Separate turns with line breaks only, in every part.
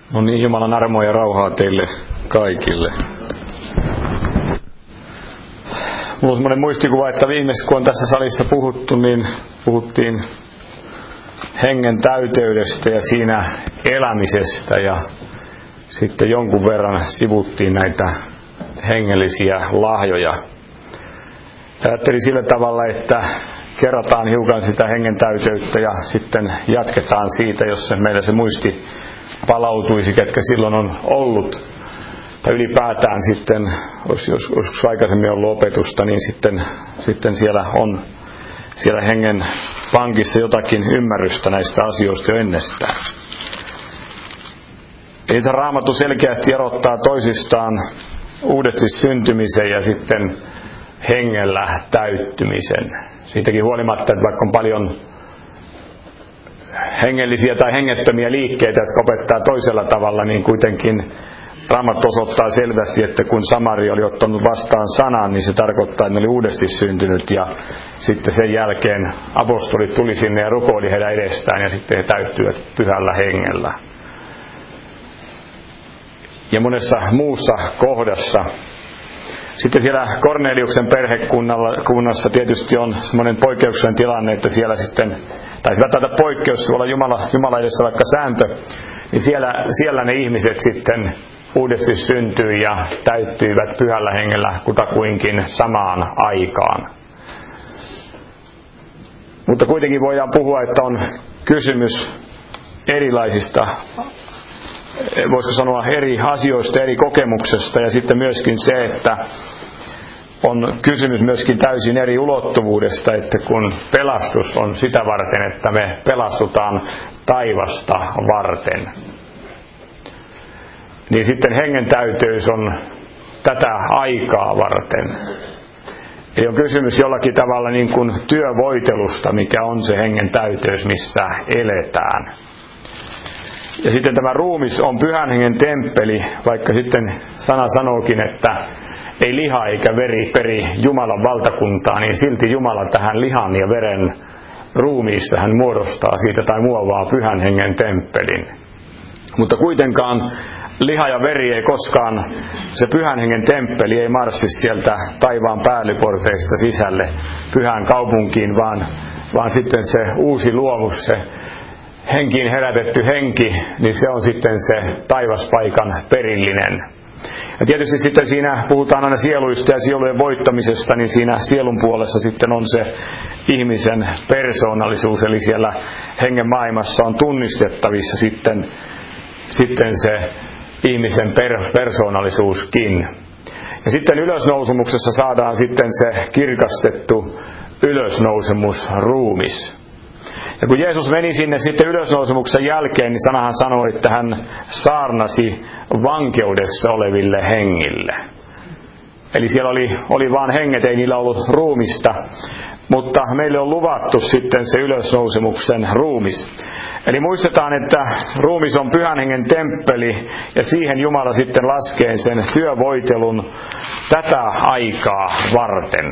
No niin, Jumalan armoa ja rauhaa teille kaikille. Mulla on semmoinen muistikuva, että viimeksi kun on tässä salissa puhuttu, niin puhuttiin hengen täyteydestä ja siinä elämisestä ja sitten jonkun verran sivuttiin näitä hengellisiä lahjoja. Ajattelin sillä tavalla, että kerrataan hiukan sitä hengen täyteyttä ja sitten jatketaan siitä, jos meillä se muisti palautuisi, ketkä silloin on ollut. Tai ylipäätään sitten, jos aikaisemmin ollut opetusta, niin sitten siellä on siellä hengen pankissa jotakin ymmärrystä näistä asioista jo ennestään. Eli se Raamattu selkeästi erottaa toisistaan uudesti syntymisen ja sitten hengellä täyttymisen. Siitäkin huolimatta, että vaikka on paljon hengellisiä tai hengettömiä liikkeitä, jotka opettaa toisella tavalla, niin kuitenkin Raamattu osoittaa selvästi, että kun Samaria oli ottanut vastaan sanan, niin se tarkoittaa, että ne oli uudesti syntynyt ja sitten sen jälkeen apostolit tuli sinne ja rukoili heidän edestään ja sitten he täyttyivät pyhällä hengellä. Ja monessa muussa kohdassa. Sitten siellä Korneliuksen perhekunnassa tietysti on semmoinen poikkeuksellinen tilanne, että siellä sitten, tai sitä tätä poikkeus olla Jumala edessä vaikka sääntö, niin siellä ne ihmiset sitten uudesti syntyi ja täyttyivät pyhällä hengellä kutakuinkin samaan aikaan. Mutta kuitenkin voidaan puhua, että on kysymys erilaisista, voisiko sanoa eri asioista, eri kokemuksesta ja sitten myöskin se, että on kysymys myöskin täysin eri ulottuvuudesta, että kun pelastus on sitä varten, että me pelastutaan taivasta varten, niin sitten hengen täyteys on tätä aikaa varten. Eli on kysymys jollakin tavalla niin kuin työvoitelusta, mikä on se hengen täyteys, missä eletään. Ja sitten tämä ruumis on pyhän hengen temppeli, vaikka sitten sana sanookin, että ei liha eikä veri peri Jumalan valtakuntaa, niin silti Jumala tähän lihan ja veren ruumiissa hän muodostaa siitä tai muovaa pyhän hengen temppelin. Mutta kuitenkaan liha ja veri ei koskaan, se pyhän hengen temppeli ei marssi sieltä taivaan päällyporteista sisälle pyhään kaupunkiin, vaan sitten se uusi luomus, se henkiin herätetty henki, niin se on sitten se taivaspaikan perillinen. Ja tietysti sitten siinä puhutaan aina sieluista ja sielujen voittamisesta, niin siinä sielun puolessa sitten on se ihmisen persoonallisuus, eli siellä hengen maailmassa on tunnistettavissa sitten se ihmisen persoonallisuuskin. Ja sitten ylösnousumuksessa saadaan sitten se kirkastettu ylösnousemusruumis. Ja kun Jeesus meni sinne sitten ylösnousemuksen jälkeen, niin sanahan sanoi, että hän saarnasi vankeudessa oleville hengille. Eli siellä oli vaan henget, ei niillä ollut ruumista, mutta meille on luvattu sitten se ylösnousemuksen ruumis. Eli muistetaan, että ruumis on pyhän hengen temppeli ja siihen Jumala sitten laskee sen työvoitelun tätä aikaa varten.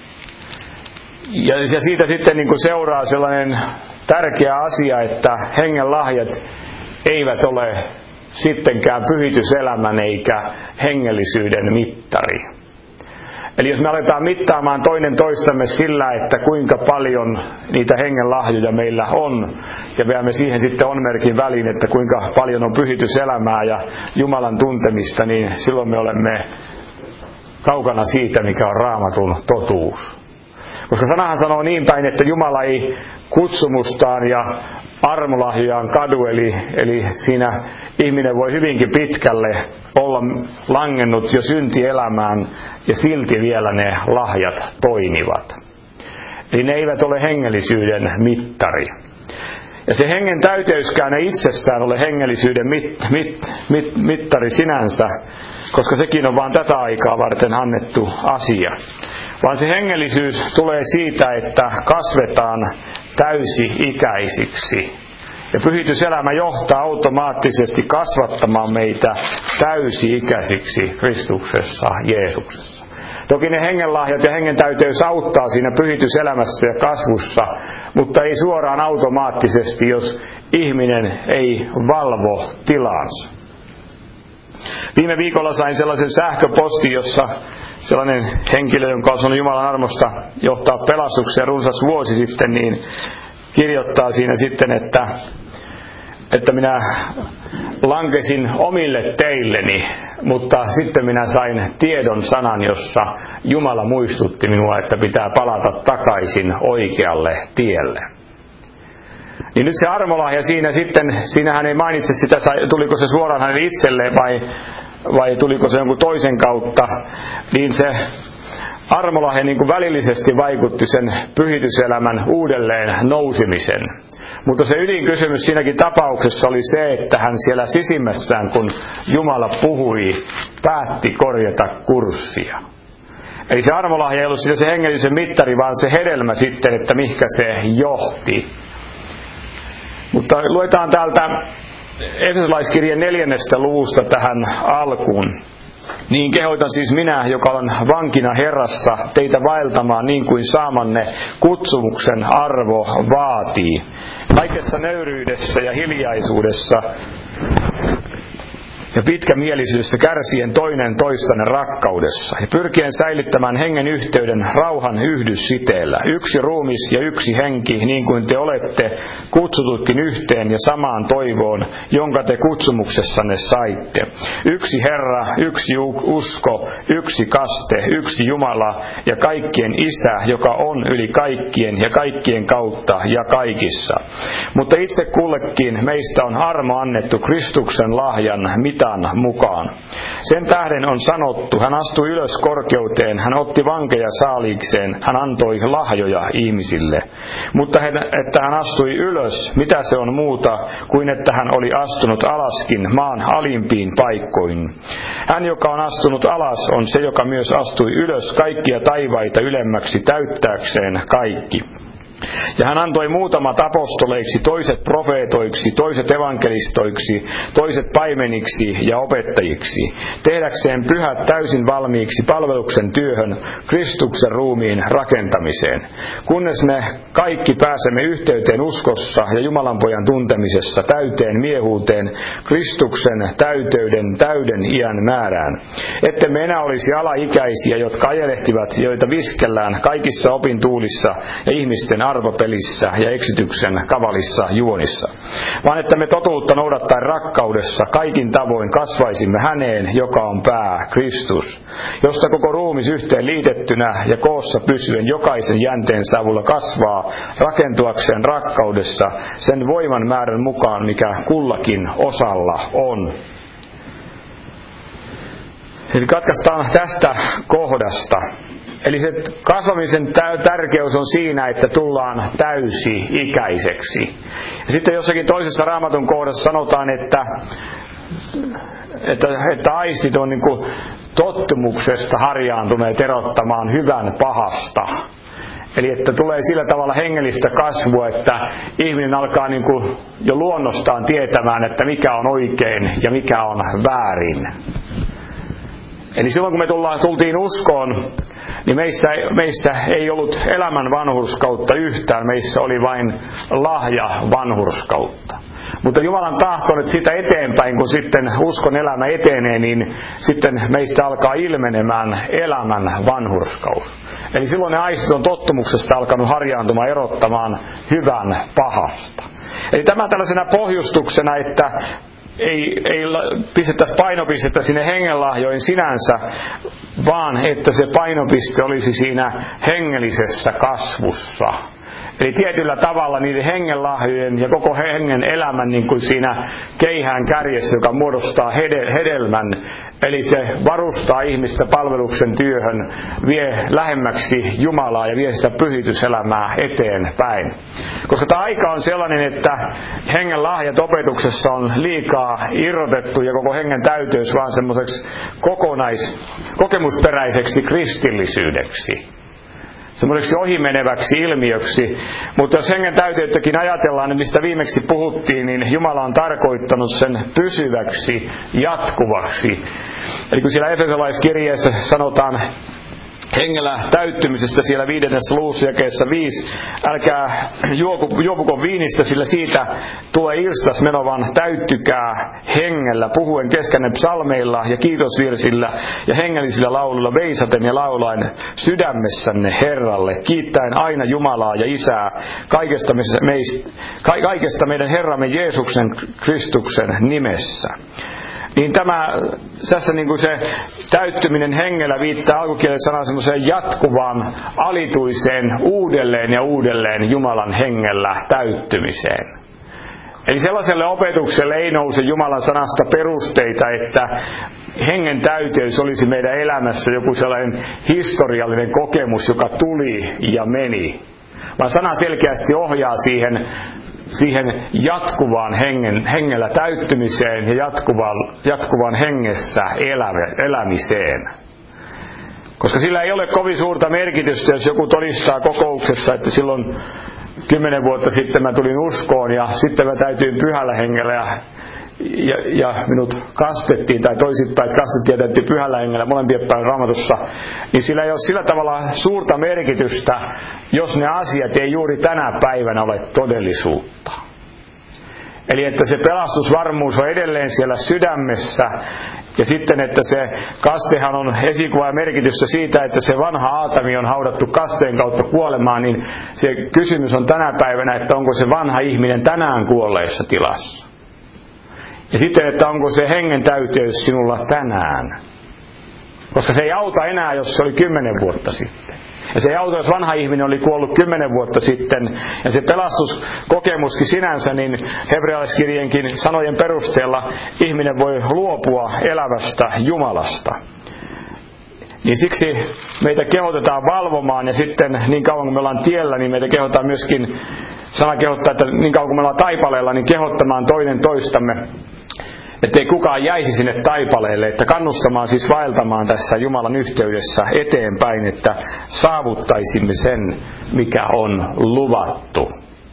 Ja siitä sitten niin kuin seuraa sellainen tärkeä asia, että hengen lahjat eivät ole sittenkään pyhityselämän eikä hengellisyyden mittari. Eli jos me aletaan mittaamaan toinen toistamme sillä, että kuinka paljon niitä hengen lahjoja meillä on, ja veämme siihen sitten on-merkin väliin, että kuinka paljon on pyhityselämää ja Jumalan tuntemista, niin silloin me olemme kaukana siitä, mikä on Raamatun totuus. Koska sanahan sanoo niin päin, että Jumala ei kutsumustaan ja armolahjojaan kadu, eli siinä ihminen voi hyvinkin pitkälle olla langennut jo syntielämään ja silti vielä ne lahjat toimivat. Eli ne eivät ole hengellisyyden mittari. Ja se hengen täyteyskään ei itsessään ole hengellisyyden mittari sinänsä, koska sekin on vain tätä aikaa varten annettu asia. Vaan se hengellisyys tulee siitä, että kasvetaan täysi-ikäisiksi. Ja pyhityselämä johtaa automaattisesti kasvattamaan meitä täysi-ikäisiksi Kristuksessa, Jeesuksessa. Toki ne hengenlahjat ja hengen täyteys auttaa siinä pyhityselämässä ja kasvussa, mutta ei suoraan automaattisesti, jos ihminen ei valvo tilaansa. Viime viikolla sain sellaisen sähköpostin, jossa sellainen henkilö, jonka on saanut Jumalan armosta johtaa pelastukseen runsas vuosi sitten, niin kirjoittaa siinä sitten, että minä lankesin omille teilleni, mutta sitten minä sain tiedon sanan, jossa Jumala muistutti minua, että pitää palata takaisin oikealle tielle. Niin nyt se armolahja siinä hän ei mainitse sitä, tuliko se suoraan hänelle itselleen vai tuliko se jonkun toisen kautta, niin se armolahja niin kuin välillisesti vaikutti sen pyhityselämän uudelleen nousemisen. Mutta se ydinkysymys siinäkin tapauksessa oli se, että hän siellä sisimmässään, kun Jumala puhui, päätti korjata kurssia. Eli se armolahja ei ollut se hengellisen mittari, vaan se hedelmä sitten, että mihinkä se johti. Mutta luetaan täältä Efesolaiskirjeen 4. luvusta tähän alkuun. Niin kehoitan siis minä, joka olen vankina Herrassa, teitä vaeltamaan niin kuin saamanne kutsumuksen arvo vaatii. Kaikessa nöyryydessä ja hiljaisuudessa ja pitkämielisyydessä kärsien toinen toistanne rakkaudessa ja pyrkien säilyttämään hengen yhteyden rauhan yhdyssiteellä. Yksi ruumis ja yksi henki, niin kuin te olette kutsututkin yhteen ja samaan toivoon, jonka te kutsumuksessanne saitte. Yksi Herra, yksi usko, yksi kaste, yksi Jumala ja kaikkien Isä, joka on yli kaikkien ja kaikkien kautta ja kaikissa. Mutta itse kullekin meistä on armo annettu Kristuksen lahjan mitan mukaan. Sen tähden on sanottu, hän astui ylös korkeuteen, hän otti vankeja saaliikseen, hän antoi lahjoja ihmisille. Mutta että hän astui ylös, mitä se on muuta kuin että hän oli astunut alaskin maan alimpiin paikkoihin. Hän, joka on astunut alas, on se, joka myös astui ylös kaikkia taivaita ylemmäksi täyttääkseen kaikki. Ja hän antoi muutamat apostoleiksi, toiset profeetoiksi, toiset evankelistoiksi, toiset paimeniksi ja opettajiksi, tehdäkseen pyhät täysin valmiiksi palveluksen työhön Kristuksen ruumiin rakentamiseen, kunnes me kaikki pääsemme yhteyteen uskossa ja Jumalan pojan tuntemisessa täyteen miehuuteen Kristuksen täyden iän määrään, ettemme enää olisi alaikäisiä, jotka ajelehtivat, joita viskellään kaikissa opintuulissa ja ihmisten arvopelissä ja eksityksen kavalissa juonissa, vaan että me totuutta noudattaen rakkaudessa kaikin tavoin kasvaisimme häneen, joka on pää, Kristus, josta koko ruumis yhteen liitettynä ja koossa pysyen jokaisen jänteensä avulla kasvaa rakentuakseen rakkaudessa sen voiman määrän mukaan, mikä kullakin osalla on. Eli katkaistaan tästä kohdasta. Eli se kasvamisen tärkeys on siinä, että tullaan täysi-ikäiseksi. Ja sitten jossakin toisessa Raamatun kohdassa sanotaan, että aistit on niin kuin tottumuksesta harjaantuneet erottamaan hyvän pahasta. Eli että tulee sillä tavalla hengellistä kasvua, että ihminen alkaa niin kuin jo luonnostaan tietämään, että mikä on oikein ja mikä on väärin. Eli silloin kun me tultiin uskoon, niin meissä ei ollut elämän vanhurskautta yhtään, meissä oli vain lahja vanhurskautta. Mutta Jumalan tahto nyt sitä eteenpäin, kun sitten uskon elämä etenee, niin sitten meistä alkaa ilmenemään elämän vanhurskaus. Eli silloin ne aistit on tottumuksesta alkanut harjaantumaan erottamaan hyvän pahasta. Eli tämä tällaisena pohjustuksena, että ei pistettäisi painopistettä sinne hengenlahjoihin sinänsä, vaan että se painopiste olisi siinä hengellisessä kasvussa. Eli tietyllä tavalla niiden hengenlahjojen ja koko hengen elämän niin kuin siinä keihään kärjessä, joka muodostaa hedelmän. Eli se varustaa ihmistä palveluksen työhön, vie lähemmäksi Jumalaa ja vie sitä pyhityselämää eteenpäin. Koska tämä aika on sellainen, että hengen lahjat opetuksessa on liikaa irrotettu ja koko hengen täyteys vaan semmoiseksi kokemusperäiseksi kristillisyydeksi. Semmoiseksi ohimeneväksi ilmiöksi. Mutta jos hengen täyteyttäkin ajatellaan, niin mistä viimeksi puhuttiin, niin Jumala on tarkoittanut sen pysyväksi, jatkuvaksi. Eli kun siellä Efesolaiskirjeessä sanotaan hengellä täyttymisestä siellä 5. luvussa jakeessa 5. Älkää juopuko viinistä, sillä siitä tulee irstas meno, vaan täyttykää hengellä, puhuen keskänne psalmeilla ja kiitosvirsillä ja hengellisillä lauluilla veisaten ja laulaen sydämessänne Herralle, kiittäen aina Jumalaa ja Isää kaikesta meidän Herramme Jeesuksen Kristuksen nimessä. Niin tässä niin kuin se täyttyminen hengellä viittaa alkukielen sanaan semmoiseen jatkuvaan, alituiseen, uudelleen ja uudelleen Jumalan hengellä täyttymiseen. Eli sellaiselle opetukselle ei nouse Jumalan sanasta perusteita, että hengen täyteys olisi meidän elämässä joku sellainen historiallinen kokemus, joka tuli ja meni. Vaan sana selkeästi ohjaa siihen jatkuvaan hengellä täyttymiseen ja jatkuvaan hengessä elämiseen. Koska sillä ei ole kovin suurta merkitystä, jos joku todistaa kokouksessa, että silloin 10 vuotta sitten mä tulin uskoon ja sitten mä täytyin pyhällä hengellä ja minut kastettiin tai toisittain kastettiin ja täytyi pyhällä hengellä molempien päin Raamatussa, niin sillä ei ole sillä tavalla suurta merkitystä, jos ne asiat ei juuri tänä päivänä ole todellisuutta. Eli että se pelastusvarmuus on edelleen siellä sydämessä ja sitten, että se kastehan on esikuva ja merkitystä siitä, että se vanha Aatami on haudattu kasteen kautta kuolemaan, niin se kysymys on tänä päivänä, että onko se vanha ihminen tänään kuolleessa tilassa. Ja sitten, että onko se hengen täyteys sinulla tänään. Koska se ei auta enää, jos se oli 10 vuotta sitten. Ja se ei auta, jos vanha ihminen oli kuollut 10 vuotta sitten. Ja se pelastuskokemuskin sinänsä, niin hebrealaiskirjeenkin sanojen perusteella ihminen voi luopua elävästä Jumalasta. Niin siksi meitä kehotetaan valvomaan ja sitten niin kauan kun me ollaan tiellä, niin meitä kehotetaan myöskin, sana kehottaa, että niin kauan kun me ollaan taipaleella, niin kehottamaan toinen toistamme, ettei kukaan jäisi sinne taipaleelle, että kannustamaan siis vaeltamaan tässä Jumalan yhteydessä eteenpäin, että saavuttaisimme sen, mikä on luvattu.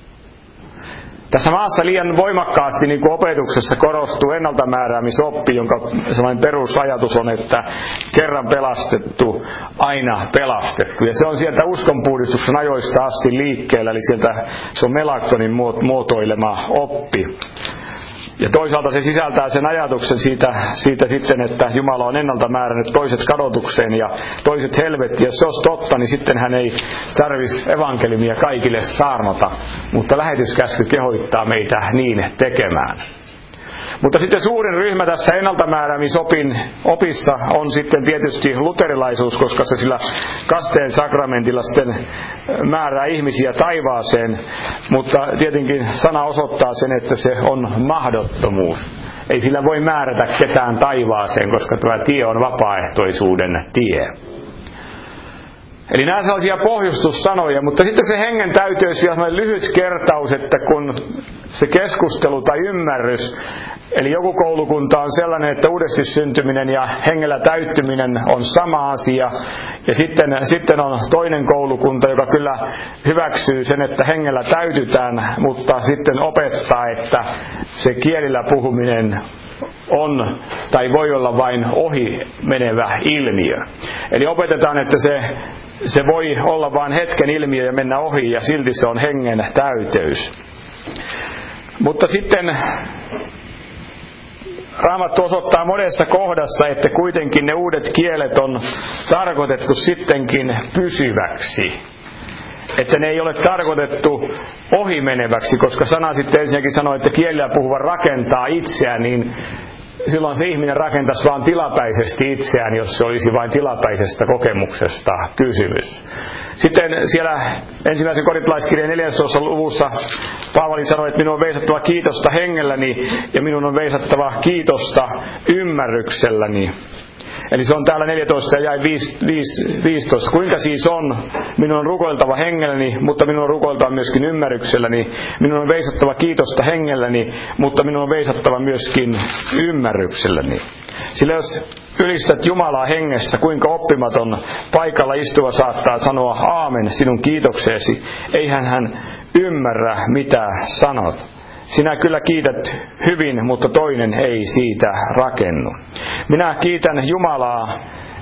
Tässä maassa liian voimakkaasti niin kuin opetuksessa korostuu ennaltamääräämisoppi, jonka sellainen perusajatus on, että kerran pelastettu, aina pelastettu. Ja se on sieltä uskonpuhdistuksen ajoista asti liikkeellä, eli sieltä se on Melaktonin muotoilema oppi. Ja toisaalta se sisältää sen ajatuksen siitä sitten, että Jumala on ennalta määrännyt toiset kadotukseen ja toiset helvettiin. Jos se olisi totta, niin sitten hän ei tarvitsisi evankeliumia kaikille saarnata, mutta lähetyskäsky kehottaa meitä niin tekemään. Mutta sitten suurin ryhmä tässä ennaltamääräämisopissa on sitten tietysti luterilaisuus, koska se sillä kasteen sakramentilla sitten määrää ihmisiä taivaaseen, mutta tietenkin sana osoittaa sen, että se on mahdottomuus. Ei sillä voi määrätä ketään taivaaseen, koska tämä tie on vapaaehtoisuuden tie. Eli nämä sellaisia pohjustussanoja, mutta sitten se hengen täyteys vielä lyhyt kertaus, että kun se keskustelu tai ymmärrys, eli joku koulukunta on sellainen, että uudesti syntyminen ja hengellä täyttyminen on sama asia, ja sitten on toinen koulukunta, joka kyllä hyväksyy sen, että hengellä täytytään, mutta sitten opettaa, että se kielillä puhuminen on tai voi olla vain ohi menevä ilmiö. Eli opetetaan, että se voi olla vain hetken ilmiö ja mennä ohi ja silti se on hengen täyteys. Mutta sitten Raamattu osoittaa monessa kohdassa, että kuitenkin ne uudet kielet on tarkoitettu sittenkin pysyväksi. Että ne ei ole tarkoitettu ohimeneväksi, koska sana sitten ensinnäkin sanoo, että kielillä puhuva rakentaa itseään, niin silloin se ihminen rakentaisi vain tilapäisesti itseään, jos se olisi vain tilapäisestä kokemuksesta kysymys. Sitten siellä ensimmäisen korintalaiskirjeen 4. luvussa Paavali sanoi, että minun on veisattava kiitosta hengelläni ja minun on veisattava kiitosta ymmärrykselläni. Eli se on täällä 14 ja 15. Kuinka siis on? Minun on rukoiltava hengelläni, mutta minun on rukoiltava myöskin ymmärrykselläni. Minun on veisattava kiitosta hengelläni, mutta minun on veisattava myöskin ymmärrykselläni. Sillä jos ylistät Jumalaa hengessä, kuinka oppimaton paikalla istuva saattaa sanoa aamen sinun kiitokseesi. Eihän hän ymmärrä, mitä sanot. Sinä kyllä kiität hyvin, mutta toinen ei siitä rakennu. Minä kiitän Jumalaa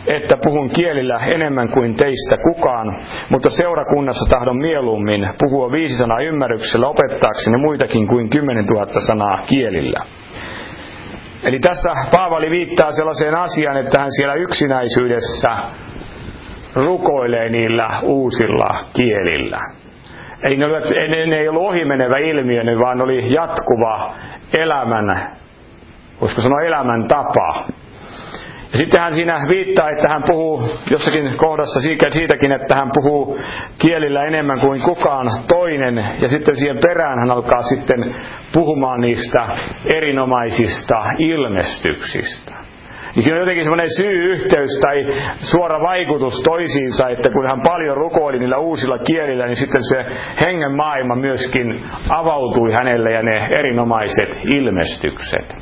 että puhun kielillä enemmän kuin teistä kukaan, mutta seurakunnassa tahdon mieluummin puhua 5 sanaa ymmärryksellä opettaakseni muitakin kuin 10 000 sanaa kielillä. Eli tässä Paavali viittaa sellaiseen asiaan, että hän siellä yksinäisyydessä rukoilee niillä uusilla kielillä. Eli ne ei ollut ohimenevä ilmiö, vaan oli jatkuva voisiko sanoa elämäntapa. Ja sitten hän siinä viittaa, että hän puhuu jossakin kohdassa siitäkin, että hän puhuu kielillä enemmän kuin kukaan toinen. Ja sitten siihen perään hän alkaa sitten puhumaan niistä erinomaisista ilmestyksistä. Niin siinä on jotenkin semmoinen syy-yhteys tai suora vaikutus toisiinsa, että kun hän paljon rukoili niillä uusilla kielillä, niin sitten se hengen maailma myöskin avautui hänelle ja ne erinomaiset ilmestykset.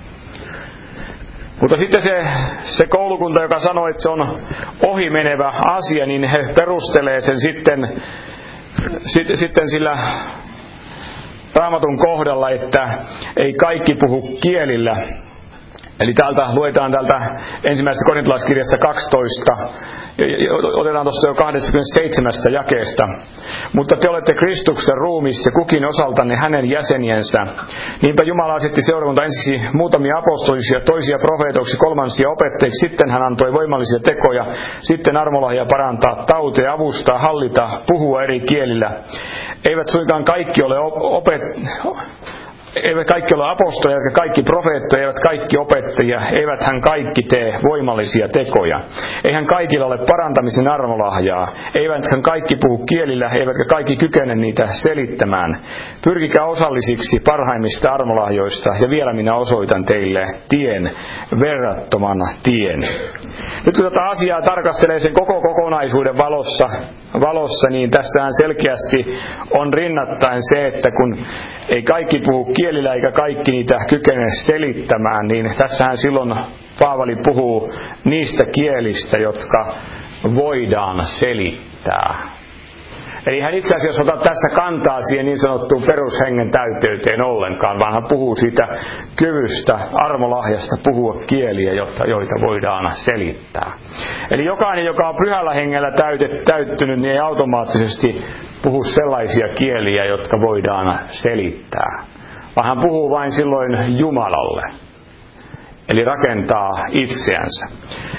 Mutta sitten se koulukunta, joka sanoi, että se on ohimenevä asia, niin he perustelee sen sitten sillä Raamatun kohdalla, että ei kaikki puhu kielillä. Eli luetaan täältä 1. Korintalaiskirjasta 12, otetaan tuosta jo 27. jakeesta. Mutta te olette Kristuksen ruumis ja kukin osaltanne hänen jäseniensä. Niinpä Jumala asetti seurakunta ensiksi muutamia apostolisia, toisia profeetoiksi, kolmansia opettajiksi. Sitten hän antoi voimallisia tekoja, sitten armolahja parantaa tauteja, avustaa, hallita, puhua eri kielillä. Eivät suinkaan kaikki ole eivät kaikki ole apostoja, eivätkä kaikki profeettoja, eivät kaikki opettajia, eiväthän kaikki tee voimallisia tekoja. Eihän kaikilla ole parantamisen armolahjaa, eiväthän kaikki puhu kielillä, eivätkä kaikki kykene niitä selittämään. Pyrkikää osallisiksi parhaimmista armolahjoista, ja vielä minä osoitan teille tien, verrattoman tien. Nyt kun tätä asiaa tarkastelee sen koko kokonaisuuden valossa, niin tässähän selkeästi on rinnattain se, että kun ei kaikki puhu kielillä eikä kaikki niitä kykene selittämään, niin tässähän silloin Paavali puhuu niistä kielistä, jotka voidaan selittää. Eli hän itse asiassa ota tässä kantaa siihen niin sanottuun perushengen täyteyteen ollenkaan, vaan hän puhuu siitä kyvystä, armolahjasta puhua kieliä, joita voidaan selittää. Eli jokainen, joka on pyhällä hengellä täyttynyt, niin ei automaattisesti puhu sellaisia kieliä, jotka voidaan selittää. Vaan hän puhuu vain silloin Jumalalle. Eli rakentaa itseänsä.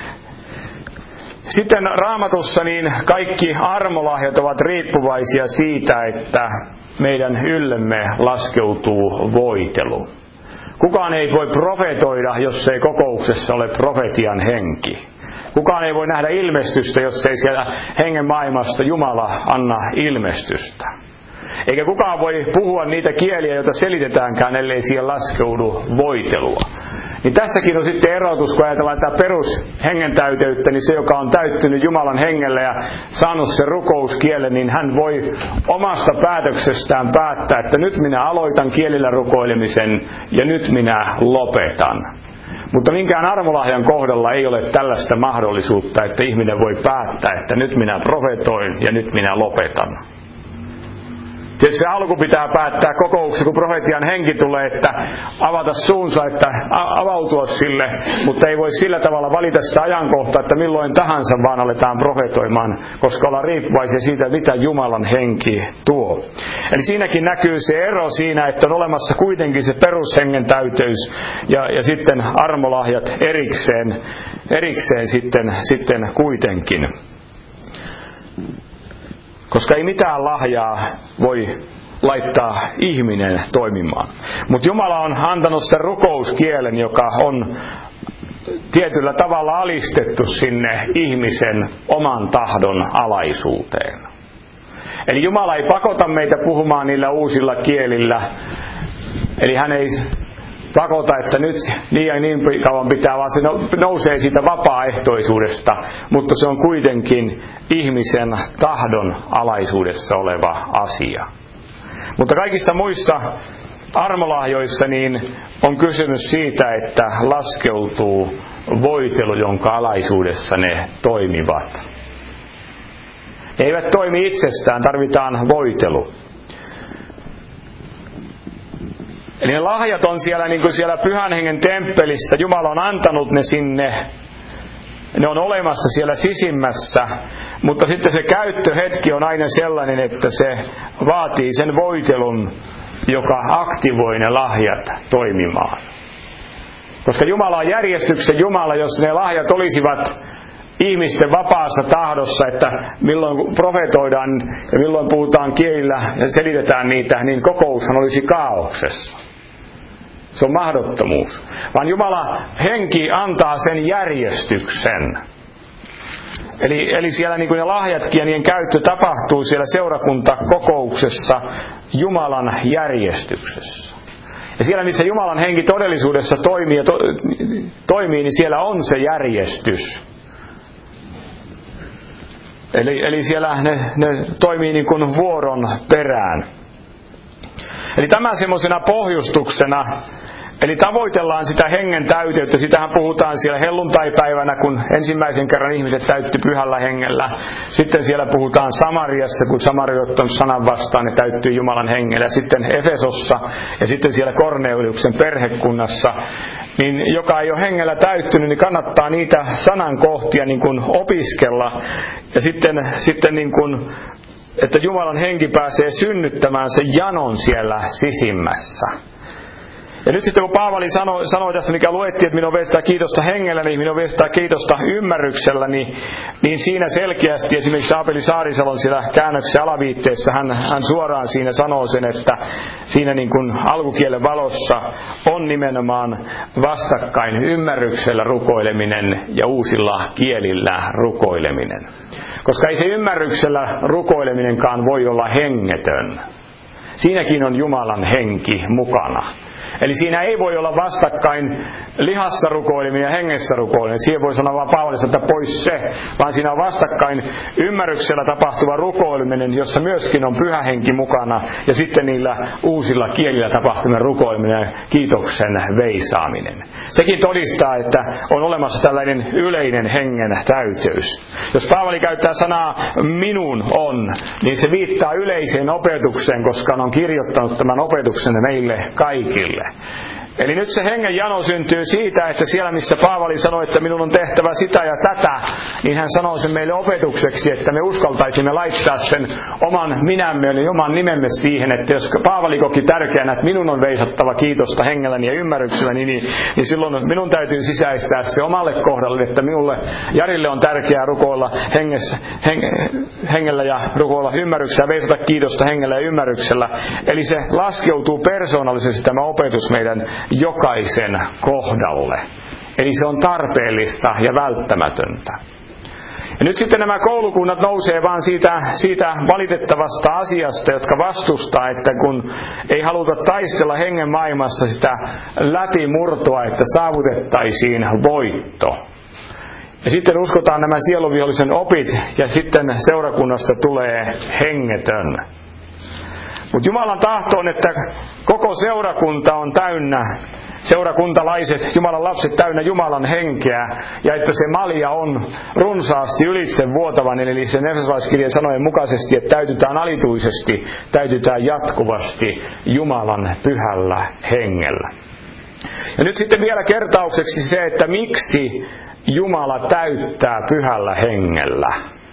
Sitten Raamatussa niin kaikki armolahjat ovat riippuvaisia siitä, että meidän yllemme laskeutuu voitelu. Kukaan ei voi profetoida, jos ei kokouksessa ole profetian henki. Kukaan ei voi nähdä ilmestystä, jos ei siellä hengen maailmasta Jumala anna ilmestystä. Eikä kukaan voi puhua niitä kieliä, joita selitetäänkään, ellei siihen laskeudu voitelua. Niin tässäkin on sitten erotus, kun ajatellaan tätä perushengen täyteyttä, niin se, joka on täyttynyt Jumalan hengellä ja saanut sen rukouskielen, niin hän voi omasta päätöksestään päättää, että nyt minä aloitan kielillä rukoilemisen ja nyt minä lopetan. Mutta minkään armolahjan kohdalla ei ole tällaista mahdollisuutta, että ihminen voi päättää, että nyt minä profetoin ja nyt minä lopetan. Tietysti se alku pitää päättää kokouksessa, kun profetian henki tulee, että avata suunsa, että avautua sille, mutta ei voi sillä tavalla valita se ajankohta, että milloin tahansa vaan aletaan profetoimaan, koska ollaan riippuvaisia siitä, mitä Jumalan henki tuo. Eli siinäkin näkyy se ero siinä, että on olemassa kuitenkin se perushengen täyteys ja sitten armolahjat erikseen sitten kuitenkin. Koska ei mitään lahjaa voi laittaa ihminen toimimaan. Mutta Jumala on antanut sen rukouskielen, joka on tietyllä tavalla alistettu sinne ihmisen oman tahdon alaisuuteen. Eli Jumala ei pakota meitä puhumaan niillä uusilla kielillä. Eli hän ei pakota, että nyt niin kauan pitää, vaan se nousee siitä vapaaehtoisuudesta, mutta se on kuitenkin ihmisen tahdon alaisuudessa oleva asia. Mutta kaikissa muissa armolahjoissa niin on kysymys siitä, että laskeutuu voitelu, jonka alaisuudessa ne toimivat. Ne eivät toimi itsestään, tarvitaan voitelu. Eli ne lahjat on siellä niin kuin siellä Pyhän Hengen temppelissä. Jumala on antanut ne sinne ne on olemassa siellä sisimmässä, mutta sitten se käyttöhetki on aina sellainen, että se vaatii sen voitelun, joka aktivoi ne lahjat toimimaan. Koska Jumala on järjestyksen Jumala, jos ne lahjat olisivat ihmisten vapaassa tahdossa, että milloin profetoidaan ja milloin puhutaan kielillä ja selitetään niitä, niin kokoushan olisi kaauksessa. Se on mahdottomuus. Vaan Jumala henki antaa sen järjestyksen. Eli siellä niin kuin ne lahjatkin ja niiden käyttö tapahtuu siellä seurakuntakokouksessa Jumalan järjestyksessä. Ja siellä missä Jumalan henki todellisuudessa toimii, niin siellä on se järjestys. Eli siellä ne toimii niin kuin vuoron perään. Eli tämä semmoisena pohjustuksena, eli tavoitellaan sitä hengen täyteyttä. Sitähän puhutaan siellä helluntaipäivänä, kun ensimmäisen kerran ihmiset täyttyi pyhällä hengellä. Sitten siellä puhutaan Samariassa, kun Samaria ottanut sanan vastaan, ne täyttyi Jumalan hengellä. Sitten Efesossa ja sitten siellä Korneliuksen perhekunnassa. Niin joka ei ole hengellä täyttynyt, niin kannattaa niitä sanankohtia niin kuin opiskella. Ja sitten niin kuin, että Jumalan henki pääsee synnyttämään sen janon siellä sisimmässä. Ja nyt sitten kun Paavali sanoi tässä, mikä luettiin, että minun vestää kiitosta hengellä, niin minun vestää kiitosta ymmärryksellä, niin siinä selkeästi esimerkiksi Aapeli Saarisalon siellä käännöksen alaviitteessä hän suoraan siinä sanoo sen, että siinä niin kuin alkukielen valossa on nimenomaan vastakkain ymmärryksellä rukoileminen ja uusilla kielillä rukoileminen. Koska ei se ymmärryksellä rukoileminenkaan voi olla hengetön. Siinäkin on Jumalan henki mukana. Eli siinä ei voi olla vastakkain lihassa rukoileminen ja hengessä rukoileminen. Siihen voi sanoa vaan Paavali, että pois se. Vaan siinä on vastakkain ymmärryksellä tapahtuva rukoileminen, jossa myöskin on pyhä henki mukana. Ja sitten niillä uusilla kielillä tapahtuminen rukoileminen ja kiitoksen veisaaminen. Sekin todistaa, että on olemassa tällainen yleinen hengen täyteys. Jos Paavali käyttää sanaa minun on, niin se viittaa yleiseen opetukseen, koska on kirjoittanut tämän opetuksen meille kaikille. Eli nyt se hengen jano syntyy siitä, että siellä missä Paavali sanoi, että minun on tehtävä sitä ja tätä, niin hän sanoo sen meille opetukseksi, että me uskaltaisimme laittaa sen oman minämme, eli oman nimemme siihen, että jos Paavali koki tärkeänä, että minun on veisattava kiitosta hengelläni ja ymmärrykselläni, niin silloin minun täytyy sisäistää se omalle kohdalle, että minulle Jarille on tärkeää rukoilla hengellä ja rukoilla ymmärryksellä, veisata kiitosta hengellä ja ymmärryksellä. Eli se laskeutuu persoonallisesti tämä opetus meidän jokaisen kohdalle. Eli se on tarpeellista ja välttämätöntä. Ja nyt sitten nämä koulukunnat nousee vaan siitä valitettavasta asiasta, jotka vastustaa, että kun ei haluta taistella hengen maailmassa sitä läpimurtoa, että saavutettaisiin voitto. Ja sitten uskotaan nämä sieluvihollisen opit ja sitten seurakunnasta tulee hengetön. Mutta Jumalan tahto on, että koko seurakunta on täynnä, seurakuntalaiset, Jumalan lapset täynnä Jumalan henkeä, ja että se malja on runsaasti ylitse vuotavan, eli sen efesolaiskirjan sanojen mukaisesti, että täytytään alituisesti, täytytään jatkuvasti Jumalan pyhällä hengellä. Ja nyt sitten vielä kertaukseksi se, että miksi Jumala täyttää pyhällä hengellä.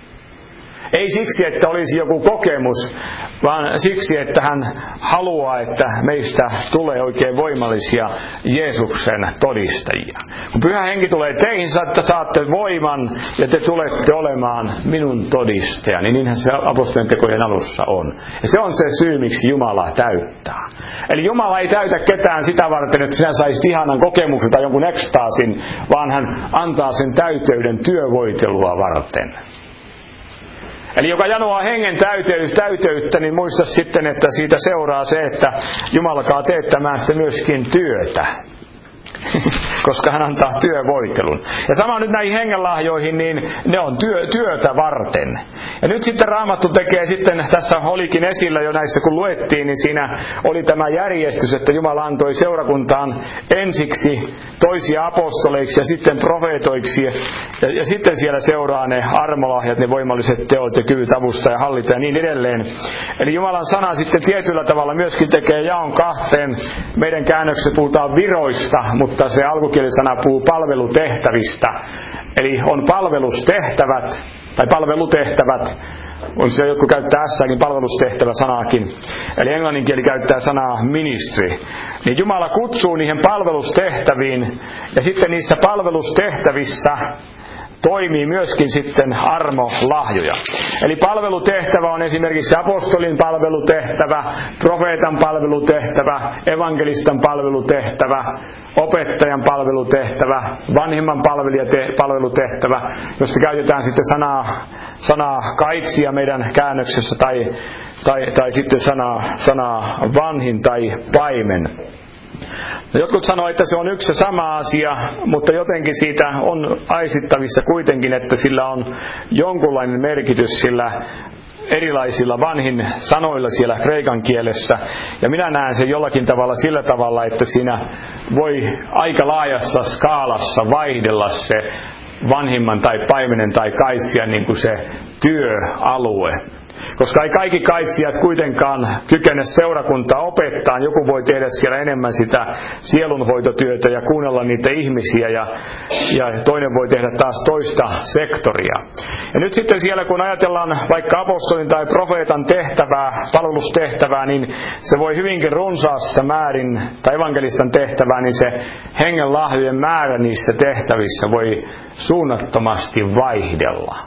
Ei siksi, että olisi joku kokemus, vaan siksi, että hän haluaa, että meistä tulee oikein voimallisia Jeesuksen todistajia. Kun Pyhä Henki tulee teihin, että saatte voiman ja te tulette olemaan minun todistajani. Niin niinhän se apostolien tekojen alussa on. Ja se on se syy, miksi Jumala täyttää. Eli Jumala ei täytä ketään sitä varten, että sinä saisit ihanan kokemuksen tai jonkun ekstaasin, vaan hän antaa sen täyteyden työvoitelua varten. Eli joka janoaa hengen täyteyttä, niin muista sitten, että siitä seuraa se, että Jumala alkaa teettämään sitten myöskin työtä. Koska hän antaa työvoitelun. Ja sama nyt näihin hengenlahjoihin, niin ne on työtä varten. Ja nyt sitten Raamattu tekee sitten, tässä olikin esillä jo näissä kun luettiin, niin siinä oli tämä järjestys, että Jumala antoi seurakuntaan ensiksi toisia apostoleiksi ja sitten profeetoiksi. Ja sitten siellä seuraa ne armolahjat, ne voimalliset teot ja kyvyt avustaa ja hallita ja niin edelleen. Eli Jumalan sana sitten tietyllä tavalla myöskin tekee jaon kahteen. Meidän käännöksessä puhutaan viroista, mutta se alkukielisana puhuu palvelutehtävistä. Eli on palvelustehtävät, tai palvelutehtävät, on siellä jotkut käyttää S-kin palvelustehtävä-sanaakin, eli englannin kieli käyttää sanaa ministry. Niin Jumala kutsuu niihin palvelustehtäviin, ja sitten niissä palvelustehtävissä toimii myöskin sitten armolahjoja. Eli palvelutehtävä on esimerkiksi apostolin palvelutehtävä, profeetan palvelutehtävä, evankelistan palvelutehtävä, opettajan palvelutehtävä, vanhimman palvelutehtävä, josta käytetään sitten sanaa kaitsija meidän käännöksessä tai sitten sanaa vanhin tai paimen. No, jotkut sanoo, että se on yksi ja sama asia, mutta jotenkin siitä on aisittavissa kuitenkin, että sillä on jonkunlainen merkitys sillä erilaisilla vanhin sanoilla siellä kreikan kielessä. Ja minä näen sen jollakin tavalla sillä tavalla, että siinä voi aika laajassa skaalassa vaihdella se vanhimman tai paimenen tai kaitsijan niin kuin se työalue. Koska ei kaikki kaitsijat kuitenkaan kykene seurakuntaa opettaa. Joku voi tehdä siellä enemmän sitä sielunhoitotyötä ja kuunnella niitä ihmisiä ja toinen voi tehdä taas toista sektoria. Ja nyt sitten siellä kun ajatellaan vaikka apostolin tai profeetan tehtävää, palvelustehtävää, niin se voi hyvinkin runsaassa määrin, tai evankelistan tehtävää, niin se hengen lahjojen määrä niissä tehtävissä voi suunnattomasti vaihdella.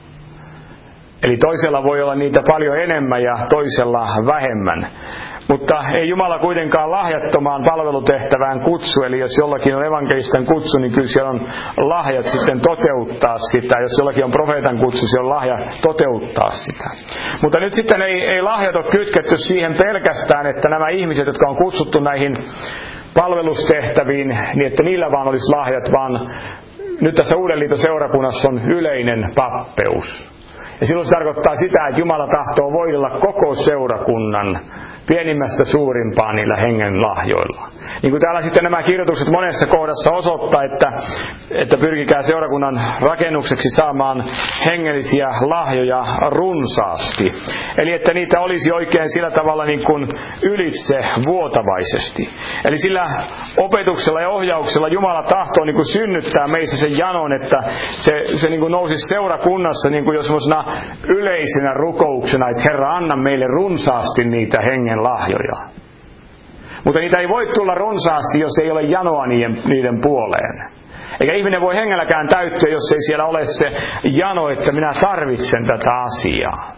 Eli toisella voi olla niitä paljon enemmän ja toisella vähemmän. Mutta ei Jumala kuitenkaan lahjattomaan palvelutehtävään kutsu. Eli jos jollakin on evankelistan kutsu, niin kyllä siellä on lahjat sitten toteuttaa sitä. Jos jollakin on profeetan kutsu, siellä on lahja toteuttaa sitä. Mutta nyt sitten ei lahjat ole kytketty siihen pelkästään, että nämä ihmiset, jotka on kutsuttu näihin palvelustehtäviin, niin että niillä vaan olisi lahjat, vaan nyt tässä Uuden liiton seurakunnassa on yleinen pappeus. Ja silloin se tarkoittaa sitä, että Jumala tahtoo voidella koko seurakunnan pienimmästä suurimpaan niillä hengen lahjoilla. Niin kuin täällä sitten nämä kirjoitukset monessa kohdassa osoittaa, että pyrkikää seurakunnan rakennukseksi saamaan hengellisiä lahjoja runsaasti. Eli että niitä olisi oikein sillä tavalla niin kuin ylitse vuotavaisesti. Eli sillä opetuksella ja ohjauksella Jumala tahtoo niin kuin synnyttää meissä sen janon, että se niin kuin nousisi seurakunnassa niin kuin jo semmoisena yleisenä rukouksena, että Herra, anna meille runsaasti niitä hengen lahjoja. Mutta niitä ei voi tulla runsaasti, jos ei ole janoa niiden puoleen. Eikä ihminen voi hengelläkään täyttyä, jos ei siellä ole se jano, että minä tarvitsen tätä asiaa.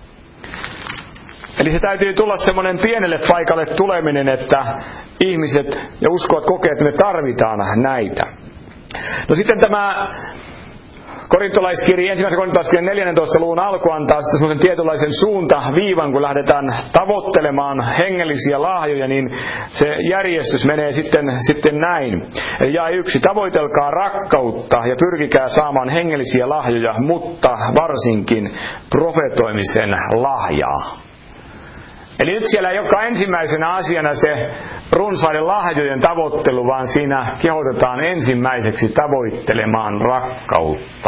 Eli se täytyy tulla semmoinen pienelle paikalle tuleminen, että ihmiset ja uskovat kokee, että me tarvitaan näitä. No sitten tämä korintolaiskirja, 1. korintolaiskirjan 14. luvun alku antaa sitten semmoisen tietynlaisen suuntaviivan, kun lähdetään tavoittelemaan hengellisiä lahjoja, niin se järjestys menee sitten näin. Eli jae 1. Tavoitelkaa rakkautta ja pyrkikää saamaan hengellisiä lahjoja, mutta varsinkin profetoimisen lahjaa. Eli nyt siellä ei olekaan ensimmäisenä asiana se runsaiden lahjojen tavoittelu, vaan siinä kehotetaan ensimmäiseksi tavoittelemaan rakkautta.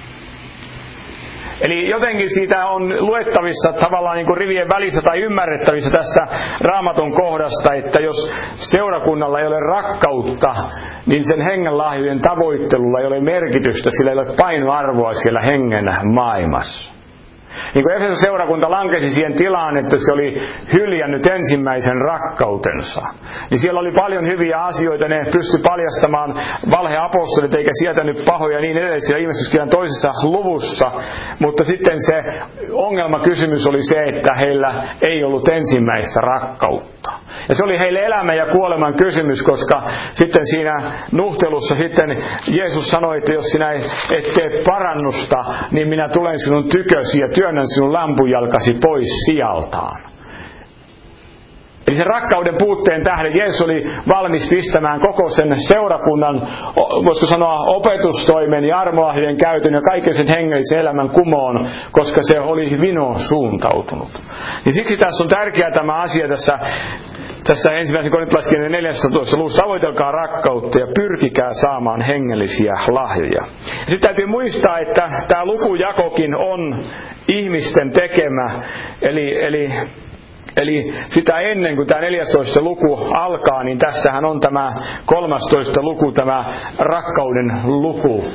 Eli jotenkin siitä on luettavissa tavallaan niin kuin rivien välissä tai ymmärrettävissä tästä Raamatun kohdasta, että jos seurakunnalla ei ole rakkautta, niin sen hengen lahjojen tavoittelulla ei ole merkitystä, sillä ei ole painoarvoa siellä hengen maailmassa. Niin kuin Efeson seurakunta lankesi siihen tilaan, että se oli hyljännyt ensimmäisen rakkautensa. Niin siellä oli paljon hyviä asioita, ne pystyi paljastamaan valheapostolit eikä sietänyt pahoja niin edelleen siellä ilmestyskirjan toisessa luvussa. Mutta sitten se ongelmakysymys oli se, että heillä ei ollut ensimmäistä rakkautta. Ja se oli heille elämän ja kuoleman kysymys, koska sitten siinä nuhtelussa sitten Jeesus sanoi, että jos sinä et tee parannusta, niin minä tulen sinun tykösi ja työnnän sinun lampujalkasi pois sijaltaan. Eli sen rakkauden puutteen tähden Jeesus oli valmis pistämään koko sen seurakunnan, voisiko sanoa opetustoimen ja armolahjojen käytön ja kaiken sen hengellisen elämän kumoon, koska se oli vino suuntautunut. Niin siksi tässä on tärkeää tämä asia tässä 1. korintolaiskirjan 14. luvussa. Tavoitelkaa rakkautta ja pyrkikää saamaan hengellisiä lahjoja. Ja sitten täytyy muistaa, että tämä lukujakokin on ihmisten tekemä, eli Eli sitä ennen kuin tämä 14. luku alkaa, niin tässähän on tämä 13. luku, tämä rakkauden luku.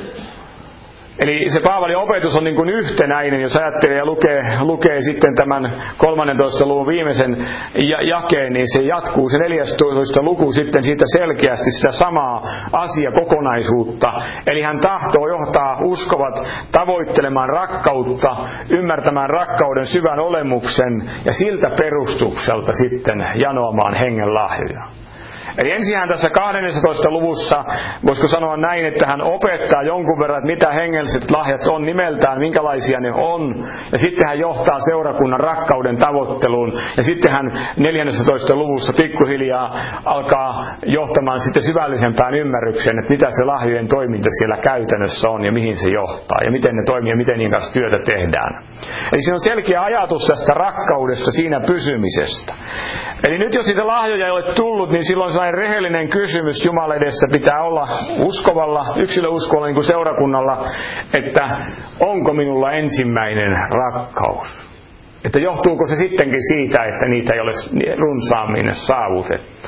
Eli se Paavalin opetus on niin kuin yhtenäinen, jos ajattelee ja lukee sitten tämän 13. luvun viimeisen jakeen, niin se jatkuu se 14. luku sitten siitä selkeästi sitä samaa asiakokonaisuutta. Eli hän tahtoo johtaa uskovat tavoittelemaan rakkautta, ymmärtämään rakkauden syvän olemuksen ja siltä perustukselta sitten janoamaan hengen lahjoja. Eli ensinhän tässä 12. luvussa, voisiko sanoa näin, että hän opettaa jonkun verran, että mitä hengelliset lahjat on nimeltään, minkälaisia ne on. Ja sitten hän johtaa seurakunnan rakkauden tavoitteluun. Ja sitten hän 14. luvussa pikkuhiljaa alkaa johtamaan sitten syvällisempään ymmärrykseen, että mitä se lahjojen toiminta siellä käytännössä on ja mihin se johtaa. Ja miten ne toimii ja miten niiden kanssa työtä tehdään. Eli siinä on selkeä ajatus tästä rakkaudesta, siinä pysymisestä. Eli nyt jos niitä lahjoja ei ole tullut, niin silloin sellainen rehellinen kysymys Jumalan edessä pitää olla uskovalla, yksilöuskovalla niin kuin seurakunnalla, että onko minulla ensimmäinen rakkaus? Että johtuuko se sittenkin siitä, että niitä ei ole runsaammin saavutettu?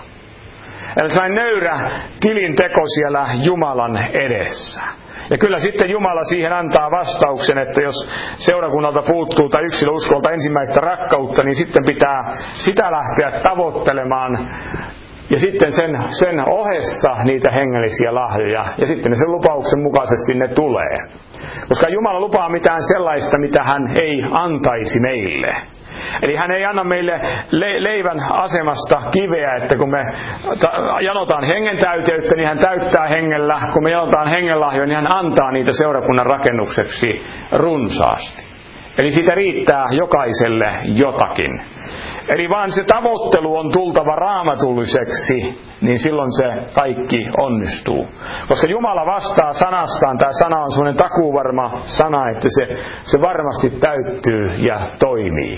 Eli sellainen nöyrä tilinteko siellä Jumalan edessä. Ja kyllä sitten Jumala siihen antaa vastauksen, että jos seurakunnalta puuttuu tai yksilöuskolta ensimmäistä rakkautta, niin sitten pitää sitä lähteä tavoittelemaan. Ja sitten sen ohessa niitä hengellisiä lahjoja. Ja sitten ne sen lupauksen mukaisesti ne tulee. Koska Jumala lupaa mitään sellaista, mitä hän ei antaisi meille. Eli hän ei anna meille leivän asemasta kiveä, että kun me janotaan hengen täyteyttä, niin hän täyttää hengellä. Kun me janotaan hengen lahjoja, niin hän antaa niitä seurakunnan rakennukseksi runsaasti. Eli siitä riittää jokaiselle jotakin. Eli vaan se tavoittelu on tultava raamatulliseksi, niin silloin se kaikki onnistuu. Koska Jumala vastaa sanastaan, tämä sana on semmoinen takuuvarma sana, että se varmasti täyttyy ja toimii.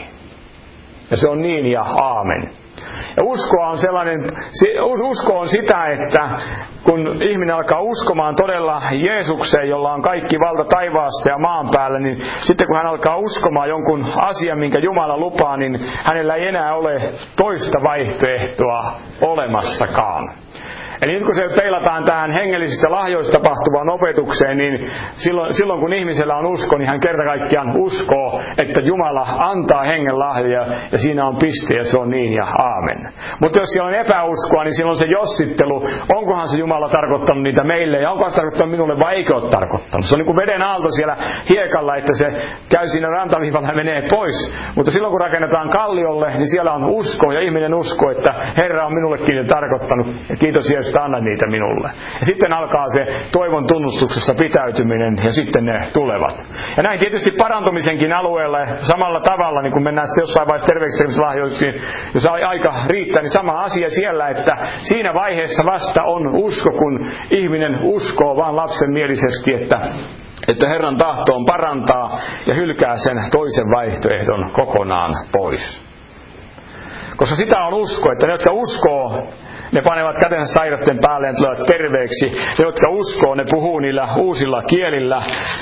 Ja se on niin ja aamen. Ja usko on sitä, että kun ihminen alkaa uskomaan todella Jeesukseen, jolla on kaikki valta taivaassa ja maan päällä, niin sitten kun hän alkaa uskomaan jonkun asian, minkä Jumala lupaa, niin hänellä ei enää ole toista vaihtoehtoa olemassakaan. Eli nyt kun se peilataan tähän hengellisistä lahjoista tapahtuvaan opetukseen, niin silloin kun ihmisellä on usko, niin hän kerta kaikkiaan uskoo, että Jumala antaa hengen lahjoja ja siinä on piste ja se on niin ja aamen. Mutta jos siellä on epäuskoa, niin silloin se jossittelu, onkohan se Jumala tarkoittanut niitä meille ja onkohan se tarkoittanut minulle vai eikö ole tarkoittanut. Se on niin kuin veden aalto siellä hiekalla, että se käy siinä rantaviivalla ja menee pois. Mutta silloin kun rakennetaan kalliolle, niin siellä on usko ja ihminen uskoo, että Herra on minullekin ne tarkoittanut ja kiitos Jeesus, anna niitä minulle. Ja sitten alkaa se toivon tunnustuksessa pitäytyminen ja sitten ne tulevat. Ja näin tietysti parantumisenkin alueella samalla tavalla, niin kun mennään sitten jossain vaiheessa terveekselämislahjoihin, jos aika riittää, niin sama asia siellä, että siinä vaiheessa vasta on usko, kun ihminen uskoo vaan lapsenmielisesti, että Herran tahto on parantaa ja hylkää sen toisen vaihtoehdon kokonaan pois. Koska sitä on usko, että ne, jotka uskoo, ne panevat kätensä sairasten päälle ja tulevat terveeksi. Ne, jotka uskoo, ne puhuu niillä uusilla kielillä.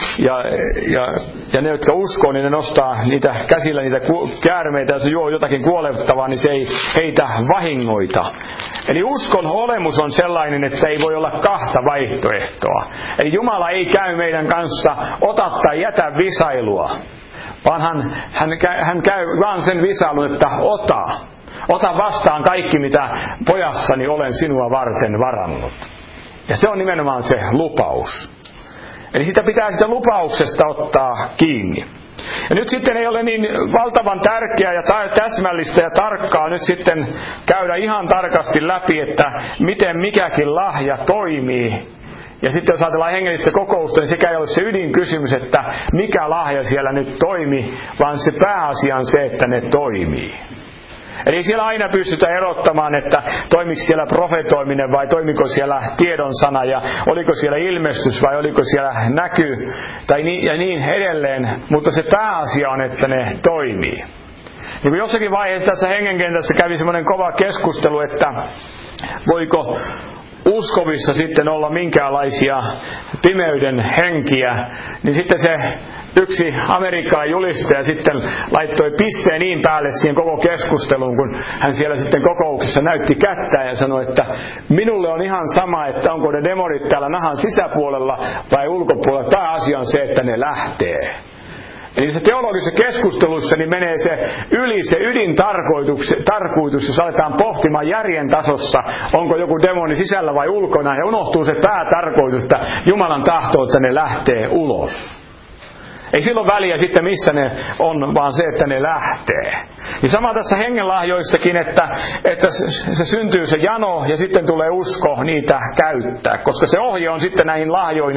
Ja ne, jotka uskoo, niin ne nostaa niitä käsillä niitä käärmeitä. Jos juo jotakin kuolettavaa, niin se ei heitä vahingoita. Eli uskon olemus on sellainen, että ei voi olla kahta vaihtoehtoa. Eli Jumala ei käy meidän kanssa ota tai jätä visailua. Vaan hän käy vaan sen visailun, että ota. Ota vastaan kaikki, mitä pojassani olen sinua varten varannut. Ja se on nimenomaan se lupaus. Eli sitä pitää sitä lupauksesta ottaa kiinni. Ja nyt sitten ei ole niin valtavan tärkeää ja täsmällistä ja tarkkaa nyt sitten käydä ihan tarkasti läpi, että miten mikäkin lahja toimii. Ja sitten jos ajatellaan hengellistä kokousta, niin sekä ei ole se ydinkysymys, että mikä lahja siellä nyt toimii, vaan se pääasia on se, että ne toimii. Eli siellä aina pystytään erottamaan, että toimiko siellä profetoiminen vai toimiko siellä tiedonsana ja oliko siellä ilmestys vai oliko siellä näky ja niin edelleen. Mutta se pääasia on, että ne toimii. Niin kuin jossakin vaiheessa tässä hengenkentässä kävi semmoinen kova keskustelu, että voiko uskovissa sitten olla minkäänlaisia pimeyden henkiä, niin sitten se yksi amerikkalainen julistaja sitten laittoi pisteen niin päälle siihen koko keskusteluun, kun hän siellä sitten kokouksessa näytti kättään ja sanoi, että minulle on ihan sama, että onko ne demonit täällä nahan sisäpuolella vai ulkopuolella. Pääasia on se, että ne lähtee. Eli se teologisessa keskustelussa niin menee se yli se ydintarkoitus, jos aletaan pohtimaan järjen tasossa, onko joku demoni sisällä vai ulkona, ja unohtuu se päätarkoitus, että Jumalan tahto, että ne lähtee ulos. Ei silloin väliä sitten missä ne on, vaan se, että ne lähtee. Ja sama tässä hengenlahjoissakin, että se syntyy se jano ja sitten tulee usko niitä käyttää. Koska se ohje on sitten näihin lahjoihin,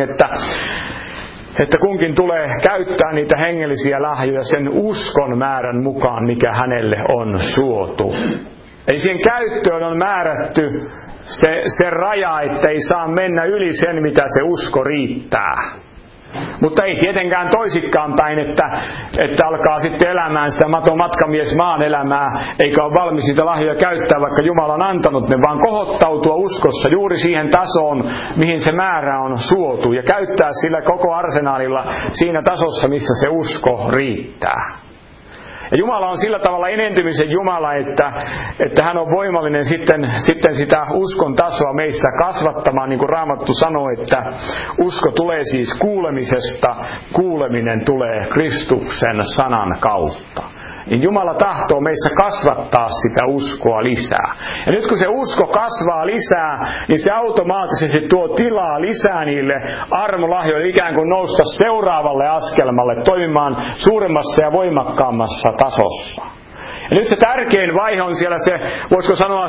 että kunkin tulee käyttää niitä hengellisiä lahjoja sen uskon määrän mukaan, mikä hänelle on suotu. Eli siihen käyttöön on määrätty se raja, että ei saa mennä yli sen, mitä se usko riittää. Mutta ei tietenkään toisikkaan päin, että alkaa sitten elämään sitä matkamies maan elämää, eikä ole valmis niitä lahjoja käyttää, vaikka Jumala on antanut ne, vaan kohottautua uskossa juuri siihen tasoon, mihin se määrä on suotu, ja käyttää sillä koko arsenaalilla siinä tasossa, missä se usko riittää. Ja Jumala on sillä tavalla enentymisen Jumala, että hän on voimallinen sitten sitä uskon tasoa meissä kasvattamaan, niin kuin Raamattu sanoo, että usko tulee siis kuulemisesta, kuuleminen tulee Kristuksen sanan kautta. Niin Jumala tahtoo meissä kasvattaa sitä uskoa lisää. Ja nyt kun se usko kasvaa lisää, niin se automaattisesti tuo tilaa lisää niille armolahjoille ikään kuin nousta seuraavalle askelmalle, toimimaan suuremmassa ja voimakkaammassa tasossa. Ja nyt se tärkein vaihe on siellä se, voisiko sanoa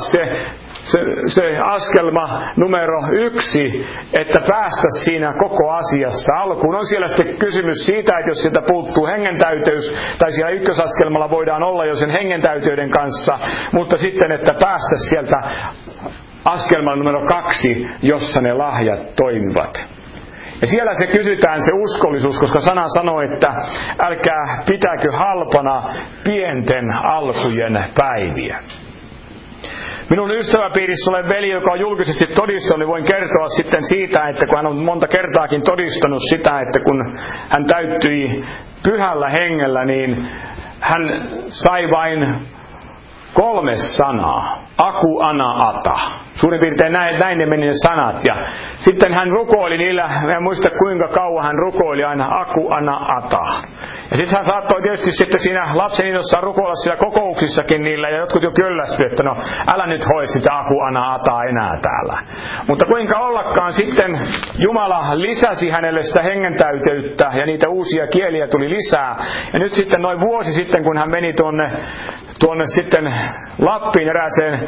se askelma numero 1, että päästä siinä koko asiassa alkuun. On siellä sitten kysymys siitä, että jos sieltä puuttuu hengentäyteys, tai siellä ykkösaskelmalla voidaan olla jo sen hengentäyteyden kanssa, mutta sitten, että päästä sieltä askelmalla numero 2, jossa ne lahjat toimivat. Ja siellä se kysytään se uskollisuus, koska sana sanoo, että älkää pitäkö halpana pienten alkujen päiviä. Minun ystäväpiirissä olen veli, joka on julkisesti todistanut, niin voin kertoa sitten siitä, että kun hän on monta kertaakin todistanut sitä, että kun hän täyttyi pyhällä hengellä, niin hän sai vain 3 sanaa. Aku, ana, ata. Suurin piirtein näin ne meni ne sanat. Ja sitten hän rukoili niillä, en muista kuinka kauan hän rukoili aina aku, ana, ata. Ja sitten hän saattoi tietysti sitten siinä lapsen innossaan rukoilla siellä kokouksissakin niillä, ja jotkut jo kyllästyi, että no älä nyt hoi sitä aku, ana, ataa enää täällä. Mutta kuinka ollakaan sitten Jumala lisäsi hänelle sitä hengentäyteyttä, ja niitä uusia kieliä tuli lisää. Ja nyt sitten noin vuosi sitten, kun hän meni tuonne sitten Lappiin erääseen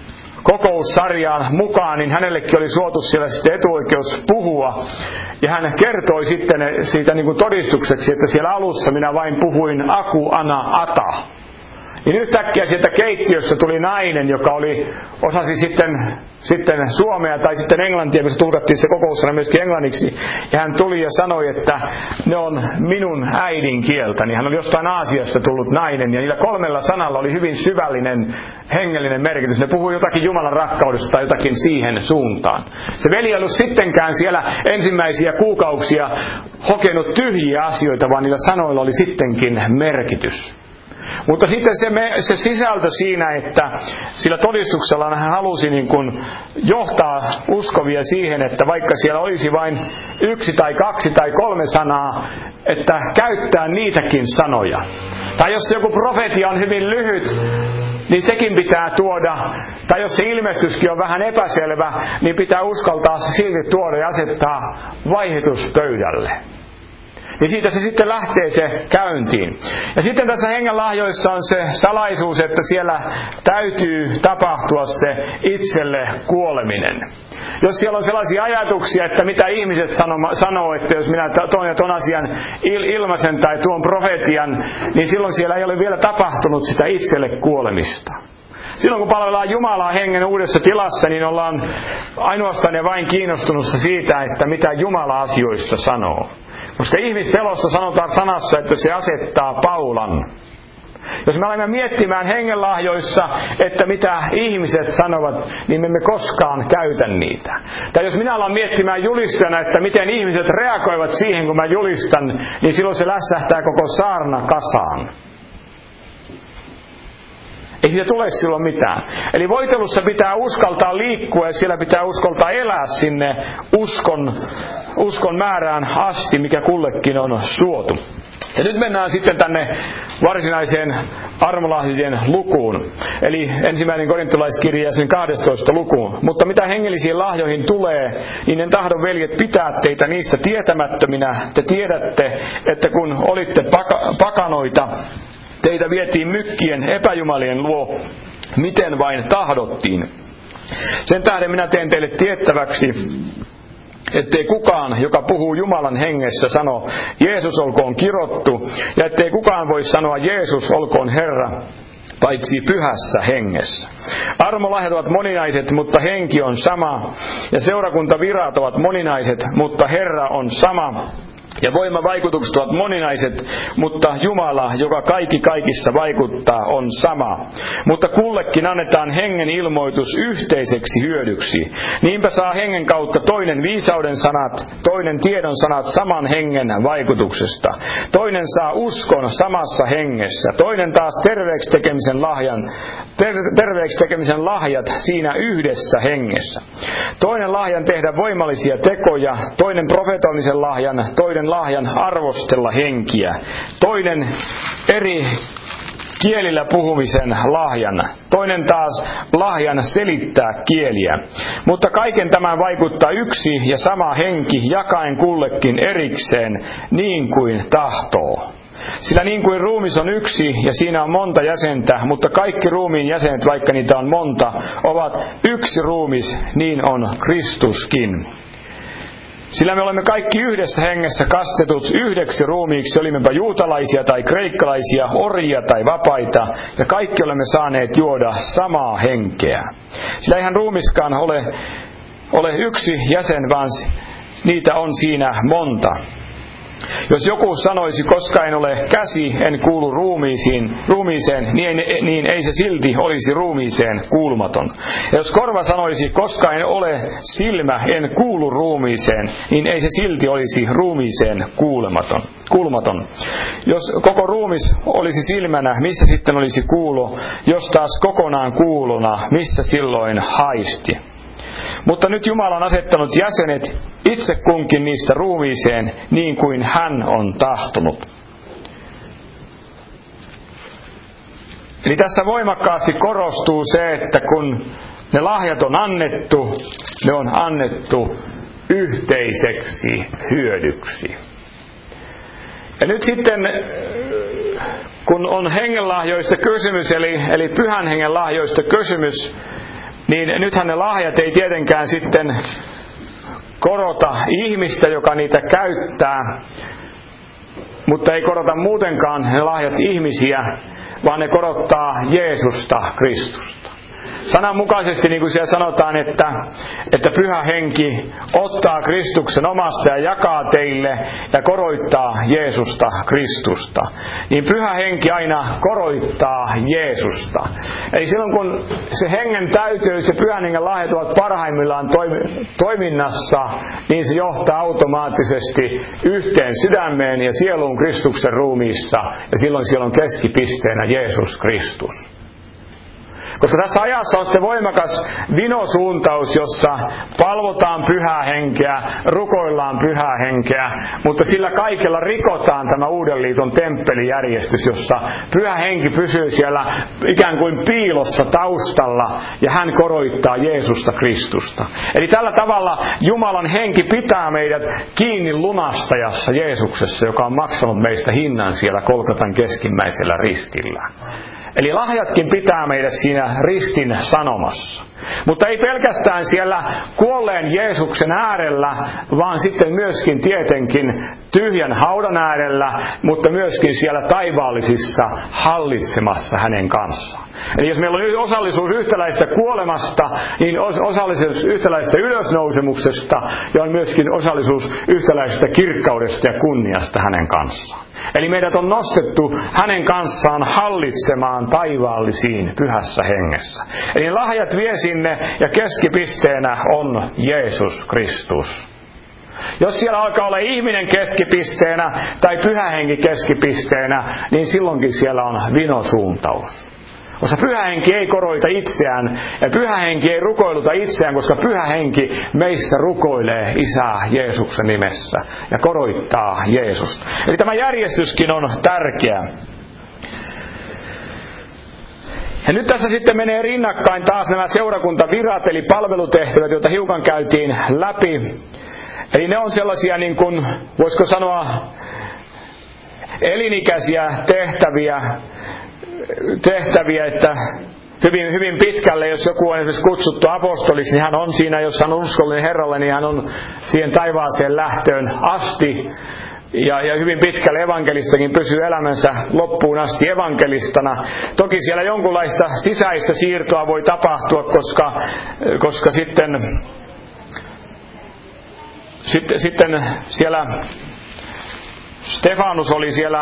kokoussarjaan mukaan, niin hänellekin oli suotu siellä sitten etuoikeus puhua. Ja hän kertoi sitten siitä niin kuin todistukseksi, että siellä alussa minä vain puhuin aku, ana, ata. Niin yhtäkkiä sieltä keittiöstä tuli nainen, joka osasi sitten suomea tai sitten englantia, kun se tulkattiin se kokoussana myöskin englanniksi. Ja hän tuli ja sanoi, että ne on minun äidinkieltäni. Hän oli jostain Aasiasta tullut nainen, ja niillä 3 sanalla oli hyvin syvällinen hengellinen merkitys. Ne puhui jotakin Jumalan rakkaudesta tai jotakin siihen suuntaan. Se veli ei ollut sittenkään siellä ensimmäisiä kuukausia hokenut tyhjiä asioita, vaan niillä sanoilla oli sittenkin merkitys. Mutta sitten se sisältö siinä, että sillä todistuksella hän halusi niin kuin johtaa uskovia siihen, että vaikka siellä olisi vain 1 tai 2 tai 3 sanaa, että käyttää niitäkin sanoja. Tai jos joku profeetia on hyvin lyhyt, niin sekin pitää tuoda. Tai jos se ilmestyskin on vähän epäselvä, niin pitää uskaltaa se silti tuoda ja asettaa vaihituspöydälle. Niin siitä se sitten lähtee se käyntiin. Ja sitten tässä hengenlahjoissa on se salaisuus, että siellä täytyy tapahtua se itselle kuoleminen. Jos siellä on sellaisia ajatuksia, että mitä ihmiset sanoo, että jos minä ton asian ilmaisen tai tuon profetian, niin silloin siellä ei ole vielä tapahtunut sitä itselle kuolemista. Silloin kun palvellaan Jumalaa hengen uudessa tilassa, niin ollaan ainoastaan ja vain kiinnostuneita siitä, että mitä Jumala asioista sanoo. Koska ihmispelosta sanotaan sanassa, että se asettaa paulan. Jos me olemme miettimään hengenlahjoissa, että mitä ihmiset sanovat, niin me emme koskaan käytä niitä. Tai jos minä alan miettimään julistajana, että miten ihmiset reagoivat siihen, kun mä julistan, niin silloin se lässähtää koko saarna kasaan. Ei siitä tule silloin mitään. Eli voitelussa pitää uskaltaa liikkua ja siellä pitää uskaltaa elää sinne uskon määrään asti, mikä kullekin on suotu. Ja nyt mennään sitten tänne varsinaiseen armolahjojen lukuun. Eli 1. korintolaiskirja sen 12 lukuun. Mutta mitä hengellisiin lahjoihin tulee, niin en tahdo, veljet, pitää teitä niistä tietämättöminä. Te tiedätte, että kun olitte pakanoita, teitä vietiin mykkien epäjumalien luo, miten vain tahdottiin. Sen tähden minä teen teille tiettäväksi, ettei kukaan, joka puhuu Jumalan hengessä, sano, Jeesus olkoon kirottu, ja ettei kukaan voi sanoa, Jeesus olkoon Herra, paitsi pyhässä hengessä. Armolahjat ovat moninaiset, mutta henki on sama, ja seurakuntavirat ovat moninaiset, mutta Herra on sama. Ja voimavaikutukset ovat moninaiset, mutta Jumala, joka kaikki kaikissa vaikuttaa, on sama. Mutta kullekin annetaan hengen ilmoitus yhteiseksi hyödyksi. Niinpä saa hengen kautta toinen viisauden sanat, toinen tiedon sanat saman hengen vaikutuksesta. Toinen saa uskon samassa hengessä, toinen taas terveeksi tekemisen lahjat siinä yhdessä hengessä. Toinen lahjan tehdä voimallisia tekoja, toinen profetoimisen lahjan, toinen lahjan arvostella henkiä, toinen eri kielillä puhumisen lahjan, toinen taas lahjan selittää kieliä. Mutta kaiken tämän vaikuttaa yksi ja sama henki, jakaen kullekin erikseen niin kuin tahtoo. Sillä niin kuin ruumis on yksi ja siinä on monta jäsentä, mutta kaikki ruumiin jäsenet, vaikka niitä on monta, ovat yksi ruumis, niin on Kristuskin. Sillä me olemme kaikki yhdessä hengessä kastetut yhdeksi ruumiiksi, olimmepa juutalaisia tai kreikkalaisia, orjia tai vapaita, ja kaikki olemme saaneet juoda samaa henkeä. Sillä eihän ruumiskaan ole yksi jäsen, vaan niitä on siinä monta. Jos joku sanoisi, koska en ole käsi, en kuulu ruumiiseen, niin ei se silti olisi ruumiiseen kuulumaton. Ja jos korva sanoisi, koska en ole silmä, en kuulu ruumiiseen, niin ei se silti olisi ruumiiseen kuulumaton. Jos koko ruumis olisi silmänä, missä sitten olisi kuulo? Jos taas kokonaan kuulona, missä silloin haisti? Mutta nyt Jumala on asettanut jäsenet itse kunkin niistä ruumiiseen niin kuin hän on tahtonut. Eli tässä voimakkaasti korostuu se, että kun ne lahjat on annettu, ne on annettu yhteiseksi hyödyksi. Ja nyt sitten, kun on hengenlahjoista kysymys, eli pyhän hengen lahjoista kysymys, niin nythän ne lahjat ei tietenkään sitten korota ihmistä, joka niitä käyttää, mutta ei korota muutenkaan ne lahjat ihmisiä, vaan ne korottaa Jeesusta, Kristusta. Sananmukaisesti, niin kuin siellä sanotaan, että Pyhä Henki ottaa Kristuksen omasta ja jakaa teille ja koroittaa Jeesusta, Kristusta. Niin Pyhä Henki aina koroittaa Jeesusta. Eli silloin kun se hengen täyteys ja Pyhän Hengen lahjat ovat parhaimmillaan toiminnassa, niin se johtaa automaattisesti yhteen sydämeen ja sieluun Kristuksen ruumiissa. Ja silloin siellä on keskipisteenä Jeesus Kristus. Koska tässä ajassa on sitten voimakas vinosuuntaus, jossa palvotaan Pyhää Henkeä, rukoillaan Pyhää Henkeä, mutta sillä kaikella rikotaan tämä Uuden liiton temppelijärjestys, jossa Pyhä Henki pysyy siellä ikään kuin piilossa taustalla ja hän koroittaa Jeesusta Kristusta. Eli tällä tavalla Jumalan Henki pitää meidät kiinni lunastajassa Jeesuksessa, joka on maksanut meistä hinnan siellä Golgatan keskimmäisellä ristillä. Eli lahjatkin pitää meidät siinä ristin sanomassa. Mutta ei pelkästään siellä kuolleen Jeesuksen äärellä, vaan sitten myöskin tietenkin tyhjän haudan äärellä, mutta myöskin siellä taivaallisissa hallitsemassa hänen kanssaan. Eli jos meillä on osallisuus yhtäläistä kuolemasta, niin osallisuus yhtäläistä ylösnousemuksesta ja on myöskin osallisuus yhtäläisestä kirkkaudesta ja kunniasta hänen kanssaan. Eli meidät on nostettu hänen kanssaan hallitsemaan taivaallisiin pyhässä hengessä. Eli lahjat vie sinne ja keskipisteenä on Jeesus Kristus. Jos siellä alkaa olla ihminen keskipisteenä tai pyhä henki keskipisteenä, niin silloinkin siellä on vinosuuntaus. Koska pyhä henki ei koroita itseään ja pyhä henki ei rukoiluta itseään, koska pyhä henki meissä rukoilee Isää Jeesuksen nimessä ja koroittaa Jeesusta. Eli tämä järjestyskin on tärkeä. Ja nyt tässä sitten menee rinnakkain taas nämä seurakuntavirat eli palvelutehtävät, joita hiukan käytiin läpi. Eli ne on sellaisia niin kuin, voisiko sanoa, elinikäisiä tehtäviä, että hyvin pitkälle, jos joku on esimerkiksi kutsuttu apostoliksi, niin hän on siinä, jos hän on uskollinen Herralle, niin hän on siihen taivaaseen lähtöön asti. Ja hyvin pitkälle evankelistakin pysyy elämänsä loppuun asti evankelistana. Toki siellä jonkunlaista sisäistä siirtoa voi tapahtua, koska sitten siellä Stefanus oli siellä,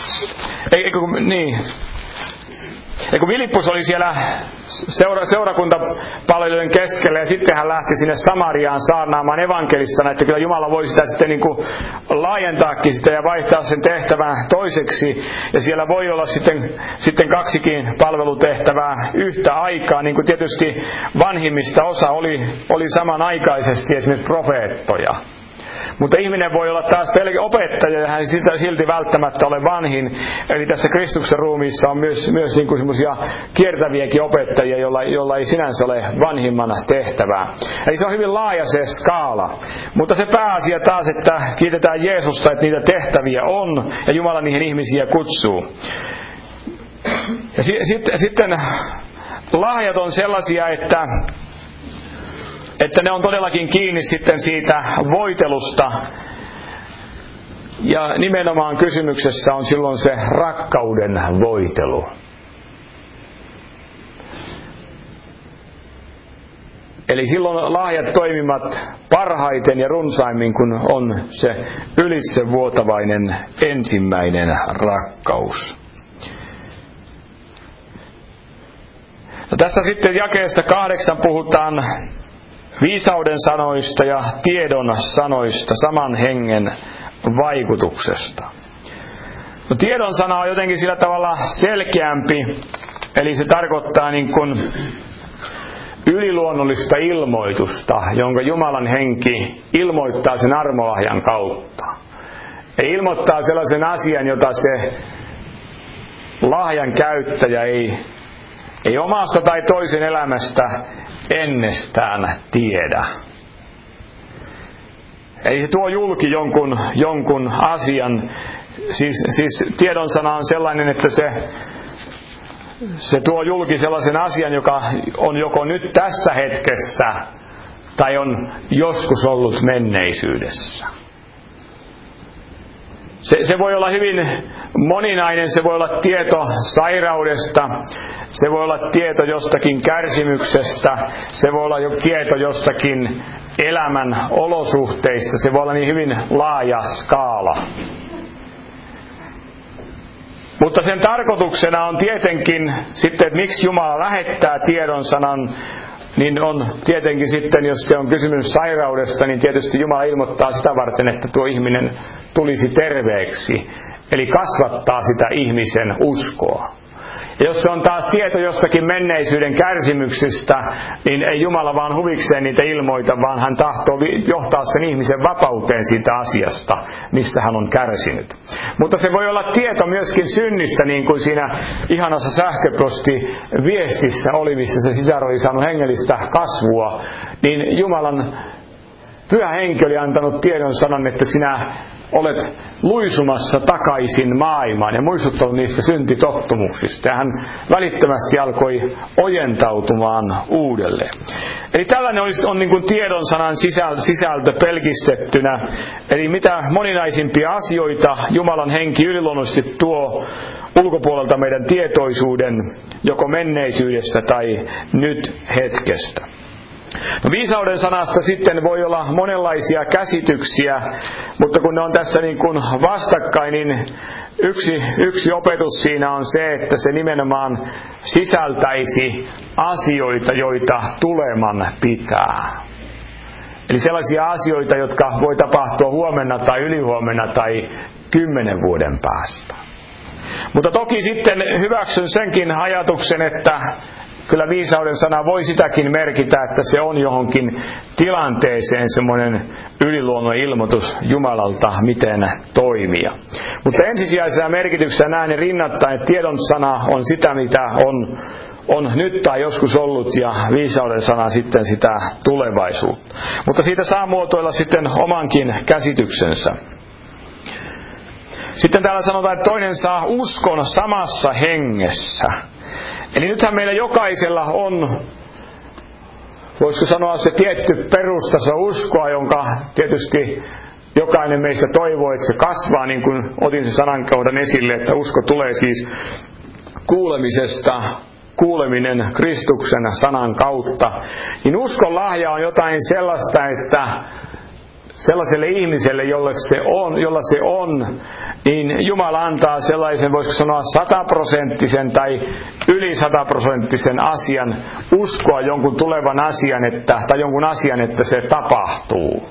kun Filippus oli siellä seurakuntapalvelujen keskellä ja sitten hän lähti sinne Samariaan saarnaamaan evankelistana, että kyllä Jumala voi sitä sitten niin kuin laajentaakin sitä ja vaihtaa sen tehtävän toiseksi. Ja siellä voi olla sitten kaksikin palvelutehtävää yhtä aikaa, niin kuin tietysti vanhimmista osa oli samanaikaisesti esimerkiksi profeettoja. Mutta ihminen voi olla taas pelkä opettaja ja hän silti välttämättä ole vanhin. Eli tässä Kristuksen ruumiissa on myös niin kuin semmoisia kiertäviäkin opettajia, joilla ei sinänsä ole vanhimman tehtävää. Eli se on hyvin laaja se skaala. Mutta se pääasia taas, että kiitetään Jeesusta, että niitä tehtäviä on ja Jumala niihin ihmisiä kutsuu. Ja sitten lahjat on sellaisia, että ne on todellakin kiinni sitten siitä voitelusta. Ja nimenomaan kysymyksessä on silloin se rakkauden voitelu. Eli silloin lahjat toimivat parhaiten ja runsaimmin, kun on se ylitsevuotavainen ensimmäinen rakkaus. No tässä sitten jakeessa 8 puhutaan viisauden sanoista ja tiedon sanoista, saman hengen vaikutuksesta. No, tiedon sana on jotenkin sillä tavalla selkeämpi, eli se tarkoittaa niin kuin yliluonnollista ilmoitusta, jonka Jumalan henki ilmoittaa sen armolahjan kautta. Ja ilmoittaa sellaisen asian, jota se lahjan käyttäjä ei omasta tai toisen elämästä ennestään tiedä. Eli se tuo julki jonkun asian. Siis tiedon sana on sellainen, että se tuo julki sellaisen asian, joka on joko nyt tässä hetkessä tai on joskus ollut menneisyydessä. Se voi olla hyvin moninainen, se voi olla tieto sairaudesta, se voi olla tieto jostakin kärsimyksestä, se voi olla tieto jostakin elämän olosuhteista, se voi olla niin hyvin laaja skaala. Mutta sen tarkoituksena on tietenkin sitten, että miksi Jumala lähettää tiedon sanan, niin on tietenkin sitten, jos se on kysymys sairaudesta, niin tietysti Jumala ilmoittaa sitä varten, että tuo ihminen tulisi terveeksi. Eli kasvattaa sitä ihmisen uskoa. Ja jos se on taas tieto jostakin menneisyyden kärsimyksistä, niin ei Jumala vaan huvikseen niitä ilmoita, vaan hän tahtoo johtaa sen ihmisen vapauteen siitä asiasta, missä hän on kärsinyt. Mutta se voi olla tieto myöskin synnistä, niin kuin siinä ihanassa sähköpostiviestissä oli, missä se sisar oli saanut hengellistä kasvua, niin Jumalan Pyhä Henki oli antanut tiedon sanan, että sinä olet luisumassa takaisin maailmaan ja muistuttanut niistä syntitottumuksista. Ja hän välittömästi alkoi ojentautumaan uudelleen. Eli tällainen on niin kuin tiedon sanan sisältö pelkistettynä. Eli mitä moninaisimpia asioita Jumalan henki yliluonnollisesti tuo ulkopuolelta meidän tietoisuuden joko menneisyydestä tai nyt hetkestä. No, viisauden sanasta sitten voi olla monenlaisia käsityksiä, mutta kun ne on tässä niin kuin vastakkain, niin yksi opetus siinä on se, että se nimenomaan sisältäisi asioita, joita tuleman pitää. Eli sellaisia asioita, jotka voi tapahtua huomenna tai ylihuomenna tai 10 vuoden päästä. Mutta toki sitten hyväksyn senkin ajatuksen, että kyllä viisauden sana voi sitäkin merkitä, että se on johonkin tilanteeseen semmoinen yliluonnollinen ilmoitus Jumalalta, miten toimia. Mutta ensisijaisena merkityksessä näen rinnattain, että tiedon sana on sitä, mitä on nyt tai joskus ollut, ja viisauden sana sitten sitä tulevaisuutta. Mutta siitä saa muotoilla sitten omankin käsityksensä. Sitten täällä sanotaan, että toinen saa uskon samassa hengessä. Eli nythän meillä jokaisella on, voisiko sanoa, se tietty perustaso uskoa, jonka tietysti jokainen meistä toivoo, että se kasvaa, niin kuin otin sen sanankaudan esille, että usko tulee siis kuulemisesta, kuuleminen Kristuksen sanan kautta. Niin uskon lahja on jotain sellaista, että sellaiselle ihmiselle, jolla se on, niin Jumala antaa sellaisen, voisiko sanoa 100% tai yli 100% asian, uskoa jonkun tulevan asian, tai jonkun asian, että se tapahtuu.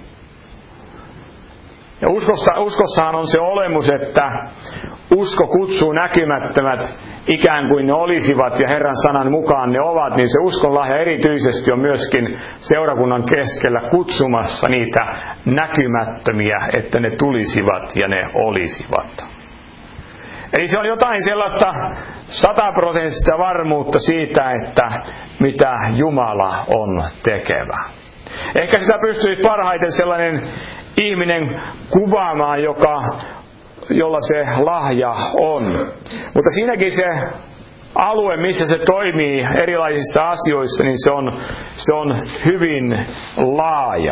Ja uskossahan on se olemus, että usko kutsuu näkymättömät ikään kuin ne olisivat ja Herran sanan mukaan ne ovat, niin se uskonlahja erityisesti on myöskin seurakunnan keskellä kutsumassa niitä näkymättömiä, että ne tulisivat ja ne olisivat. Eli se on jotain sellaista 100% varmuutta siitä, että mitä Jumala on tekevä. Ehkä sitä pystyisi parhaiten sellainen ihminen kuvaamaan, jolla se lahja on. Mutta siinäkin se alue, missä se toimii erilaisissa asioissa, niin se on hyvin laaja.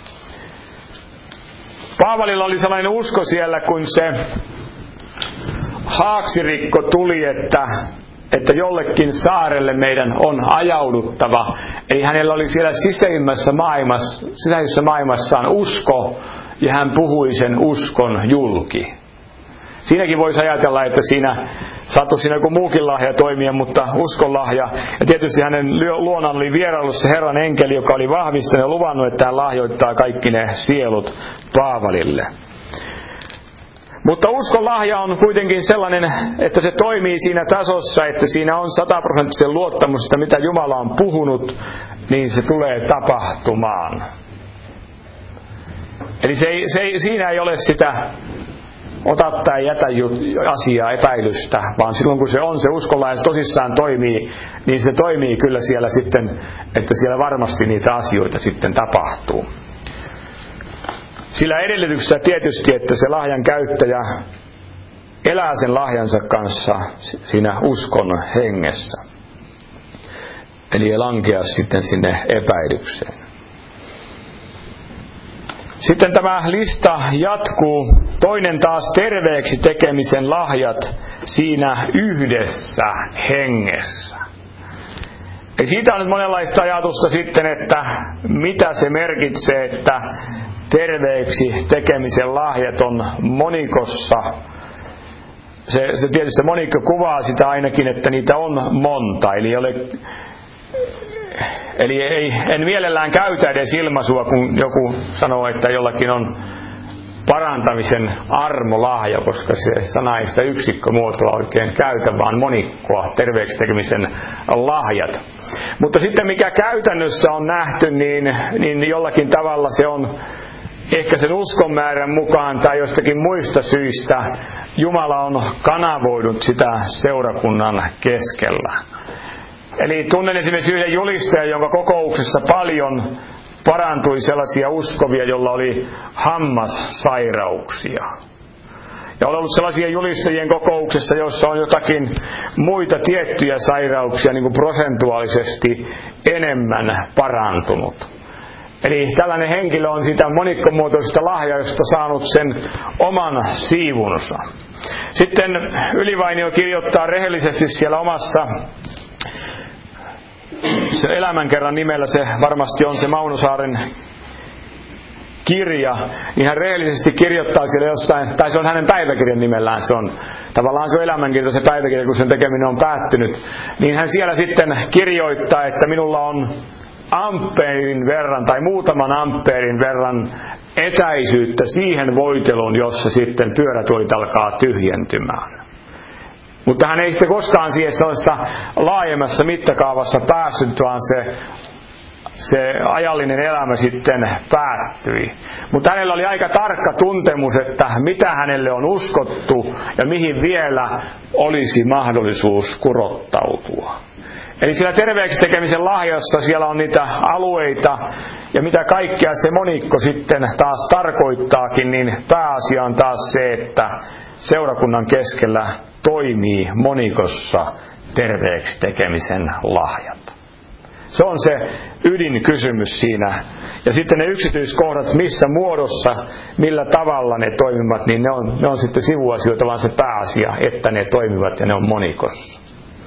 Paavalilla oli sellainen usko siellä, kun se haaksirikko tuli, että jollekin saarelle meidän on ajauduttava. Eli hänellä oli siellä sisäisessä maailmassaan usko, ja hän puhui sen uskon julki. Siinäkin voisi ajatella, että siinä saattoi siinä joku muukin lahja toimia, mutta uskonlahja. Ja tietysti hänen luonaan oli vieraillut se Herran enkeli, joka oli vahvistanut ja luvannut, että hän lahjoittaa kaikki ne sielut Paavalille. Mutta uskonlahja on kuitenkin sellainen, että se toimii siinä tasossa, että siinä on 100% luottamus, että mitä Jumala on puhunut, niin se tulee tapahtumaan. Eli siinä ei ole sitä ota tai jätä asiaa, epäilystä, vaan silloin kun se on se uskonlahja, se tosissaan toimii, niin se toimii kyllä siellä sitten, että siellä varmasti niitä asioita sitten tapahtuu. Sillä edellytyksessä tietysti, että se lahjan käyttäjä elää sen lahjansa kanssa siinä uskon hengessä. Eli ei lankea sitten sinne epäilykseen. Sitten tämä lista jatkuu. Toinen taas terveeksi tekemisen lahjat siinä yhdessä hengessä. Ja siitä on nyt monenlaista ajatusta sitten, että mitä se merkitsee, että terveeksi tekemisen lahjat on monikossa. Se tietysti monikko kuvaa sitä ainakin, että niitä on monta. En mielellään käytä edes ilmaisua, kun joku sanoo, että jollakin on parantamisen armolahja, koska se sana ei sitä yksikkömuotoa oikein käytä, vaan monikkoa, terveeksi tekemisen lahjat. Mutta sitten mikä käytännössä on nähty, niin jollakin tavalla se on ehkä sen uskonmäärän mukaan tai jostakin muista syistä Jumala on kanavoinut sitä seurakunnan keskellä. Eli tunnen esimerkiksi yhden julistajan, jonka kokouksessa paljon parantui sellaisia uskovia, joilla oli hammassairauksia. Ja olen ollut sellaisia julistajien kokouksessa, joissa on jotakin muita tiettyjä sairauksia niin kuin prosentuaalisesti enemmän parantunut. Eli tällainen henkilö on sitä monikkomuotoisesta lahjasta saanut sen oman siivunsa. Sitten Ylivainio kirjoittaa rehellisesti siellä omassa se elämänkerran nimellä, se varmasti on se Maunosaaren kirja, niin hän rehellisesti kirjoittaa siellä jossain, tai se on hänen päiväkirjan nimellään, se on tavallaan se elämänkirja, se päiväkirja, kun sen tekeminen on päättynyt, niin hän siellä sitten kirjoittaa, että minulla on ampeerin verran tai muutaman ampeerin verran etäisyyttä siihen voiteluun, jossa sitten pyörätuolit alkaa tyhjentymään. Mutta hän ei sitten koskaan siihen sellaisessa laajemmassa mittakaavassa päässyt, vaan se ajallinen elämä sitten päättyi. Mutta hänellä oli aika tarkka tuntemus, että mitä hänelle on uskottu ja mihin vielä olisi mahdollisuus kurottautua. Eli siellä terveeksi tekemisen lahjassa siellä on niitä alueita ja mitä kaikkea se monikko sitten taas tarkoittaakin, niin pääasia on taas se, että seurakunnan keskellä toimii monikossa terveeksi tekemisen lahjat. Se on se ydinkysymys siinä. Ja sitten ne yksityiskohdat, missä muodossa, millä tavalla ne toimivat, niin ne on sitten sivuasioita, vaan se pääasia, että ne toimivat ja ne on monikossa.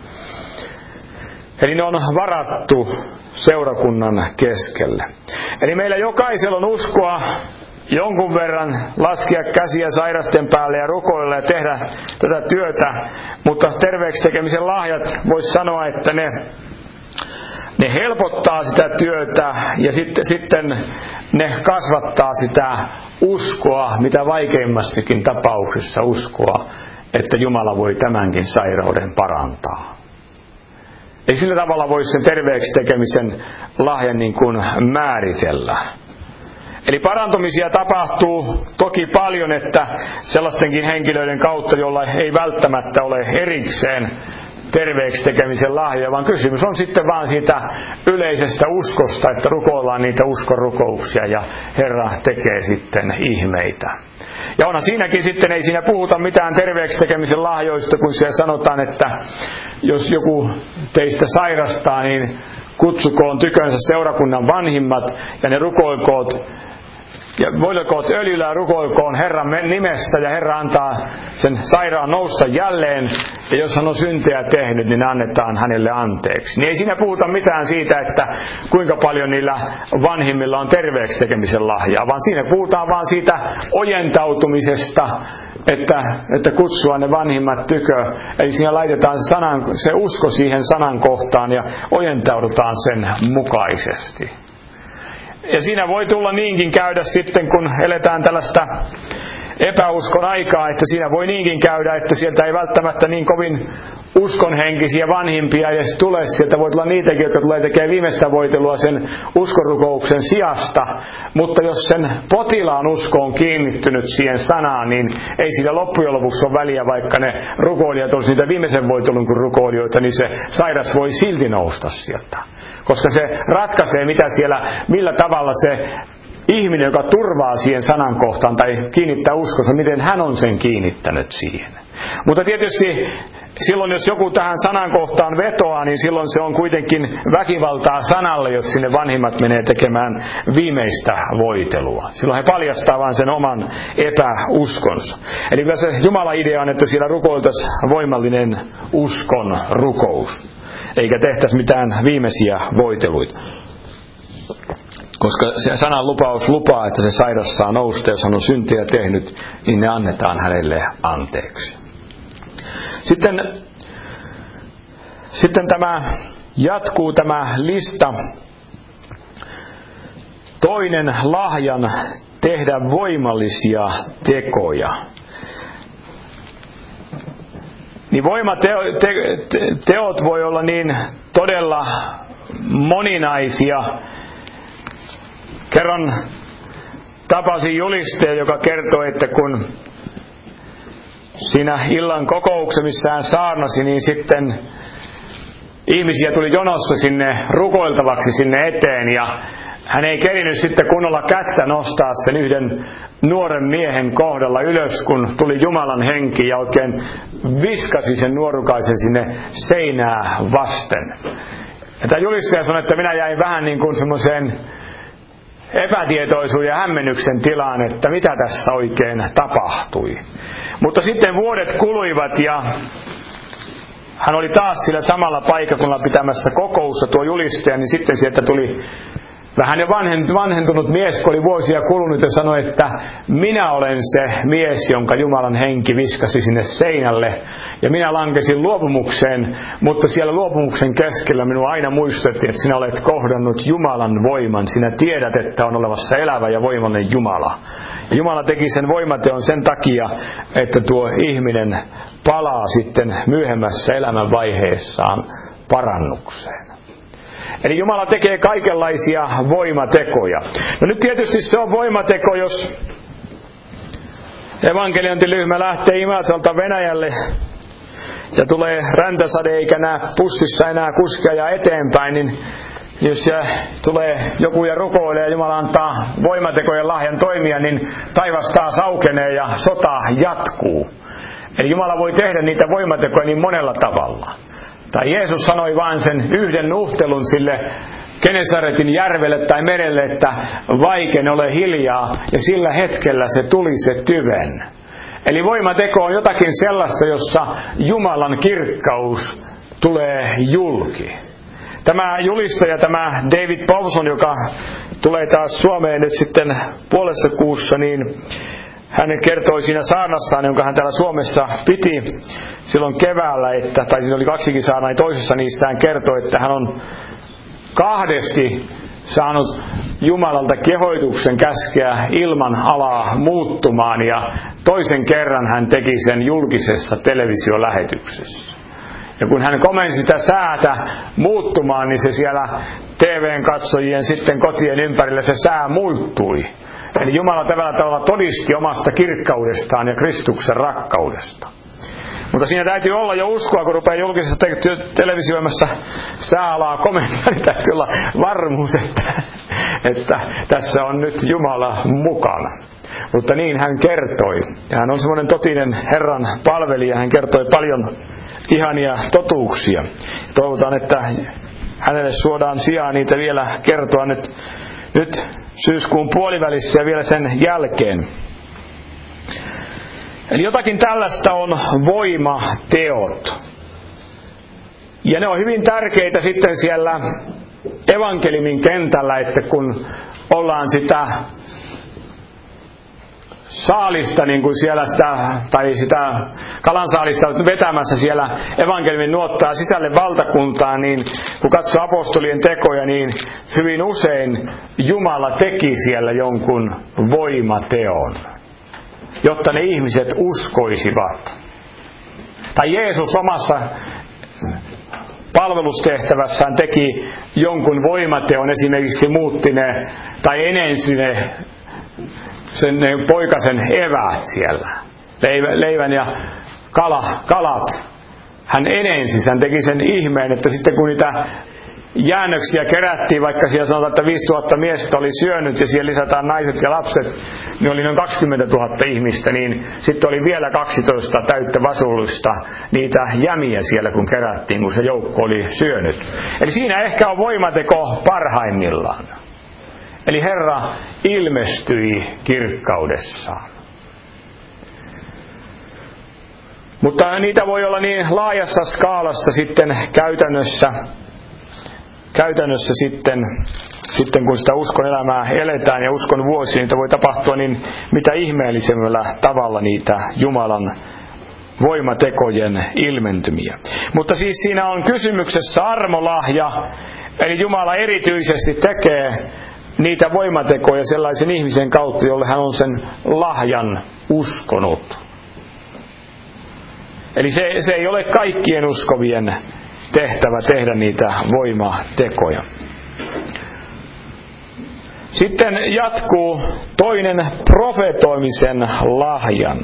Eli ne on varattu seurakunnan keskelle. Eli meillä jokaisella on uskoa jonkun verran laskea käsiä sairasten päälle ja rukoilla ja tehdä tätä työtä, mutta terveeksi tekemisen lahjat voisi sanoa, että ne helpottaa sitä työtä ja sitten ne kasvattaa sitä uskoa, mitä vaikeimmassakin tapauksissa uskoa, että Jumala voi tämänkin sairauden parantaa. Ei sillä tavalla voi sen terveeksi tekemisen lahjan niin kuin määritellä. Eli parantumisia tapahtuu toki paljon, että sellaistenkin henkilöiden kautta, joilla ei välttämättä ole erikseen terveeksi tekemisen lahjoja, vaan kysymys on sitten vaan siitä yleisestä uskosta, että rukoillaan niitä uskonrukouksia ja Herra tekee sitten ihmeitä. Ja onhan siinäkin sitten, ei siinä puhuta mitään terveeksi tekemisen lahjoista, kun siellä sanotaan, että jos joku teistä sairastaa, niin kutsukoon tykönsä seurakunnan vanhimmat ja ne rukoilkoot ja voidelkoot öljyllä ja rukoilkoon Herran nimessä ja Herra antaa sen sairaan nousta jälleen. Ja jos hän on syntejä tehnyt, niin annetaan hänelle anteeksi. Niin ei siinä puhuta mitään siitä, että kuinka paljon niillä vanhimmilla on terveeksi tekemisen lahjaa, vaan siinä puhutaan vaan siitä ojentautumisesta, että kutsua ne vanhimmat tykö. Eli siinä laitetaan se usko siihen sanan kohtaan ja ojentaudutaan sen mukaisesti. Ja siinä voi tulla niinkin käydä sitten, kun eletään tällaista epäuskon aikaa, että siinä voi niinkin käydä, että sieltä ei välttämättä niin kovin uskonhenkisiä vanhimpia edes tule. Sieltä voi tulla niitäkin, jotka tulee tekemään viimeistä voitelua sen uskonrukouksen sijasta. Mutta jos sen potilaan usko on kiinnittynyt siihen sanaan, niin ei siinä loppujen lopuksi ole väliä, vaikka ne rukoilijat olisi niitä viimeisen voitelun kuin rukoilijoita, niin se sairas voi silti nousta sieltä. Koska se ratkaisee, millä tavalla se ihminen, joka turvaa siihen sanankohtaan tai kiinnittää uskonsa, miten hän on sen kiinnittänyt siihen. Mutta tietysti silloin, jos joku tähän sanankohtaan vetoaa, niin silloin se on kuitenkin väkivaltaa sanalle, jos sinne vanhimmat menee tekemään viimeistä voitelua. Silloin he paljastaa vain sen oman epäuskonsa. Eli kyllä se Jumala-idea on, että siellä rukoiltaisiin voimallinen uskon rukous. Eikä tehtäisi mitään viimeisiä voiteluita. Koska se sanan lupaus lupaa, että se sairas saa nousta, jos hän on syntiä tehnyt, niin ne annetaan hänelle anteeksi. Sitten tämä jatkuu tämä lista. Toinen lahjan tehdä voimallisia tekoja. Niin voimateot voi olla niin todella moninaisia. Kerran tapasin julistajan, joka kertoi, että kun siinä illan kokouksessa, missä hän saarnasi, niin sitten ihmisiä tuli jonossa sinne rukoiltavaksi sinne eteen ja hän ei kerinyt sitten kunnolla kättä nostaa sen yhden nuoren miehen kohdalla ylös, kun tuli Jumalan henki ja oikein viskasi sen nuorukaisen sinne seinää vasten. Ja tämä julistaja sanoi, että minä jäin vähän niin kuin semmoiseen epätietoisuuden ja hämmennyksen tilaan, että mitä tässä oikein tapahtui. Mutta sitten vuodet kuluivat ja hän oli taas sillä samalla paikkakunnalla pitämässä kokousta tuo julistaja, niin sitten sieltä tuli vähän jo vanhentunut mies, kun oli vuosia kulunut ja sanoi, että minä olen se mies, jonka Jumalan henki viskasi sinne seinälle. Ja minä lankesin luopumukseen, mutta siellä luopumuksen keskellä minua aina muistettiin, että sinä olet kohdannut Jumalan voiman. Sinä tiedät, että on olemassa elävä ja voimallinen Jumala. Ja Jumala teki sen voimateon sen takia, että tuo ihminen palaa sitten myöhemmässä elämän vaiheessaan parannukseen. Eli Jumala tekee kaikenlaisia voimatekoja. No nyt tietysti se on voimateko, jos evankeliointilyhmä lähtee Imatralta Venäjälle ja tulee räntäsade eikä näe pussissa enää kuskeja eteenpäin, niin jos tulee joku ja rukoilee ja Jumala antaa voimatekojen lahjan toimia, niin taivas taas aukenee ja sota jatkuu. Eli Jumala voi tehdä niitä voimatekoja niin monella tavalla. Tai Jeesus sanoi vain sen yhden nuhtelun sille Genesaretin järvelle tai merelle, että vaiken ole hiljaa, ja sillä hetkellä se tuli se tyven. Eli voimateko on jotakin sellaista, jossa Jumalan kirkkaus tulee julki. Tämä julistaja, tämä David Powson, joka tulee taas Suomeen nyt sitten puolessa kuussa, niin hän kertoi siinä saarnassaan, jonka hän täällä Suomessa piti silloin keväällä, tai siinä oli 2 saarnaa, toisessa niissä hän kertoi, että hän on 2 saanut Jumalalta kehoituksen käskeä ilman alaa muuttumaan, ja toisen kerran hän teki sen julkisessa televisiolähetyksessä. Ja kun hän komensi sitä säätä muuttumaan, niin se siellä TV:n katsojien sitten kotien ympärillä se sää muuttui. Eli Jumala tällä tavalla todisti omasta kirkkaudestaan ja Kristuksen rakkaudesta. Mutta siinä täytyy olla jo uskoa, kun rupeaa julkisessa televisioimassa sääalaa komentaa, niin täytyy olla varmuus, että tässä on nyt Jumala mukana. Mutta niin hän kertoi. Ja hän on semmoinen totinen Herran palvelija. Hän kertoi paljon ihania totuuksia. Toivotaan, että hänelle suodaan sijaa niitä vielä kertoa nyt syyskuun puolivälissä ja vielä sen jälkeen. Eli jotakin tällaista on voimateot. Ja ne on hyvin tärkeitä sitten siellä evankeliumin kentällä, että kun ollaan sitä saalista, niin kuin siellä sitä kalansaalista vetämässä siellä evankeliumin nuottaa sisälle valtakuntaan, niin kun katsoo apostolien tekoja, niin hyvin usein Jumala teki siellä jonkun voimateon, jotta ne ihmiset uskoisivat. Tai Jeesus omassa palvelustehtävässään teki jonkun voimateon, esimerkiksi muutti ne tai enensi ne sen poikasen eväät siellä, leivän ja kalat. Hän enensi, hän teki sen ihmeen, että sitten kun niitä jäännöksiä kerättiin, vaikka siellä sanotaan, että 5000 miestä oli syönyt ja siellä lisätään naiset ja lapset, niin oli noin 20 000 ihmistä, niin sitten oli vielä 12 täyttä vasullista niitä jämiä siellä, kun kerättiin, kun se joukko oli syönyt. Eli siinä ehkä on voimateko parhaimmillaan. Eli Herra ilmestyi kirkkaudessaan. Mutta niitä voi olla niin laajassa skaalassa sitten käytännössä sitten kun sitä uskon elämää eletään ja uskon vuosia, niitä voi tapahtua niin mitä ihmeellisemmällä tavalla niitä Jumalan voimatekojen ilmentymiä. Mutta siis siinä on kysymyksessä armolahja, eli Jumala erityisesti tekee niitä voimatekoja sellaisen ihmisen kautta, jolle hän on sen lahjan uskonut. Eli se ei ole kaikkien uskovien tehtävä tehdä niitä voimatekoja. Sitten jatkuu toinen profetoimisen lahjan.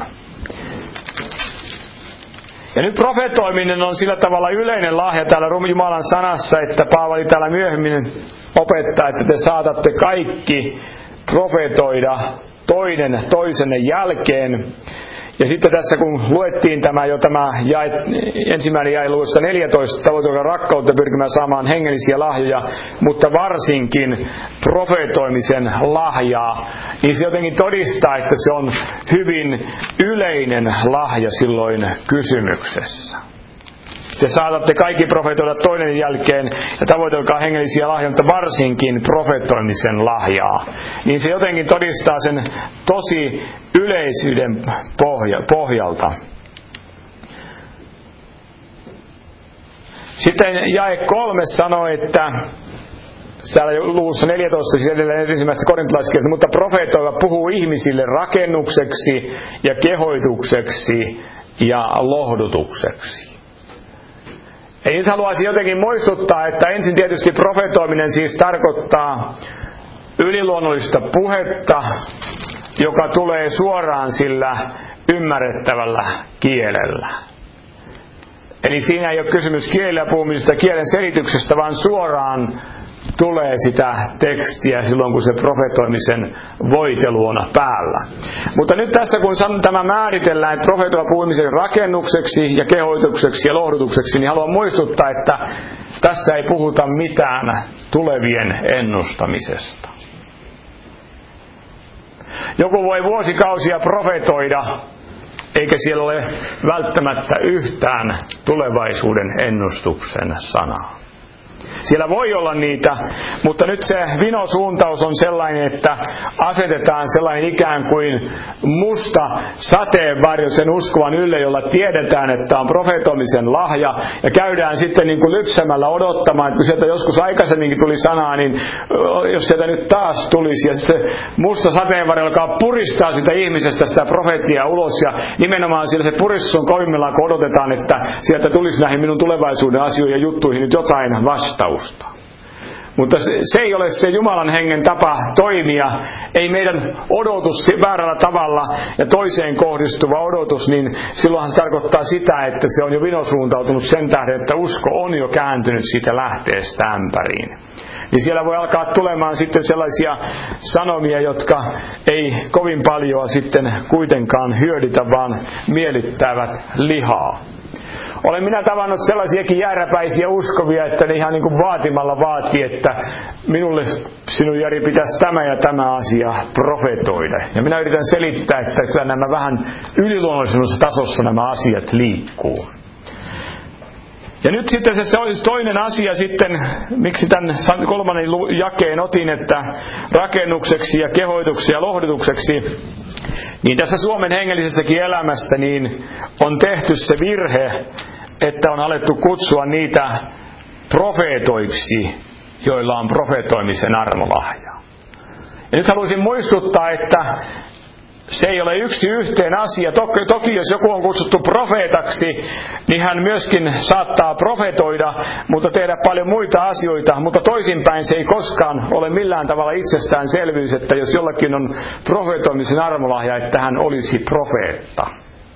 Ja nyt profetoiminen on sillä tavalla yleinen lahja täällä Jumalan sanassa, että Paavali täällä myöhemmin opettaa, että te saatatte kaikki profetoida toinen toisenne jälkeen. Ja sitten tässä kun luettiin tämä ensimmäinen jae luvusta 14, tavoitella rakkautta pyrkimään saamaan hengellisiä lahjoja, mutta varsinkin profetoimisen lahjaa, niin se jotenkin todistaa, että se on hyvin yleinen lahja silloin kysymyksessä. Te saatatte kaikki profetoida toinen jälkeen ja tavoitelkaa hengellisiä lahjoja, mutta varsinkin profetoimisen lahjaa. Niin se jotenkin todistaa sen tosi yleisyyden pohjalta. Sitten jae 3 sanoo, että täällä luvussa 14, siis edelleen ensimmäistä korintolaiskirjasta, mutta profeetoiva puhuu ihmisille rakennukseksi ja kehoitukseksi ja lohdutukseksi. Ja nyt haluaisin jotenkin muistuttaa, että ensin tietysti profetoiminen siis tarkoittaa yliluonnollista puhetta, joka tulee suoraan sillä ymmärrettävällä kielellä. Eli siinä ei ole kysymys kielellä puhumisesta, kielen selityksestä, vaan suoraan tulee sitä tekstiä silloin, kun se profetoimisen voitelu on päällä. Mutta nyt tässä, kun tämä määritellään profetoiva puhumisen rakennukseksi ja kehoitukseksi ja lohdutukseksi, niin haluan muistuttaa, että tässä ei puhuta mitään tulevien ennustamisesta. Joku voi vuosikausia profetoida, eikä siellä ole välttämättä yhtään tulevaisuuden ennustuksen sanaa. Siellä voi olla niitä, mutta nyt se vinosuuntaus on sellainen, että asetetaan sellainen ikään kuin musta sateenvarjo sen uskovan ylle, jolla tiedetään, että on profetoimisen lahja, ja käydään sitten niin kuin lypsämällä odottamaan, että kun sieltä joskus aikaisemminkin tuli sanaa, niin jos sieltä nyt taas tulisi, ja se musta sateenvarjo alkaa puristaa sitä ihmisestä sitä profetiaa ulos, ja nimenomaan sillä se puristus on kovimmillaan, kun odotetaan, että sieltä tulisi näihin minun tulevaisuuden asioihin ja juttuihin nyt jotain vastausta. Mutta se ei ole se Jumalan hengen tapa toimia. Ei meidän odotus väärällä tavalla ja toiseen kohdistuva odotus, niin silloinhan se tarkoittaa sitä, että se on jo vinosuuntautunut sen tähden, että usko on jo kääntynyt siitä lähteestä ämpäriin. Niin siellä voi alkaa tulemaan sitten sellaisia sanomia, jotka ei kovin paljon sitten kuitenkaan hyödytä, vaan miellyttävät lihaa. Olen minä tavannut sellaisiakin jääräpäisiä uskovia, että ne ihan niin kuin vaatimalla vaatii, että minulle sinun Jari pitäisi tämä ja tämä asia profetoida. Ja minä yritän selittää, että kyllä nämä vähän yliluonnollisessa tasossa nämä asiat liikkuu. Ja nyt sitten se olisi toinen asia sitten, miksi tämän 3. jakeen otin, että rakennukseksi ja kehoituksi ja lohdutukseksi, niin tässä Suomen hengellisessäkin elämässä niin on tehty se virhe, että on alettu kutsua niitä profeetoiksi, joilla on profetoimisen armolahja. Ja nyt haluaisin muistuttaa, että se ei ole yksi yhteen asia. Toki jos joku on kutsuttu profeetaksi, niin hän myöskin saattaa profetoida, mutta tehdä paljon muita asioita. Mutta toisinpäin se ei koskaan ole millään tavalla itsestäänselvyys, että jos jollakin on profetoimisen armolahja, että hän olisi profeetta.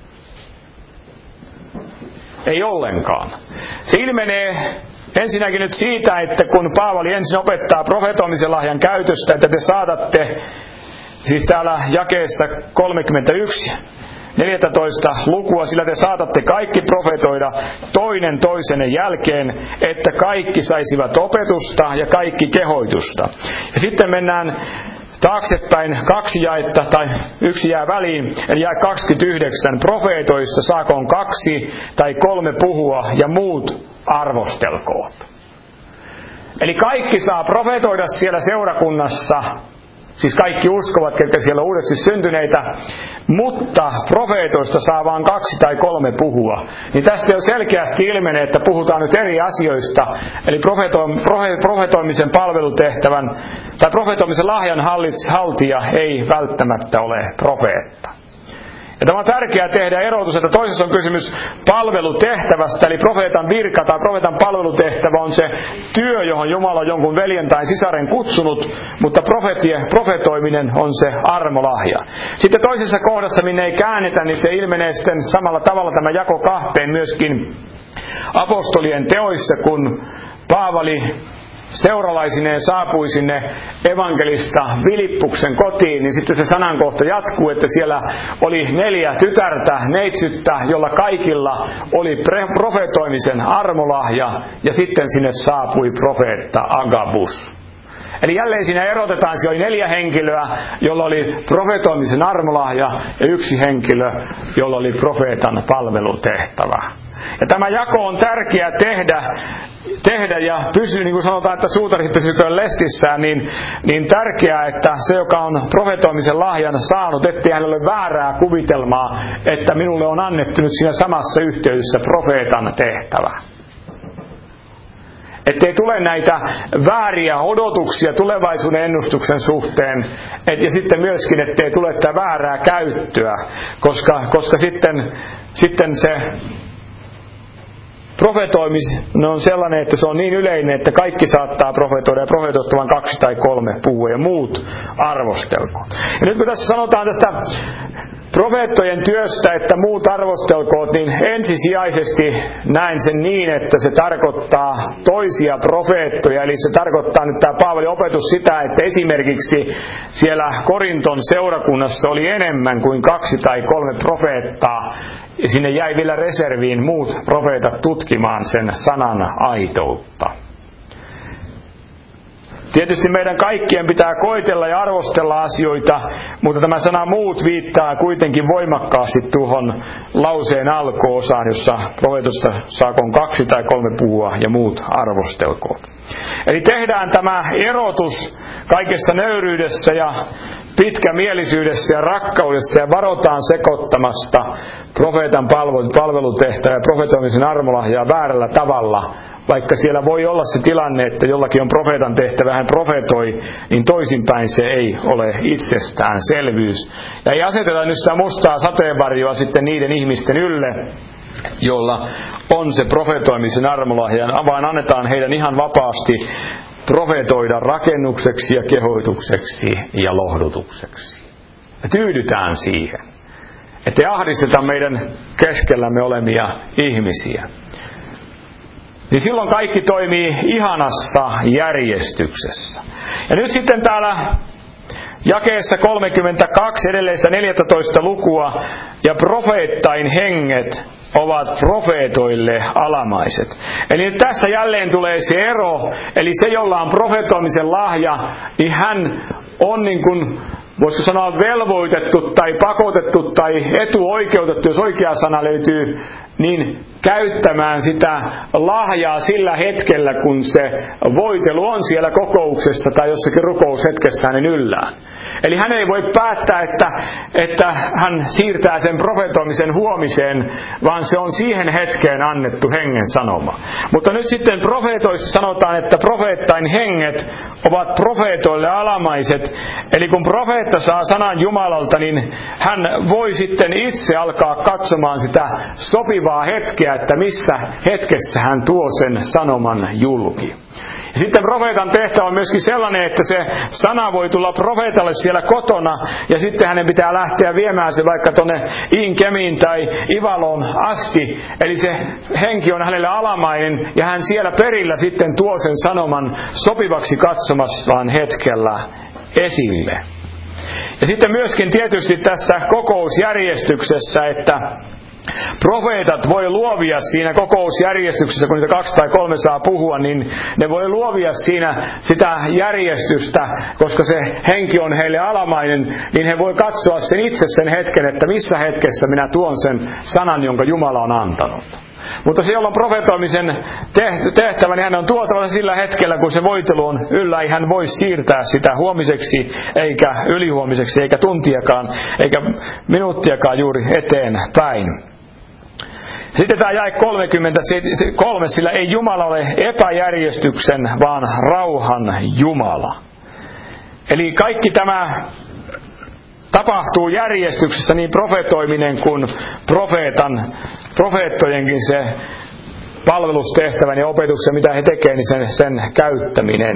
Ei ollenkaan. Se ilmenee ensinnäkin nyt siitä, että kun Paavali ensin opettaa profetoimisen lahjan käytöstä, että te saatatte, siis täällä jakeessa 31, 14 lukua, sillä te saatatte kaikki profetoida toinen toisenne jälkeen, että kaikki saisivat opetusta ja kaikki kehoitusta. Ja sitten mennään taaksepäin 2 jaetta, tai 1 jää väliin, eli jae 29, profeetoista saakoon 2 tai 3 puhua ja muut arvostelkoot. Eli kaikki saa profetoida siellä seurakunnassa, siis kaikki uskovat, ketkä siellä on uudesti syntyneitä, mutta profeetoista saa vain 2 tai 3 puhua. Niin tästä jo selkeästi ilmenee, että puhutaan nyt eri asioista. Eli profetoimisen palvelutehtävän tai profetoimisen lahjan haltija ei välttämättä ole profeetta. Ja tämä on tärkeää tehdä erotus, että toisessa on kysymys palvelutehtävästä, eli profeetan virka tai profeetan palvelutehtävä on se työ, johon Jumala on jonkun veljen tai sisaren kutsunut, mutta profetoiminen on se armolahja. Sitten toisessa kohdassa, minne ei käännetä, niin se ilmenee sitten samalla tavalla tämä jako 2 myöskin apostolien teoissa, kun Paavali seuralaisineen saapui sinne evankelista Filippuksen kotiin, niin sitten se sanankohta jatkuu, että siellä oli 4 tytärtä, neitsyttä, jolla kaikilla oli profetoimisen armolahja, ja sitten sinne saapui profeetta Agabus. Eli jälleen siinä erotetaan, siellä oli 4 henkilöä, jolla oli profetoimisen armolahja, ja 1 henkilö, jolla oli profeetan palvelutehtävä. Ja tämä jako on tärkeää tehdä ja pysyy, niin kuin sanotaan, että suutari pysyköön lestissään, niin tärkeää, että se, joka on profetoimisen lahjan saanut, ettei hänelle ole väärää kuvitelmaa, että minulle on annettu nyt siinä samassa yhteydessä profeetan tehtävä. Ettei tule näitä vääriä odotuksia tulevaisuuden ennustuksen suhteen, ja sitten myöskin, ettei tule tätä väärää käyttöä, koska sitten se profetoiminen on sellainen, että se on niin yleinen, että kaikki saattaa profetoida, ja profeetoista vain 2 tai 3 puhuu, ja muut arvostelkoon. Ja nyt kun tässä sanotaan tästä profeettojen työstä, että muut arvostelkoot, niin ensisijaisesti näen sen niin, että se tarkoittaa toisia profeettoja. Eli se tarkoittaa nyt tämä Paavalin opetus sitä, että esimerkiksi siellä Korinton seurakunnassa oli enemmän kuin 2 tai 3 profeettaa. Ja sinne jäi vielä reserviin muut profeetat tutkimaan sen sanan aitoutta. Tietysti meidän kaikkien pitää koetella ja arvostella asioita, mutta tämä sana muut viittaa kuitenkin voimakkaasti tuohon lauseen alkuosaan, jossa profeetosta saakoon 2 tai 3 puhua ja muut arvostelkoot. Eli tehdään tämä erotus kaikessa nöyryydessä ja pitkämielisyydessä ja rakkaudessa ja varotaan sekoittamasta profeetan palvelutehtävä ja profetoimisen armolahjaa väärällä tavalla. Vaikka siellä voi olla se tilanne, että jollakin on profeetan tehtävä, hän profetoi, niin toisinpäin se ei ole itsestäänselvyys. Ja ei aseteta nyt sitä mustaa sateenvarjoa sitten niiden ihmisten ylle, jolla on se profetoimisen armolahja, vaan annetaan heidän ihan vapaasti profetoida rakennukseksi ja kehoitukseksi ja lohdutukseksi. Ja tyydytään siihen, ettei ahdisteta meidän keskellämme olemia ihmisiä. Niin silloin kaikki toimii ihanassa järjestyksessä. Ja nyt sitten täällä jakeessa 32 edelleistä 14 lukua, ja profeettain henget ovat profeetoille alamaiset. Eli nyt tässä jälleen tulee se ero, eli se, jolla on profetoimisen lahja, niin hän on niin kuin, voisiko sanoa, velvoitettu tai pakotettu tai etuoikeutettu, jos oikea sana löytyy, niin käyttämään sitä lahjaa sillä hetkellä, kun se voitelu on siellä kokouksessa tai jossakin rukoushetkessä hänen yllään. Eli hän ei voi päättää, että hän siirtää sen profetoimisen huomiseen, vaan se on siihen hetkeen annettu hengen sanoma. Mutta nyt sitten profeetoissa sanotaan, että profeettain henget ovat profeetoille alamaiset. Eli kun profeetta saa sanan Jumalalta, niin hän voi sitten itse alkaa katsomaan sitä sopivaa hetkeä, että missä hetkessä hän tuo sen sanoman julki. Ja sitten profeetan tehtävä on myöskin sellainen, että se sana voi tulla profeetalle siellä kotona, ja sitten hänen pitää lähteä viemään se vaikka tuonne Iinkemiin tai Ivaloon asti. Eli se henki on hänelle alamainen, ja hän siellä perillä sitten tuo sen sanoman sopivaksi katsomassaan hetkellä esille. Ja sitten myöskin tietysti tässä kokousjärjestyksessä, että profeetat voi luovia siinä kokousjärjestyksessä, kun niitä 2 tai 3 saa puhua, niin ne voi luovia siinä sitä järjestystä, koska se henki on heille alamainen, niin he voi katsoa sen itse sen hetken, että missä hetkessä minä tuon sen sanan, jonka Jumala on antanut. Mutta se, jolla on profetoimisen tehtävä, niin hän on tuotava sillä hetkellä, kun se voitelu on yllä. Ei hän voi siirtää sitä huomiseksi, eikä ylihuomiseksi, eikä tuntiakaan, eikä minuuttiakaan juuri eteenpäin. Sitten tämä jae 33, sillä ei Jumala ole epäjärjestyksen, vaan rauhan Jumala. Eli kaikki tämä tapahtuu järjestyksessä, niin profetoiminen kuin profeettojenkin se palvelustehtävän ja opetuksen, mitä he tekevät, niin sen käyttäminen.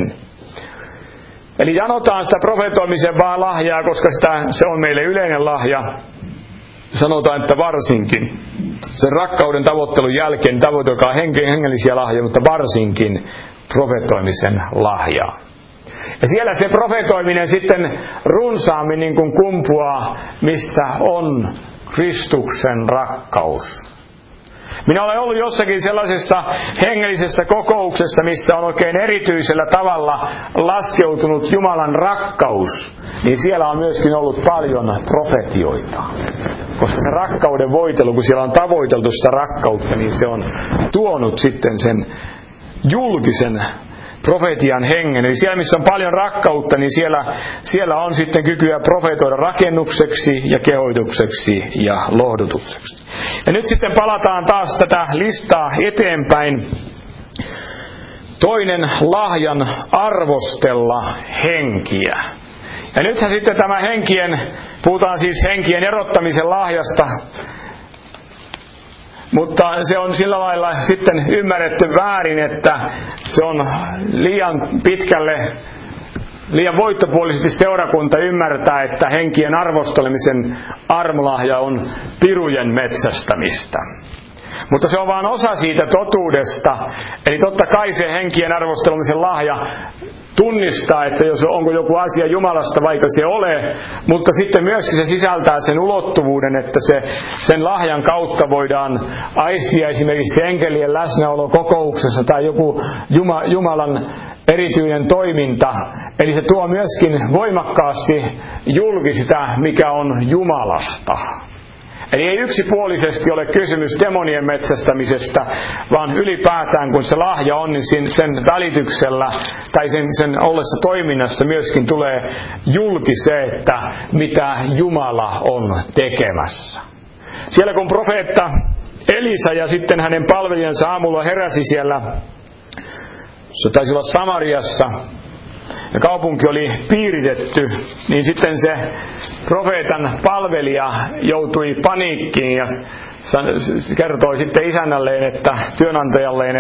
Eli janotaan sitä profetoimisen vaan lahjaa, koska se on meille yleinen lahja. Sanotaan, että varsinkin sen rakkauden tavoittelun jälkeen tavoitelkaa hengellisiä lahjoja, mutta varsinkin profetoimisen lahjaa. Ja siellä se profetoiminen sitten runsaammin niin kuin kumpuaa, missä on Kristuksen rakkaus. Minä olen ollut jossakin sellaisessa hengellisessä kokouksessa, missä on oikein erityisellä tavalla laskeutunut Jumalan rakkaus, niin siellä on myöskin ollut paljon profetioita. Koska se rakkauden voitelu, kun siellä on tavoiteltu sitä rakkautta, niin se on tuonut sitten sen julkisen profetian hengen. Eli siellä, missä on paljon rakkautta, niin siellä on sitten kykyä profetoida rakennukseksi ja kehoitukseksi ja lohdutukseksi. Ja nyt sitten palataan taas tätä listaa eteenpäin. Toinen lahjan arvostella henkiä. Ja nythän sitten tämä puhutaan siis henkien erottamisen lahjasta, mutta se on sillä lailla sitten ymmärretty väärin, että se on liian voittopuolisesti seurakunta ymmärtää, että henkien arvostelemisen armolahja on pirujen metsästämistä. Mutta se on vain osa siitä totuudesta. Eli totta kai se henkien arvostelemisen lahja tunnistaa, että onko joku asia Jumalasta, vaikka se ole, mutta sitten myöskin se sisältää sen ulottuvuuden, että sen lahjan kautta voidaan aistia esimerkiksi enkelien läsnäolo kokouksessa tai joku Jumalan erityinen toiminta. Eli se tuo myöskin voimakkaasti julki sitä, mikä on Jumalasta. Eli ei yksipuolisesti ole kysymys demonien metsästämisestä, vaan ylipäätään kun se lahja on, niin sen välityksellä tai sen ollessa toiminnassa myöskin tulee julki se, että mitä Jumala on tekemässä. Siellä kun profeetta Elisa ja sitten hänen palvelijansa aamulla heräsi siellä, se taisi olla Samariassa, ja kaupunki oli piiritetty, niin sitten se profeetan palvelija joutui paniikkiin ja kertoi sitten isännälleen, työnantajalleen,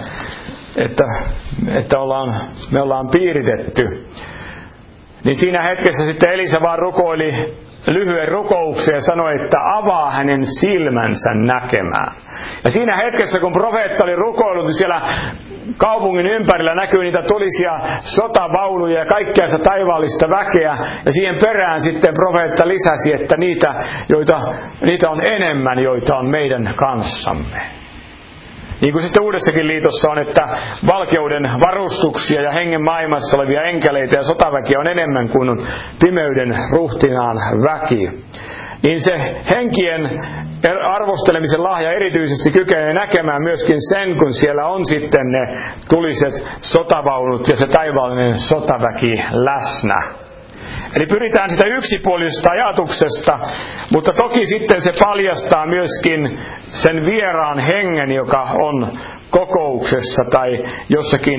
että me ollaan piiritetty. Niin siinä hetkessä sitten Elisa vaan rukoili lyhyen rukouksen ja sanoi, että avaa hänen silmänsä näkemään. Ja siinä hetkessä, kun profeetta oli rukoillut, niin siellä kaupungin ympärillä näkyy niitä tulisia sotavaunuja ja kaikkea sitä taivaallista väkeä. Ja siihen perään sitten profeetta lisäsi, että niitä on enemmän, joita on meidän kanssamme. Niin kuin sitten Uudessakin liitossa on, että valkeuden varustuksia ja hengen maailmassa olevia enkeleitä ja sotaväkiä on enemmän kuin on pimeyden ruhtinaan väki. Niin se henkien arvostelemisen lahja erityisesti kykenee näkemään myöskin sen, kun siellä on sitten ne tuliset sotavaunut ja se taivaallinen sotaväki läsnä. Eli pyritään sitä yksipuolisesta ajatuksesta, mutta toki sitten se paljastaa myöskin sen vieraan hengen, joka on kokouksessa tai jossakin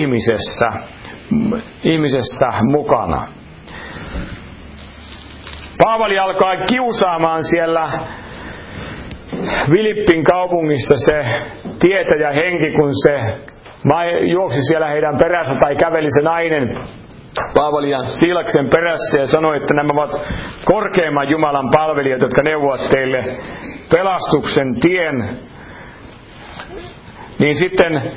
ihmisessä mukana. Paavali alkaa kiusaamaan siellä Filippin kaupungissa se tietäjä henki, kun se juoksi siellä heidän perässä tai käveli se nainen Paavali ja Siilaksen perässä ja sanoi, että nämä ovat korkeimman Jumalan palvelijat, jotka neuvovat teille pelastuksen tien. Niin sitten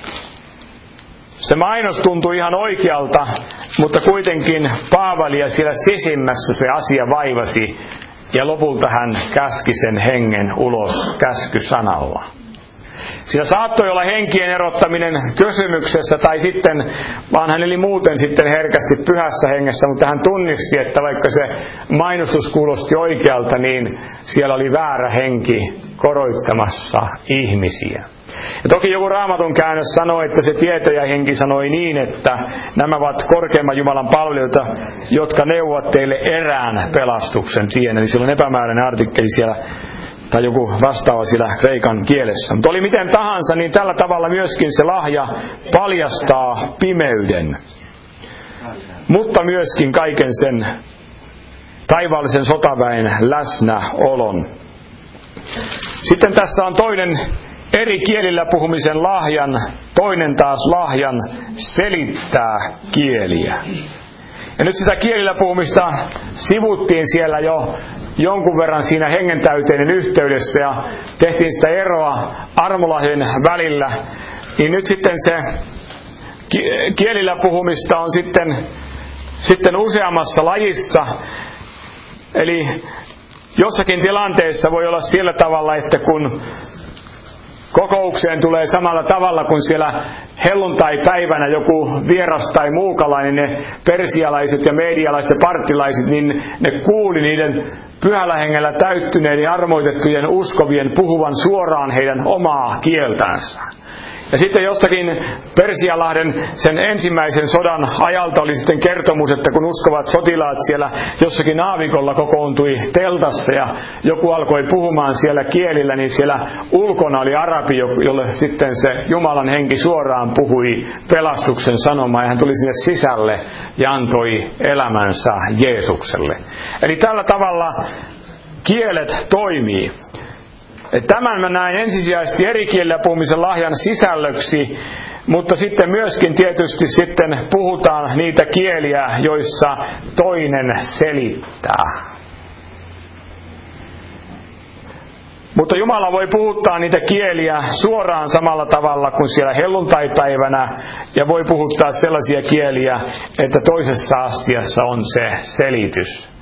se mainos tuntui ihan oikealta, mutta kuitenkin Paavalia siellä sisimmässä se asia vaivasi ja lopulta hän käski sen hengen ulos käskysanalla. Siinä saattoi olla henkien erottaminen kysymyksessä tai sitten, vaan hän eli muuten sitten herkästi pyhässä hengessä, mutta hän tunnisti, että vaikka se mainostus kuulosti oikealta, niin siellä oli väärä henki koroittamassa ihmisiä. Ja toki joku Raamatun käännös sanoi, että se tietäjähenki sanoi niin, että nämä ovat korkeimman Jumalan palvelijoita, jotka neuvovat teille erään pelastuksen tien. Eli siellä on epämääräinen artikkeli siellä tai joku vastaava siellä kreikan kielessä. Mutta oli miten tahansa, niin tällä tavalla myöskin se lahja paljastaa pimeyden. Mutta myöskin kaiken sen taivaallisen sotaväen läsnäolon. Sitten tässä on toinen eri kielillä puhumisen lahjan, toinen taas lahjan selittää kieliä. Ja nyt sitä kielillä puhumista sivuttiin siellä jo jonkun verran siinä hengentäyteinen yhteydessä ja tehtiin sitä eroa armolahjojen välillä. Niin nyt sitten se kielillä puhumista on sitten useammassa lajissa. Eli jossakin tilanteessa voi olla sillä tavalla, että kun kokoukseen tulee samalla tavalla kuin siellä helluntai-päivänä joku vieras tai muukalainen, ne persialaiset ja medialaiset ja parttilaiset, niin ne kuuli niiden pyhällä hengellä täyttyneiden ja armoitettujen uskovien puhuvan suoraan heidän omaa kieltänsä. Ja sitten jostakin Persialahden sen ensimmäisen sodan ajalta oli sitten kertomus, että kun uskovat sotilaat siellä jossakin aavikolla kokoontui teltassa ja joku alkoi puhumaan siellä kielillä, niin siellä ulkona oli arabi, jolle sitten se Jumalan henki suoraan puhui pelastuksen sanomaa ja hän tuli sinne sisälle ja antoi elämänsä Jeesukselle. Eli tällä tavalla kielet toimii. Tämän mä näen ensisijaisesti eri kielillä puhumisen lahjan sisällöksi, mutta sitten myöskin tietysti sitten puhutaan niitä kieliä, joissa toinen selittää. Mutta Jumala voi puhuttaa niitä kieliä suoraan samalla tavalla kuin siellä helluntaipäivänä, ja voi puhuttaa sellaisia kieliä, että toisessa astiassa on se selitys.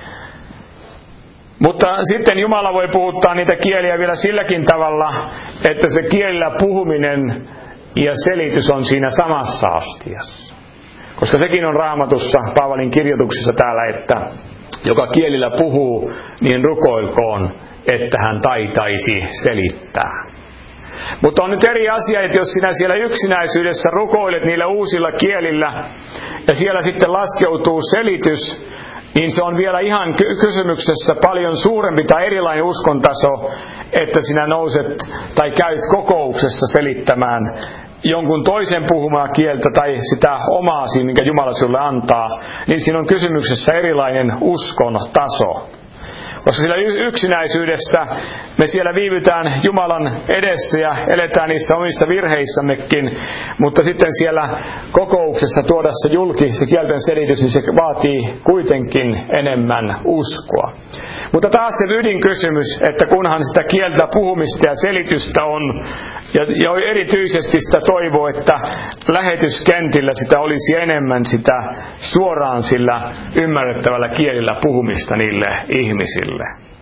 Mutta sitten Jumala voi puhuttaa niitä kieliä vielä silläkin tavalla, että se kielillä puhuminen ja selitys on siinä samassa astiassa. Koska sekin on Raamatussa, Paavalin kirjoituksessa täällä, että joka kielillä puhuu, niin rukoilkoon, että hän taitaisi selittää. Mutta on nyt eri asia, että jos sinä siellä yksinäisyydessä rukoilet niillä uusilla kielillä, ja siellä sitten laskeutuu selitys, niin se on vielä ihan kysymyksessä paljon suurempi tai erilainen uskontaso, että sinä nouset tai käyt kokouksessa selittämään jonkun toisen puhumaa kieltä tai sitä omaa, minkä Jumala sinulle antaa, niin siinä on kysymyksessä erilainen uskon taso. Koska siellä yksinäisyydessä me siellä viivytään Jumalan edessä ja eletään niissä omissa virheissämmekin, mutta sitten siellä kokouksessa tuoda se julki, se kielten selitys, niin se vaatii kuitenkin enemmän uskoa. Mutta taas se ydinkysymys, että kunhan sitä kieltä puhumista ja selitystä on, ja erityisesti sitä toivoo, että lähetyskentillä sitä olisi enemmän sitä suoraan sillä ymmärrettävällä kielillä puhumista niille ihmisille.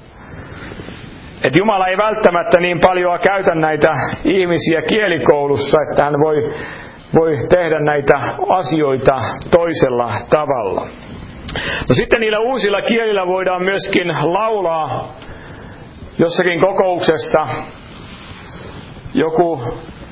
Et Jumala ei välttämättä niin paljon käytä näitä ihmisiä kielikoulussa, että hän voi tehdä näitä asioita toisella tavalla. No sitten niillä uusilla kielillä voidaan myöskin laulaa jossakin kokouksessa. Joku,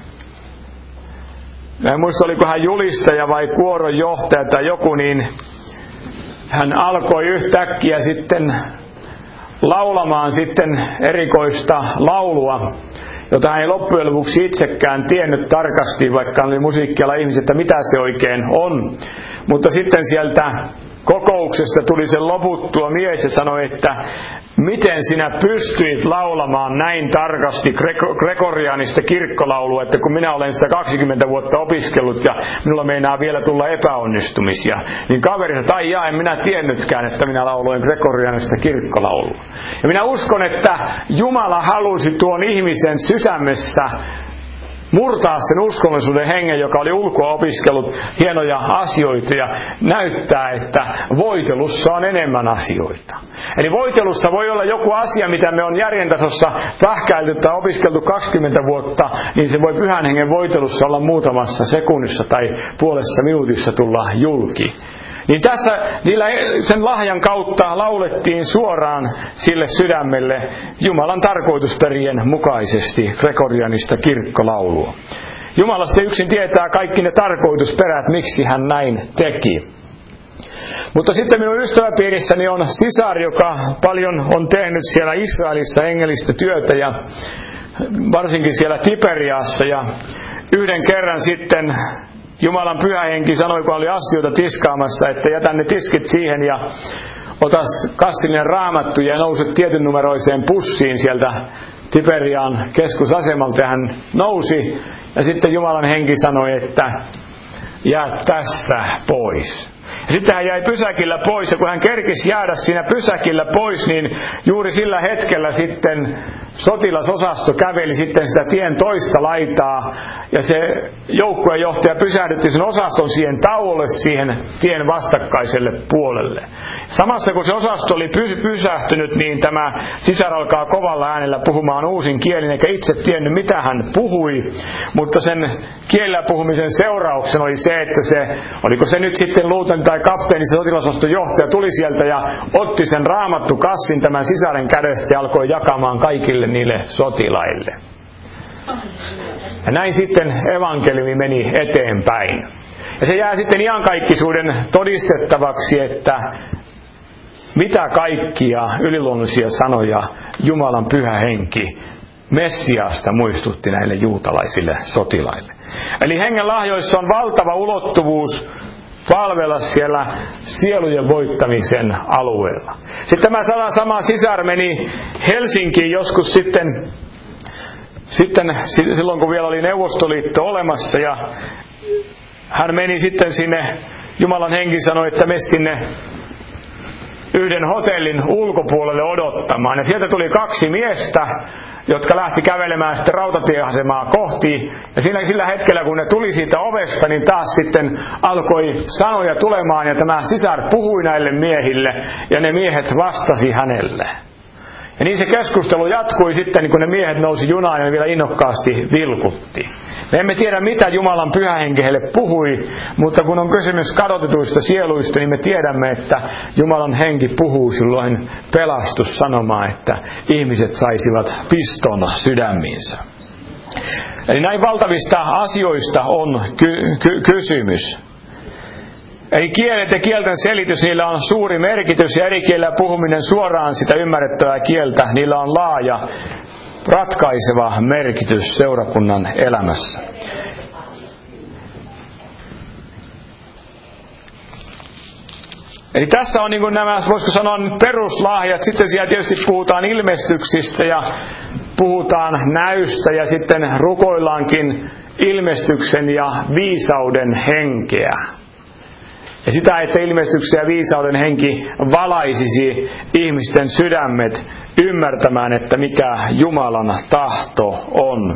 en muista oliko hän julistaja vai kuoronjohtaja tai joku, niin hän alkoi yhtäkkiä sitten laulamaan sitten erikoista laulua, jota hän ei loppujen lopuksi itsekään tiennyt tarkasti, vaikka oli musiikkiala ihmiset, että mitä se oikein on. Mutta sitten sieltä kokouksesta tuli sen loputtua mies ja sanoi, että miten sinä pystyit laulamaan näin tarkasti gregoriaanista kirkkolaulua, että kun minä olen sitä 20 vuotta opiskellut ja minulla meinaa vielä tulla epäonnistumisia, niin kaveri sanoi, että en minä tiennytkään, että minä lauloin gregoriaanista kirkkolaulua. Ja minä uskon, että Jumala halusi tuon ihmisen sydämessä murtaa sen uskollisuuden hengen, joka oli ulkoa opiskellut hienoja asioita ja näyttää, että voitelussa on enemmän asioita. Eli voitelussa voi olla joku asia, mitä me on järjen tasossa pähkäilty tai opiskeltu 20 vuotta, niin se voi pyhän hengen voitelussa olla muutamassa sekunnissa tai puolessa minuutissa tulla julki. Niin tässä sen lahjan kautta laulettiin suoraan sille sydämelle Jumalan tarkoitusperien mukaisesti gregorianista kirkkolaulua. Jumala sitten yksin tietää kaikki ne tarkoitusperät, miksi hän näin teki. Mutta sitten minun ystäväpiirissäni on sisar, joka paljon on tehnyt siellä Israelissa hengellistä työtä ja varsinkin siellä Tiberiassa. Ja yhden kerran sitten Jumalan pyhä henki sanoi, kun oli asioita tiskaamassa, että jätä ne tiskit siihen ja otas kassillinen raamattu ja nouset tietyn numeroiseen pussiin sieltä Tiberian keskusasemalta. Ja hän nousi ja sitten Jumalan henki sanoi, että jää tässä pois. Ja sitten hän jäi pysäkillä pois, ja kun hän kerkisi jäädä siinä pysäkillä pois, niin juuri sillä hetkellä sitten sotilasosasto käveli sitten sitä tien toista laitaa, ja se joukkuejohtaja pysähdytti sen osaston siihen tauolle, siihen tien vastakkaiselle puolelle. Samassa kun se osasto oli pysähtynyt, niin tämä sisar alkaa kovalla äänellä puhumaan uusin kielin, eikä itse tiennyt mitä hän puhui, mutta sen kielellä puhumisen seurauksena oli se, että oliko se nyt sitten luutnantti tai kapteeni, se sotilasosaston johtaja tuli sieltä ja otti sen raamattukassin tämän sisaren kädestä ja alkoi jakamaan kaikille niille sotilaille. Ja näin sitten evankeliumi meni eteenpäin. Ja se jää sitten iankaikkisuuden todistettavaksi, että mitä kaikkia yliluonnollisia sanoja Jumalan pyhä henki Messiasta muistutti näille juutalaisille sotilaille. Eli hengen lahjoissa on valtava ulottuvuus palvella siellä sielujen voittamisen alueella. Sitten tämä sama sisar meni Helsinkiin joskus sitten silloin kun vielä oli Neuvostoliitto olemassa, ja hän meni sitten sinne, Jumalan henki sanoi, että mene sinne yhden hotellin ulkopuolelle odottamaan. Ja sieltä tuli 2 miestä, jotka lähti kävelemään sitten rautatieasemaa kohti. Ja sillä hetkellä, kun ne tuli siitä ovesta, niin taas sitten alkoi sanoja tulemaan, ja tämä sisar puhui näille miehille, ja ne miehet vastasi hänelle. Ja niin se keskustelu jatkui sitten, kun ne miehet nousi junaan ja vielä innokkaasti vilkutti. Me emme tiedä, mitä Jumalan pyhä henki heille puhui, mutta kun on kysymys kadotetuista sieluista, niin me tiedämme, että Jumalan henki puhuu silloin pelastussanomaa, että ihmiset saisivat piston sydämiinsä. Eli näin valtavista asioista on kysymys. Eli kielet ja kielten selitys, niillä on suuri merkitys, ja eri kielellä puhuminen suoraan sitä ymmärrettävää kieltä, niillä on laaja, ratkaiseva merkitys seurakunnan elämässä. Eli tässä on niin kuin nämä, voisiko sanoa, peruslahjat. Sitten siellä tietysti puhutaan ilmestyksistä ja puhutaan näystä, ja sitten rukoillaankin ilmestyksen ja viisauden henkeä. Ja sitä, että ilmestyksen ja viisauden henki valaisisi ihmisten sydämet ymmärtämään, että mikä Jumalan tahto on.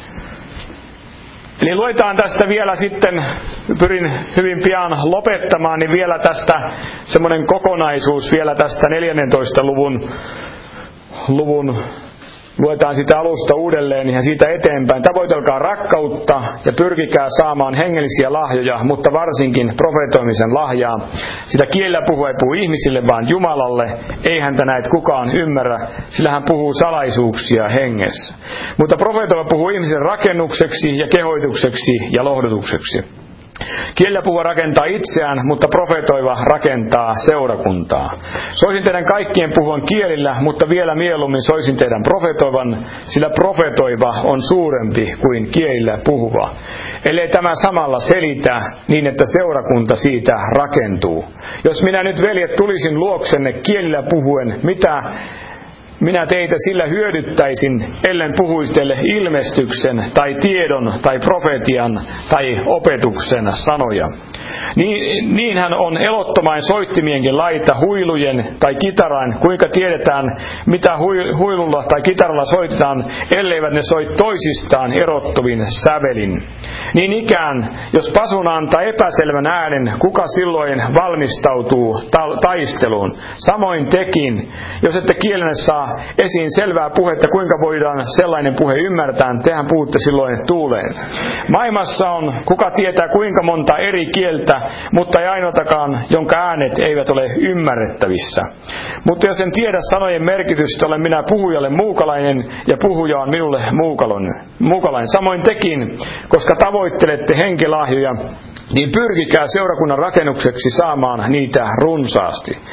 Eli luetaan tästä vielä sitten, pyrin hyvin pian lopettamaan, niin vielä tästä semmoinen kokonaisuus vielä tästä 14. luvun luetaan sitä alusta uudelleen ja siitä eteenpäin. Tavoitelkaa rakkautta ja pyrkikää saamaan hengellisiä lahjoja, mutta varsinkin profetoimisen lahjaa. Sitä kielellä puhua ei puhu ihmisille, vaan Jumalalle. Ei häntä näet kukaan ymmärrä, sillä hän puhuu salaisuuksia hengessä. Mutta profetoiva puhuu ihmisen rakennukseksi ja kehoitukseksi ja lohdutukseksi. Kielellä puhuva rakentaa itseään, mutta profetoiva rakentaa seurakuntaa. Soisin teidän kaikkien puhuvan kielillä, mutta vielä mieluummin soisin teidän profetoivan, sillä profetoiva on suurempi kuin kielillä puhuva. Ellei tämä samalla selitä niin, että seurakunta siitä rakentuu. Jos minä nyt, veljet, tulisin luoksenne kielillä puhuen, mitä minä teitä sillä hyödyttäisin, ellen puhuisi teille ilmestyksen tai tiedon tai profetian tai opetuksen sanoja. Niinhän on elottomain soittimienkin laita, huilujen tai kitarain, kuinka tiedetään mitä huilulla tai kitaralla soitetaan, elleivät ne soi toisistaan erottuvin sävelin. Niin ikään, jos pasuna antaa epäselvän äänen, kuka silloin valmistautuu taisteluun? Samoin tekin, jos ette kielenne saa esiin selvää puhetta, kuinka voidaan sellainen puhe ymmärtää, tehän puhutte silloin tuuleen. Maailmassa on, kuka tietää kuinka monta eri kieltä, mutta ei ainoatakaan, jonka äänet eivät ole ymmärrettävissä. Mutta jos en tiedä sanojen merkitystä, olen minä puhujalle muukalainen, ja puhuja on minulle muukalainen. Samoin tekin, koska tavoittelette henkilahjoja, niin pyrkikää seurakunnan rakennukseksi saamaan niitä runsaasti.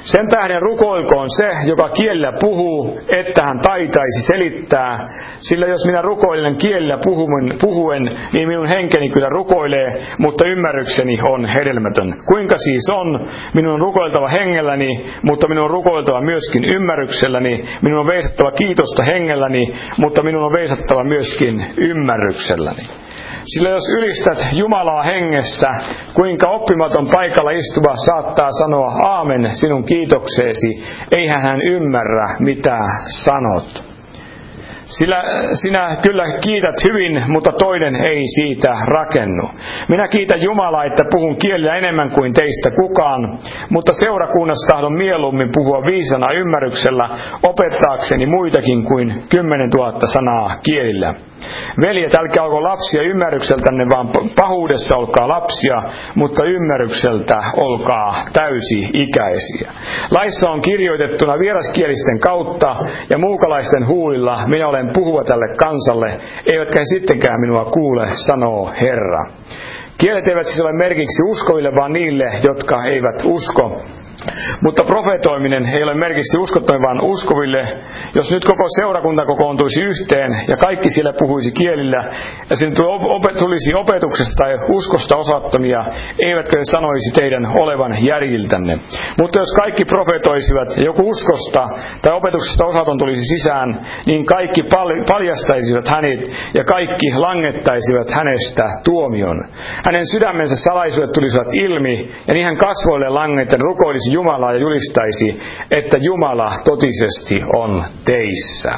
Sen tähden rukoilkoon se, joka kielellä puhuu, että hän taitaisi selittää. Sillä jos minä rukoilen kielellä puhuen, niin minun henkeni kyllä rukoilee, mutta ymmärrykseni on hedelmätön. Kuinka siis on? Minun on rukoiltava hengelläni, mutta minun on rukoiltava myöskin ymmärrykselläni. Minun on veisattava kiitosta hengelläni, mutta minun on veisattava myöskin ymmärrykselläni. Sillä jos ylistät Jumalaa hengessä, kuinka oppimaton paikalla istuva saattaa sanoa aamen sinun kiitokseesi, eihän hän ymmärrä mitä sanot. Sillä sinä kyllä kiität hyvin, mutta toinen ei siitä rakennu. Minä kiitän Jumalaa, että puhun kielillä enemmän kuin teistä kukaan, mutta seurakunnassa tahdon mieluummin puhua viisana ymmärryksellä, opettaakseni muitakin kuin 10 000 sanaa kielillä. Veljet, älkää olko lapsia ymmärrykseltänne, vaan pahuudessa olkaa lapsia, mutta ymmärrykseltä olkaa täysi-ikäisiä. Laissa on kirjoitettuna vieraskielisten kautta ja muukalaisten huulilla minä olen puhua tälle kansalle, eivätkä he sittenkään minua kuule, sanoo Herra. Kielet eivät siis ole merkiksi uskoville, vaan niille, jotka eivät usko. Mutta profetoiminen ei ole merkiksi uskottomille, vaan uskoville. Jos nyt koko seurakunta kokoontuisi yhteen ja kaikki siellä puhuisi kielillä ja sinne tulisi opetuksesta tai uskosta osattomia, eivätkö he sanoisi teidän olevan järjiltänne. Mutta jos kaikki profetoisivat ja joku uskosta tai opetuksesta osaton tulisi sisään, niin kaikki paljastaisivat hänet ja kaikki langettaisivat hänestä tuomion. Hänen sydämensä salaisuudet tulisivat ilmi ja niihin kasvoille langetten rukoilisi Jumalaa ja julistaisi, että Jumala totisesti on teissä.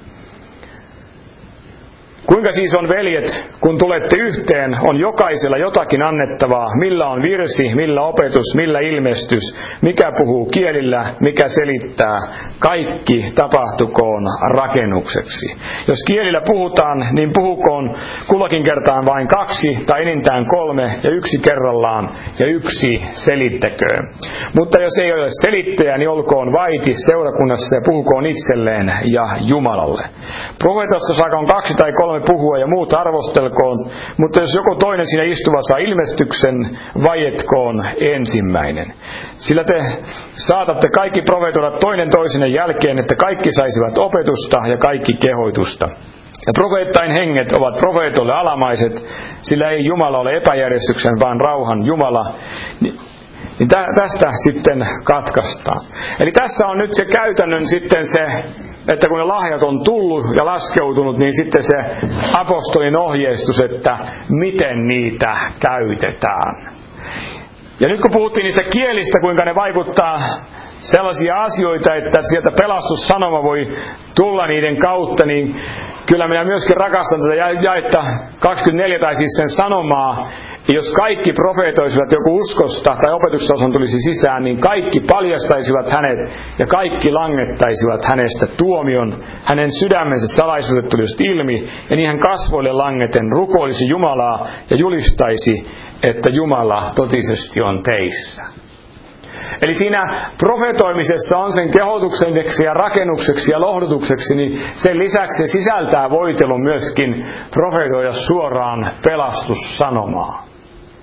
Kuinka siis on, veljet, kun tulette yhteen, on jokaisella jotakin annettavaa, millä on virsi, millä opetus, millä ilmestys, mikä puhuu kielillä, mikä selittää, kaikki tapahtukoon rakennukseksi. Jos kielillä puhutaan, niin puhukoon kullakin kertaan vain 2 tai enintään 3 ja 1 kerrallaan ja 1 selittäköön. Mutta jos ei ole selittäjä, niin olkoon vaiti seurakunnassa ja puhukoon itselleen ja Jumalalle. Profeetassa saakoon 2 tai 3 puhua ja muut arvostelkoon, mutta jos joku toinen siinä istuva saa ilmestyksen, vaietkoon ensimmäinen. Sillä te saatatte kaikki profetoida toinen toisenne jälkeen, että kaikki saisivat opetusta ja kaikki kehoitusta. Ja profeettain henget ovat profeetoille alamaiset, sillä ei Jumala ole epäjärjestyksen, vaan rauhan Jumala. Niin tästä sitten katkaistaan. Eli tässä on nyt se käytännön sitten se, että kun ne lahjat on tullut ja laskeutunut, niin sitten se apostolin ohjeistus, että miten niitä käytetään. Ja nyt kun puhuttiin niistä kielistä, kuinka ne vaikuttaa sellaisia asioita, että sieltä pelastussanoma voi tulla niiden kautta, niin kyllä minä myöskin rakastan tätä jaetta 24, tai siis sen sanomaa. Jos kaikki profeetoisivat joku uskosta tai opetustason tulisi sisään, niin kaikki paljastaisivat hänet ja kaikki langettaisivat hänestä tuomion. Hänen sydämensä salaisuudet tulisivat ilmi ja niihin kasvoille langeten rukoilisi Jumalaa ja julistaisi, että Jumala totisesti on teissä. Eli siinä profetoimisessa on sen kehotukseksi ja rakennukseksi ja lohdutukseksi, niin sen lisäksi se sisältää voitelun myöskin profetoida suoraan pelastussanomaa.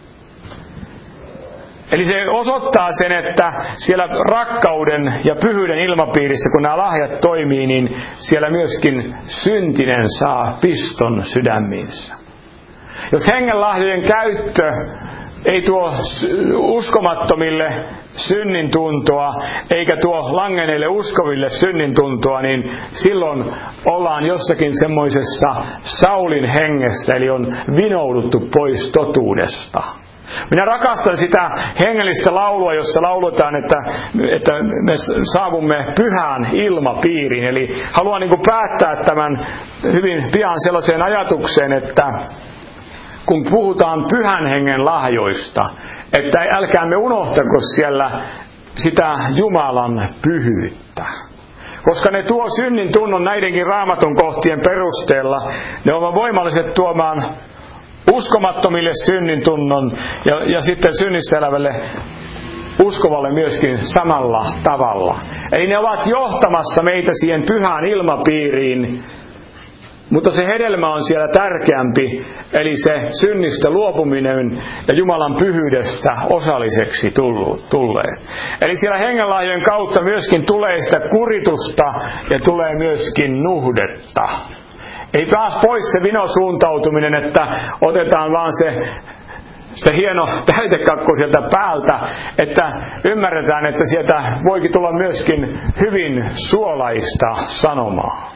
Eli se osoittaa sen, että siellä rakkauden ja pyhyyden ilmapiirissä, kun nämä lahjat toimii, niin siellä myöskin syntinen saa piston sydämiinsä. Jos hengenlahjojen käyttö ei tuo uskomattomille synnin tuntoa, eikä tuo langeneille uskoville synnin tuntoa, niin silloin ollaan jossakin semmoisessa Saulin hengessä, eli on vinouduttu pois totuudesta. Minä rakastan sitä hengellistä laulua, jossa lauletaan, että me saavumme pyhään ilmapiiriin. Eli haluan päättää tämän hyvin pian sellaiseen ajatukseen, että kun puhutaan pyhän hengen lahjoista, että älkäämme unohtako siellä sitä Jumalan pyhyyttä. Koska ne tuo synnin tunnon näidenkin raamatun kohtien perusteella, ne ovat voimalliset tuomaan uskomattomille synnin tunnon ja sitten synnissä elävälle uskovalle myöskin samalla tavalla. Eli ne ovat johtamassa meitä siihen pyhään ilmapiiriin, Mutta se hedelmä on siellä tärkeämpi, eli se synnistä luopuminen ja Jumalan pyhyydestä osalliseksi tulleet. Eli siellä hengenlahjojen kautta myöskin tulee sitä kuritusta ja tulee myöskin nuhdetta. Ei pääs pois se vinosuuntautuminen, että otetaan vaan se hieno täytekakku sieltä päältä, että ymmärretään, että sieltä voikin tulla myöskin hyvin suolaista sanomaa.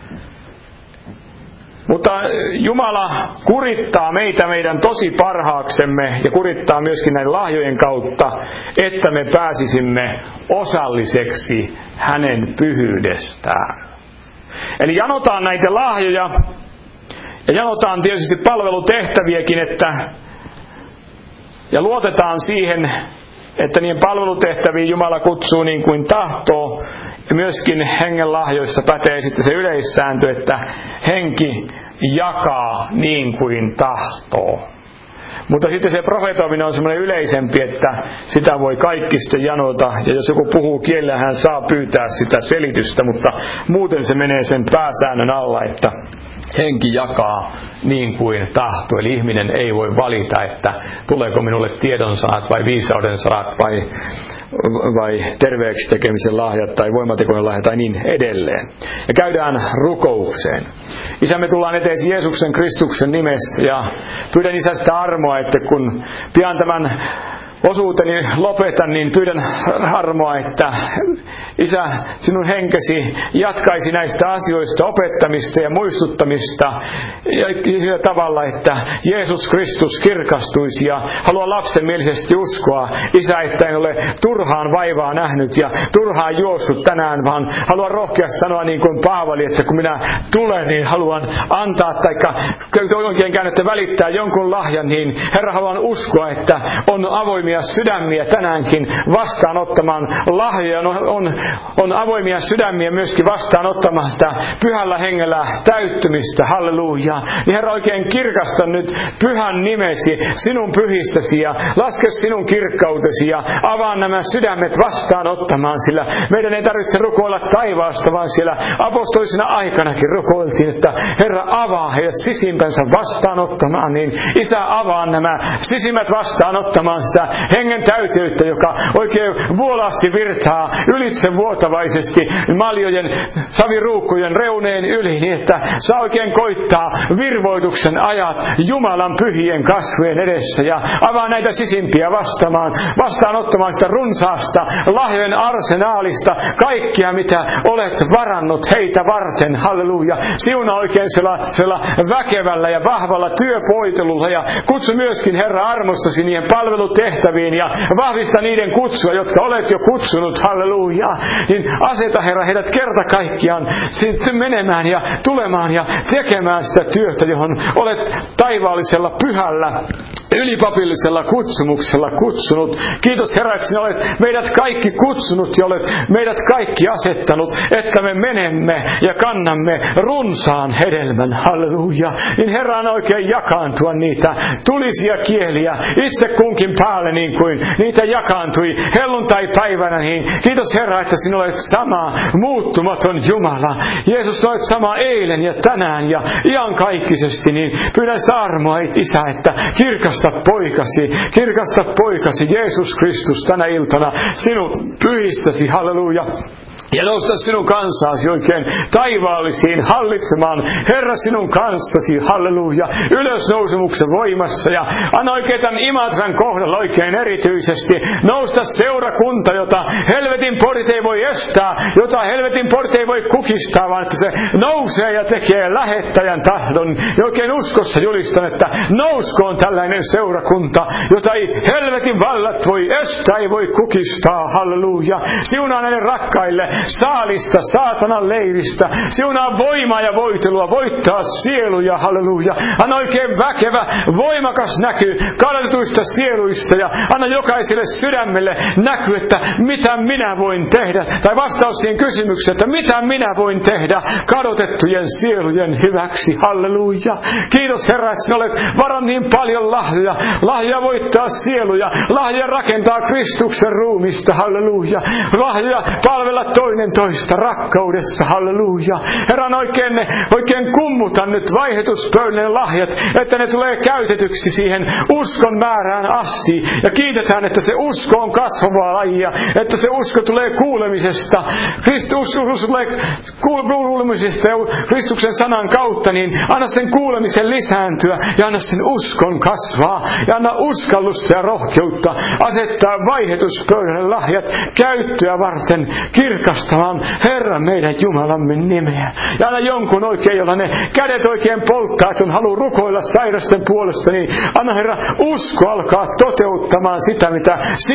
Mutta Jumala kurittaa meitä meidän tosi parhaaksemme ja kurittaa myöskin näiden lahjojen kautta, että me pääsisimme osalliseksi hänen pyhyydestään. Eli janotaan näitä lahjoja ja janotaan tietysti palvelutehtäviäkin, ja luotetaan siihen, että niiden palvelutehtäviin Jumala kutsuu niin kuin tahtoo. Ja myöskin hengen lahjoissa pätee sitten se yleissääntö, että henki jakaa niin kuin tahtoo. Mutta sitten se profetoiminen on semmoinen yleisempi, että sitä voi kaikki sitten janota. Ja jos joku puhuu kielellä, hän saa pyytää sitä selitystä, mutta muuten se menee sen pääsäännön alla, että henki jakaa niin kuin tahtoo. Eli ihminen ei voi valita, että tuleeko minulle tiedonsaat vai viisauden saat vai terveeksi tekemisen lahjat tai voimatekojen lahjat tai niin edelleen. Ja käydään rukoukseen. Isä, me tullaan eteesi Jeesuksen Kristuksen nimessä ja pyydän Isä sitä armoa, että kun pian tämän osuuteni lopetan, niin pyydän armoa, että Isä, sinun henkesi jatkaisi näistä asioista opettamista ja muistuttamista ja sillä tavalla, että Jeesus Kristus kirkastuisi ja haluan lapsenmielisesti uskoa, Isä, että en ole turhaan vaivaa nähnyt ja turhaan juossut tänään, vaan haluan rohkeasti sanoa niin kuin Paavali, että kun minä tulen, niin haluan antaa taikka oikein käännettä välittää jonkun lahjan, niin Herra, haluan uskoa, että on avoimia sydämiä tänäänkin vastaanottamaan lahjoja, on avoimia sydämiä myöskin vastaanottamaan sitä pyhällä hengellä täyttymistä, halleluja. Niin Herra, oikein kirkasta nyt pyhän nimesi sinun pyhissäsi ja laske sinun kirkkautesi ja avaa nämä sydämet vastaanottamaan, sillä meidän ei tarvitse rukoilla taivaasta, vaan siellä apostolisena aikanakin rukoiltiin, että Herra, avaa heidät sisimpänsä vastaanottamaan, niin Isä, avaa nämä sisimmät vastaanottamaan sitä hengen täyteyttä, joka oikein vuolaasti virtaa ylitse vuotavaisesti maljojen, saviruukkujen reuneen yli, niin että saa oikein koittaa virvoituksen ajat Jumalan pyhien kasvojen edessä ja avaa näitä sisimpiä vastaanottamaan sitä runsaasta lahjojen arsenaalista, kaikkia mitä olet varannut heitä varten, halleluja. Siunaa oikein sillä väkevällä ja vahvalla työpoitelulla ja kutsu myöskin Herra armostasi niihin palvelutehtäviin ja vahvista niiden kutsua, jotka olet jo kutsunut, halleluja. Niin aseta Herra heidät kerta kaikkiaan sitten menemään ja tulemaan ja tekemään sitä työtä, johon olet taivaallisella pyhällä ylipapillisella kutsumuksella kutsunut. Kiitos Herra, että sinä olet meidät kaikki kutsunut ja olet meidät kaikki asettanut, että me menemme ja kannamme runsaan hedelmän, halleluja. Niin Herra on oikein jakaantua niitä tulisia kieliä itse kunkin päälle niin kuin niitä jakaantui helluntai-päivänä. Niin kiitos Herra, että sinä olet sama muuttumaton Jumala. Jeesus, olet sama eilen ja tänään ja iankaikkisesti. Niin pyydän sitä armoa, Isä, että kirkasta poikasi Jeesus Kristus tänä iltana sinun pyhissäsi, halleluja. Ja nousta sinun kansaasi oikein taivaallisiin hallitsemaan, Herra, sinun kanssasi, halleluja, ylösnousemuksen voimassa. Ja anna oikein tämän Imatran kohdalla oikein erityisesti nousta seurakunta, jota helvetin portit ei voi estää, jota helvetin portit ei voi kukistaa, vaan että se nousee ja tekee lähettäjän tahdon. Ja oikein uskossa julistan, että nouskoon tällainen seurakunta, jota ei helvetin vallat voi estää, ei voi kukistaa, halleluja. Siunaa näille rakkaille saalista, saatanan leiristä. Siunaa voimaa ja voitelua, voittaa sieluja, halleluja. Anna oikein väkevä, voimakas näky kadotetuista sieluista ja anna jokaiselle sydämelle näky, että mitä minä voin tehdä. Tai vastaus siihen kysymykseen, että mitä minä voin tehdä kadotettujen sielujen hyväksi, halleluja. Kiitos Herra, että sinä olet varannut niin paljon lahjoja. Lahjoja voittaa sieluja, lahjoja rakentaa Kristuksen ruumista, halleluja. Lahjoja palvella toisia toinen toista rakkaudessa, halleluja. Herra, oikein kummuta nyt vaihetuspöydälle lahjat, että ne tulee käytetyksi siihen uskon määrään asti. Ja kiitetään, että se usko on kasvavaa lajia, että se usko tulee kuulemisesta. Usko tulee kuulemisesta ja Kristuksen sanan kautta, niin anna sen kuulemisen lisääntyä ja anna sen uskon kasvaa ja anna uskallusta ja rohkeutta asettaa vaihetuspöydälle lahjat käyttöä varten kirkastamaan Herran meidän Jumalamme nimeä. Ja anna jonkun oikein, jolla ne kädet oikein polttaa, kun haluaa rukoilla sairasten puolesta, niin anna Herra usko alkaa toteuttamaan sitä, mitä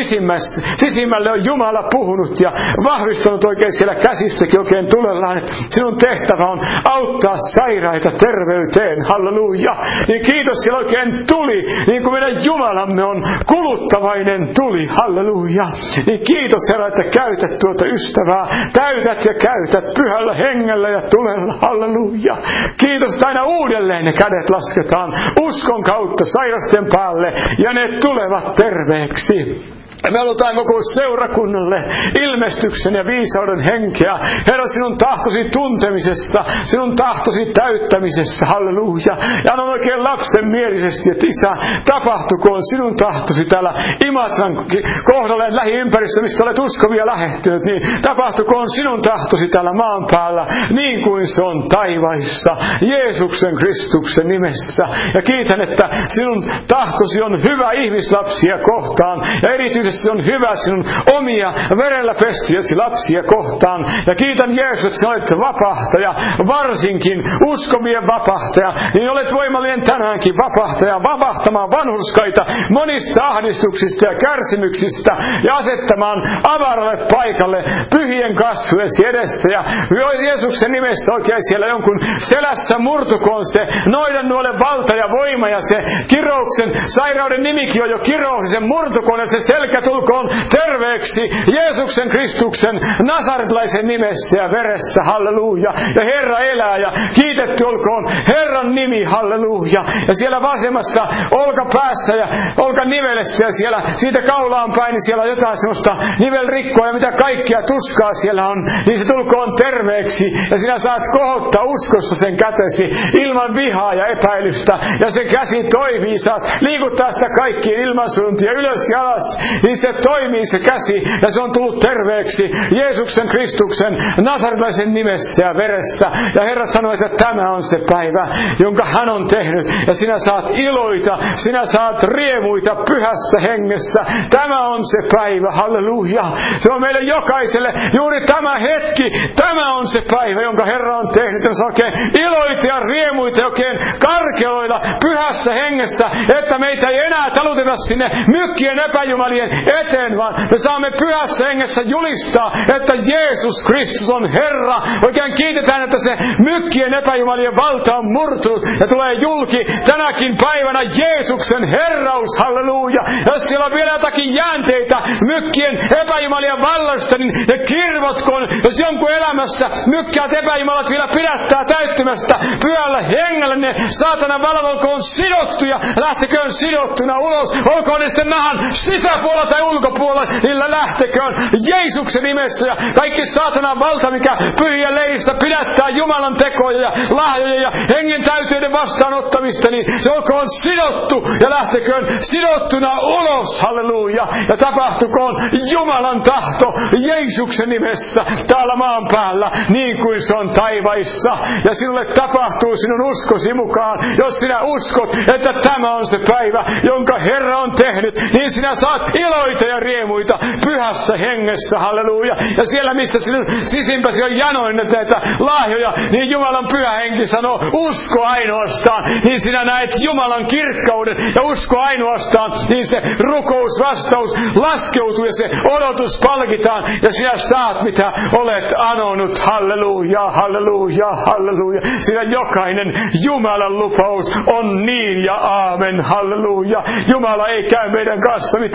sisimmälle on Jumala puhunut ja vahvistanut oikein siellä käsissäkin oikein tulellaan. Sinun tehtävä on auttaa sairaita terveyteen, halleluja. Niin kiitos, siellä oikein tuli, niin kuin meidän Jumalamme on kuluttavainen tuli, halleluja. Niin kiitos Herra, että käytät tuota ystävää, täytät ja käytät pyhällä hengellä ja tulella, halleluja. Kiitos, että aina uudelleen ne kädet lasketaan uskon kautta sairasten päälle ja ne tulevat terveeksi. Me halutaan koko seurakunnalle ilmestyksen ja viisauden henkeä. Herra, sinun tahtosi tuntemisessa, sinun tahtosi täyttämisessä, halleluja. Ja on oikein lapsenmielisesti, että Isä, tapahtukoon sinun tahtosi täällä Imatran kohdalla ja lähiympäristössä, mistä olet uskovia lähettänyt, niin tapahtukoon sinun tahtosi täällä maan päällä, niin kuin se on taivaissa, Jeesuksen Kristuksen nimessä. Ja kiitän, että sinun tahtosi on hyvä ihmislapsia kohtaan, ja erityisesti se on hyvä sinun omia verellä pestiäsi lapsia kohtaan. Ja kiitän Jeesus, että sinä olet vapahtaja, varsinkin uskovien vapahtaja. Niin olet voimallinen tänäänkin vapahtaja, vapahtamaan vanhurskaita monista ahdistuksista ja kärsimyksistä ja asettamaan avaralle paikalle pyhien kasvujesi edessä. Ja Jeesuksen nimessä oikein siellä jonkun selässä murtukoon se noidannuolen valta ja voima ja se kirouksen, sairauden nimikin on jo kirous, sen murtukoon ja se selkä tulkoon terveeksi Jeesuksen Kristuksen nasaretlaisen nimessä ja veressä, halleluja. Ja Herra elää ja kiitetty olkoon Herran nimi, halleluja. Ja siellä vasemmassa olkapäässä ja olkanivelessä ja siellä siitä kaulaan päin, niin siellä on jotain semmoista nivelrikkoa ja mitä kaikkia tuskaa siellä on, niin se tulkoon terveeksi. Ja sinä saat kohottaa uskossa sen kätesi ilman vihaa ja epäilystä. Ja se käsi toimii, saat liikuttaa sitä kaikkiin ilmansuuntia ylös ja alas. Niin se toimii se käsi ja se on tullut terveeksi Jeesuksen Kristuksen nasaretlaisen nimessä ja veressä. Ja Herra sanoi, että tämä on se päivä, jonka hän on tehnyt. Ja sinä saat iloita, sinä saat riemuita pyhässä hengessä. Tämä on se päivä, halleluja. Se on meille jokaiselle juuri tämä hetki. Tämä on se päivä, jonka Herra on tehnyt. Ja se oikein iloita ja riemuita oikein karkeloida pyhässä hengessä, että meitä ei enää taluteta sinne mykkien epäjumalien eteen, vaan me saamme pyhässä hengessä julistaa, että Jeesus Kristus on Herra. Oikein kiitetään, että se mykkien epäjumalien valta on murtunut ja tulee julki tänäkin päivänä Jeesuksen herraus, halleluja. Jos siellä on vielä jotakin jäänteitä mykkien epäjumalien vallasta, niin ne kirvotkoon. Jos jonkun elämässä mykkäät epäjumalat vielä pidättää täyttymästä pyhällä hengellä, ne saatanan vallat olkoon sidottuja, lähteköön sidottuna ulos. Olkoon ne sitten nahan sisäpuolella tai ulkopuolella, niillä lähteköön Jeesuksen nimessä. Ja kaikki saatanan valta, mikä pyhien leissä pidättää Jumalan tekoja ja lahjoja ja hengen täyteyden vastaanottamista, niin se olkoon sidottu ja lähteköön sidottuna ulos, halleluja. Ja tapahtukoon Jumalan tahto Jeesuksen nimessä täällä maan päällä, niin kuin se on taivaissa. Ja sinulle tapahtuu sinun uskosi mukaan. Jos sinä uskot, että tämä on se päivä, jonka Herra on tehnyt, niin sinä saat iloita ja riemuita pyhässä hengessä, halleluja. Ja siellä, missä sinun sisimpäsi on janoin näitä lahjoja, niin Jumalan pyhä henki sanoo, usko ainoastaan, niin sinä näet Jumalan kirkkauden, ja usko ainoastaan, niin se rukousvastaus laskeutuu ja se odotus palkitaan, ja sinä saat mitä olet anonut, halleluja, halleluja, halleluja. Sillä jokainen Jumalan lupaus on niin ja aamen, halleluja. Jumala ei käy meidän kanssa mitään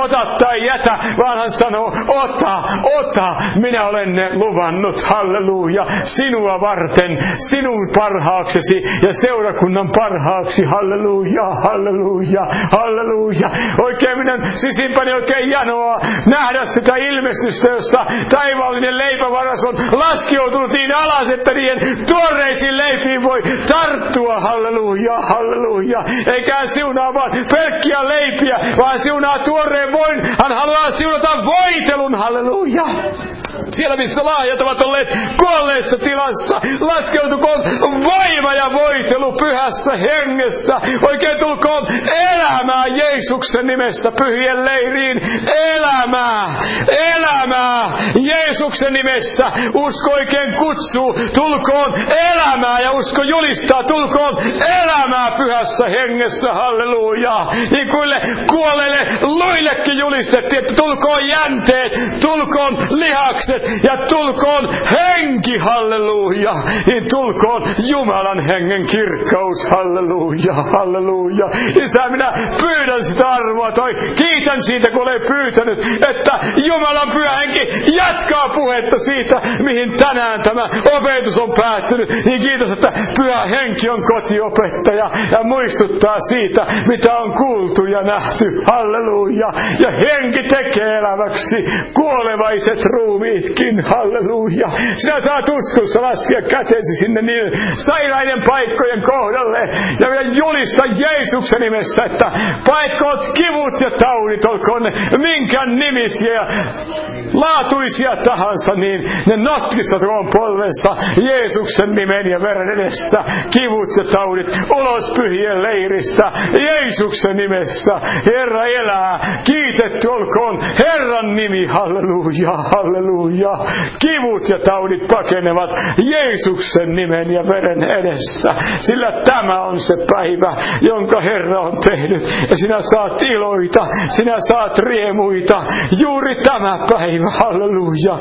ota tai jätä, vaan hän sanoo, ota, minä olen ne luvannut, halleluja, sinua varten, sinun parhaaksesi ja seurakunnan parhaaksi, halleluja. Oikein minä sisimpäni oikein janoa nähdä sitä ilmestystä, jossa taivaallinen leipävaras on laskeutunut niin alas, että niiden tuoreisiin leipiin voi tarttua, halleluja. Eikä hän siunaa vaan pelkkiä leipiä, vaan siunaa tuoreen voin. Hän haluaa siunata voitelun, halleluja. Siellä missä lahjat ovat olleet kuolleessa tilassa, laskeutukoon voima ja voitelu pyhässä hengessä. Oikein tulkoon elämää Jeesuksen nimessä pyhien leiriin. Elämää Jeesuksen nimessä. Usko oikein kutsuu, tulkoon elämää, ja usko julistaa, tulkoon elämää pyhässä hengessä, halleluja. Niin kuin kuolleille luillekin julistettiin, että tulkoon jänteet, tulkoon lihakset ja tulkoon henki, halleluja. Niin tulkoon Jumalan hengen kirkkaus, halleluja. Isä, minä pyydän sitä arvoa, kiitän siitä, kun olen pyytänyt, että Jumalan pyhä henki jatkaa puhetta siitä, mihin tänään tämä opetus on päättynyt. Niin kiitos, että pyhä henki on kotiopettaja ja muistuttaa siitä, mitä on kuultu ja nähty, halleluja. Ja henki tekee eläväksi kuolevaiset ruumiitkin, halleluja. Sinä saat uskossa laskea kätesi sinne niin sairaiden paikkojen kohdalle ja vielä julista Jeesuksen nimessä, että paikkoot, kivut ja taudit, olkoon ne minkä nimisiä ja laatuisia tahansa, niin ne notkissa tuon polvensa Jeesuksen nimen ja veren edessä. Kivut ja taudit ulos pyhien leiristä Jeesuksen nimessä. Herra elää, kiitetty olkoon Herran nimi, halleluja. Kivut ja taudit pakenevat Jeesuksen nimen ja veren edessä, sillä tämä on se päivä, jonka Herra on tehnyt, ja sinä saat iloita, sinä saat riemuita, juuri tämä päivä, halleluja.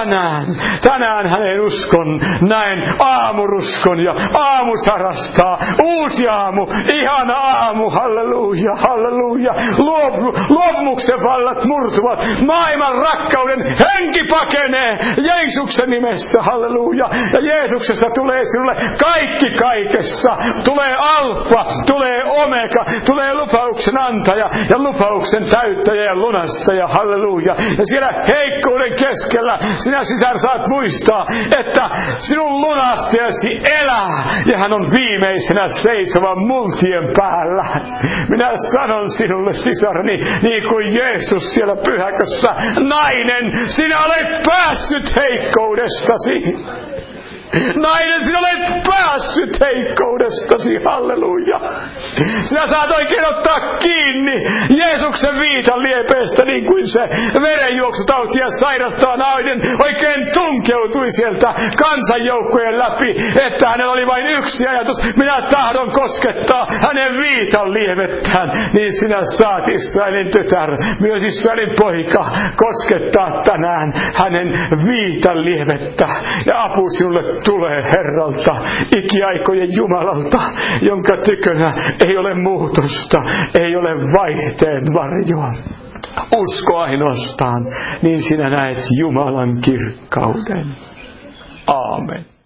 Tänään hänen uskon, näen aamuruskon ja aamu sarastaa, uusi aamu, ihana aamu, halleluja. Luopumuksen vallat murtuvat, maailman rakkauden henki pakenee Jeesuksen nimessä, halleluja. Ja Jeesuksesta tulee sinulle kaikki kaikessa, tulee alfa, tulee omega, tulee lupauksen antaja ja lupauksen täyttäjä ja lunastaja, halleluja. Ja siellä heikkouden keskellä sinä sisar saat muistaa, että sinun lunastajasi elää ja hän on viimeisenä seisova multien päällä. Minä sanon sinulle, sisarni, niin kuin Jeesus siellä pyhäkössä, nainen, sinä olet päässyt heikkoudestasi. Nainen, sinä olet päässyt heikkoudestasi, halleluja. Sinä saat oikein ottaa kiinni Jeesuksen viitan liepeestä, niin kuin se verenjuoksutautia sairastava nainen oikein tunkeutui sieltä kansanjoukkojen läpi, että hänellä oli vain yksi ajatus: minä tahdon koskettaa hänen viitan lievettään. Niin sinä saat, Israelin tytär, myös Israelin poika, koskettaa tänään hänen viitan lievettä, ja apu sinulle tulee Herralta, ikiaikojen Jumalalta, jonka tykönä ei ole muutosta, ei ole vaihteen varjoa. Usko ainoastaan, niin sinä näet Jumalan kirkkauden. Aamen.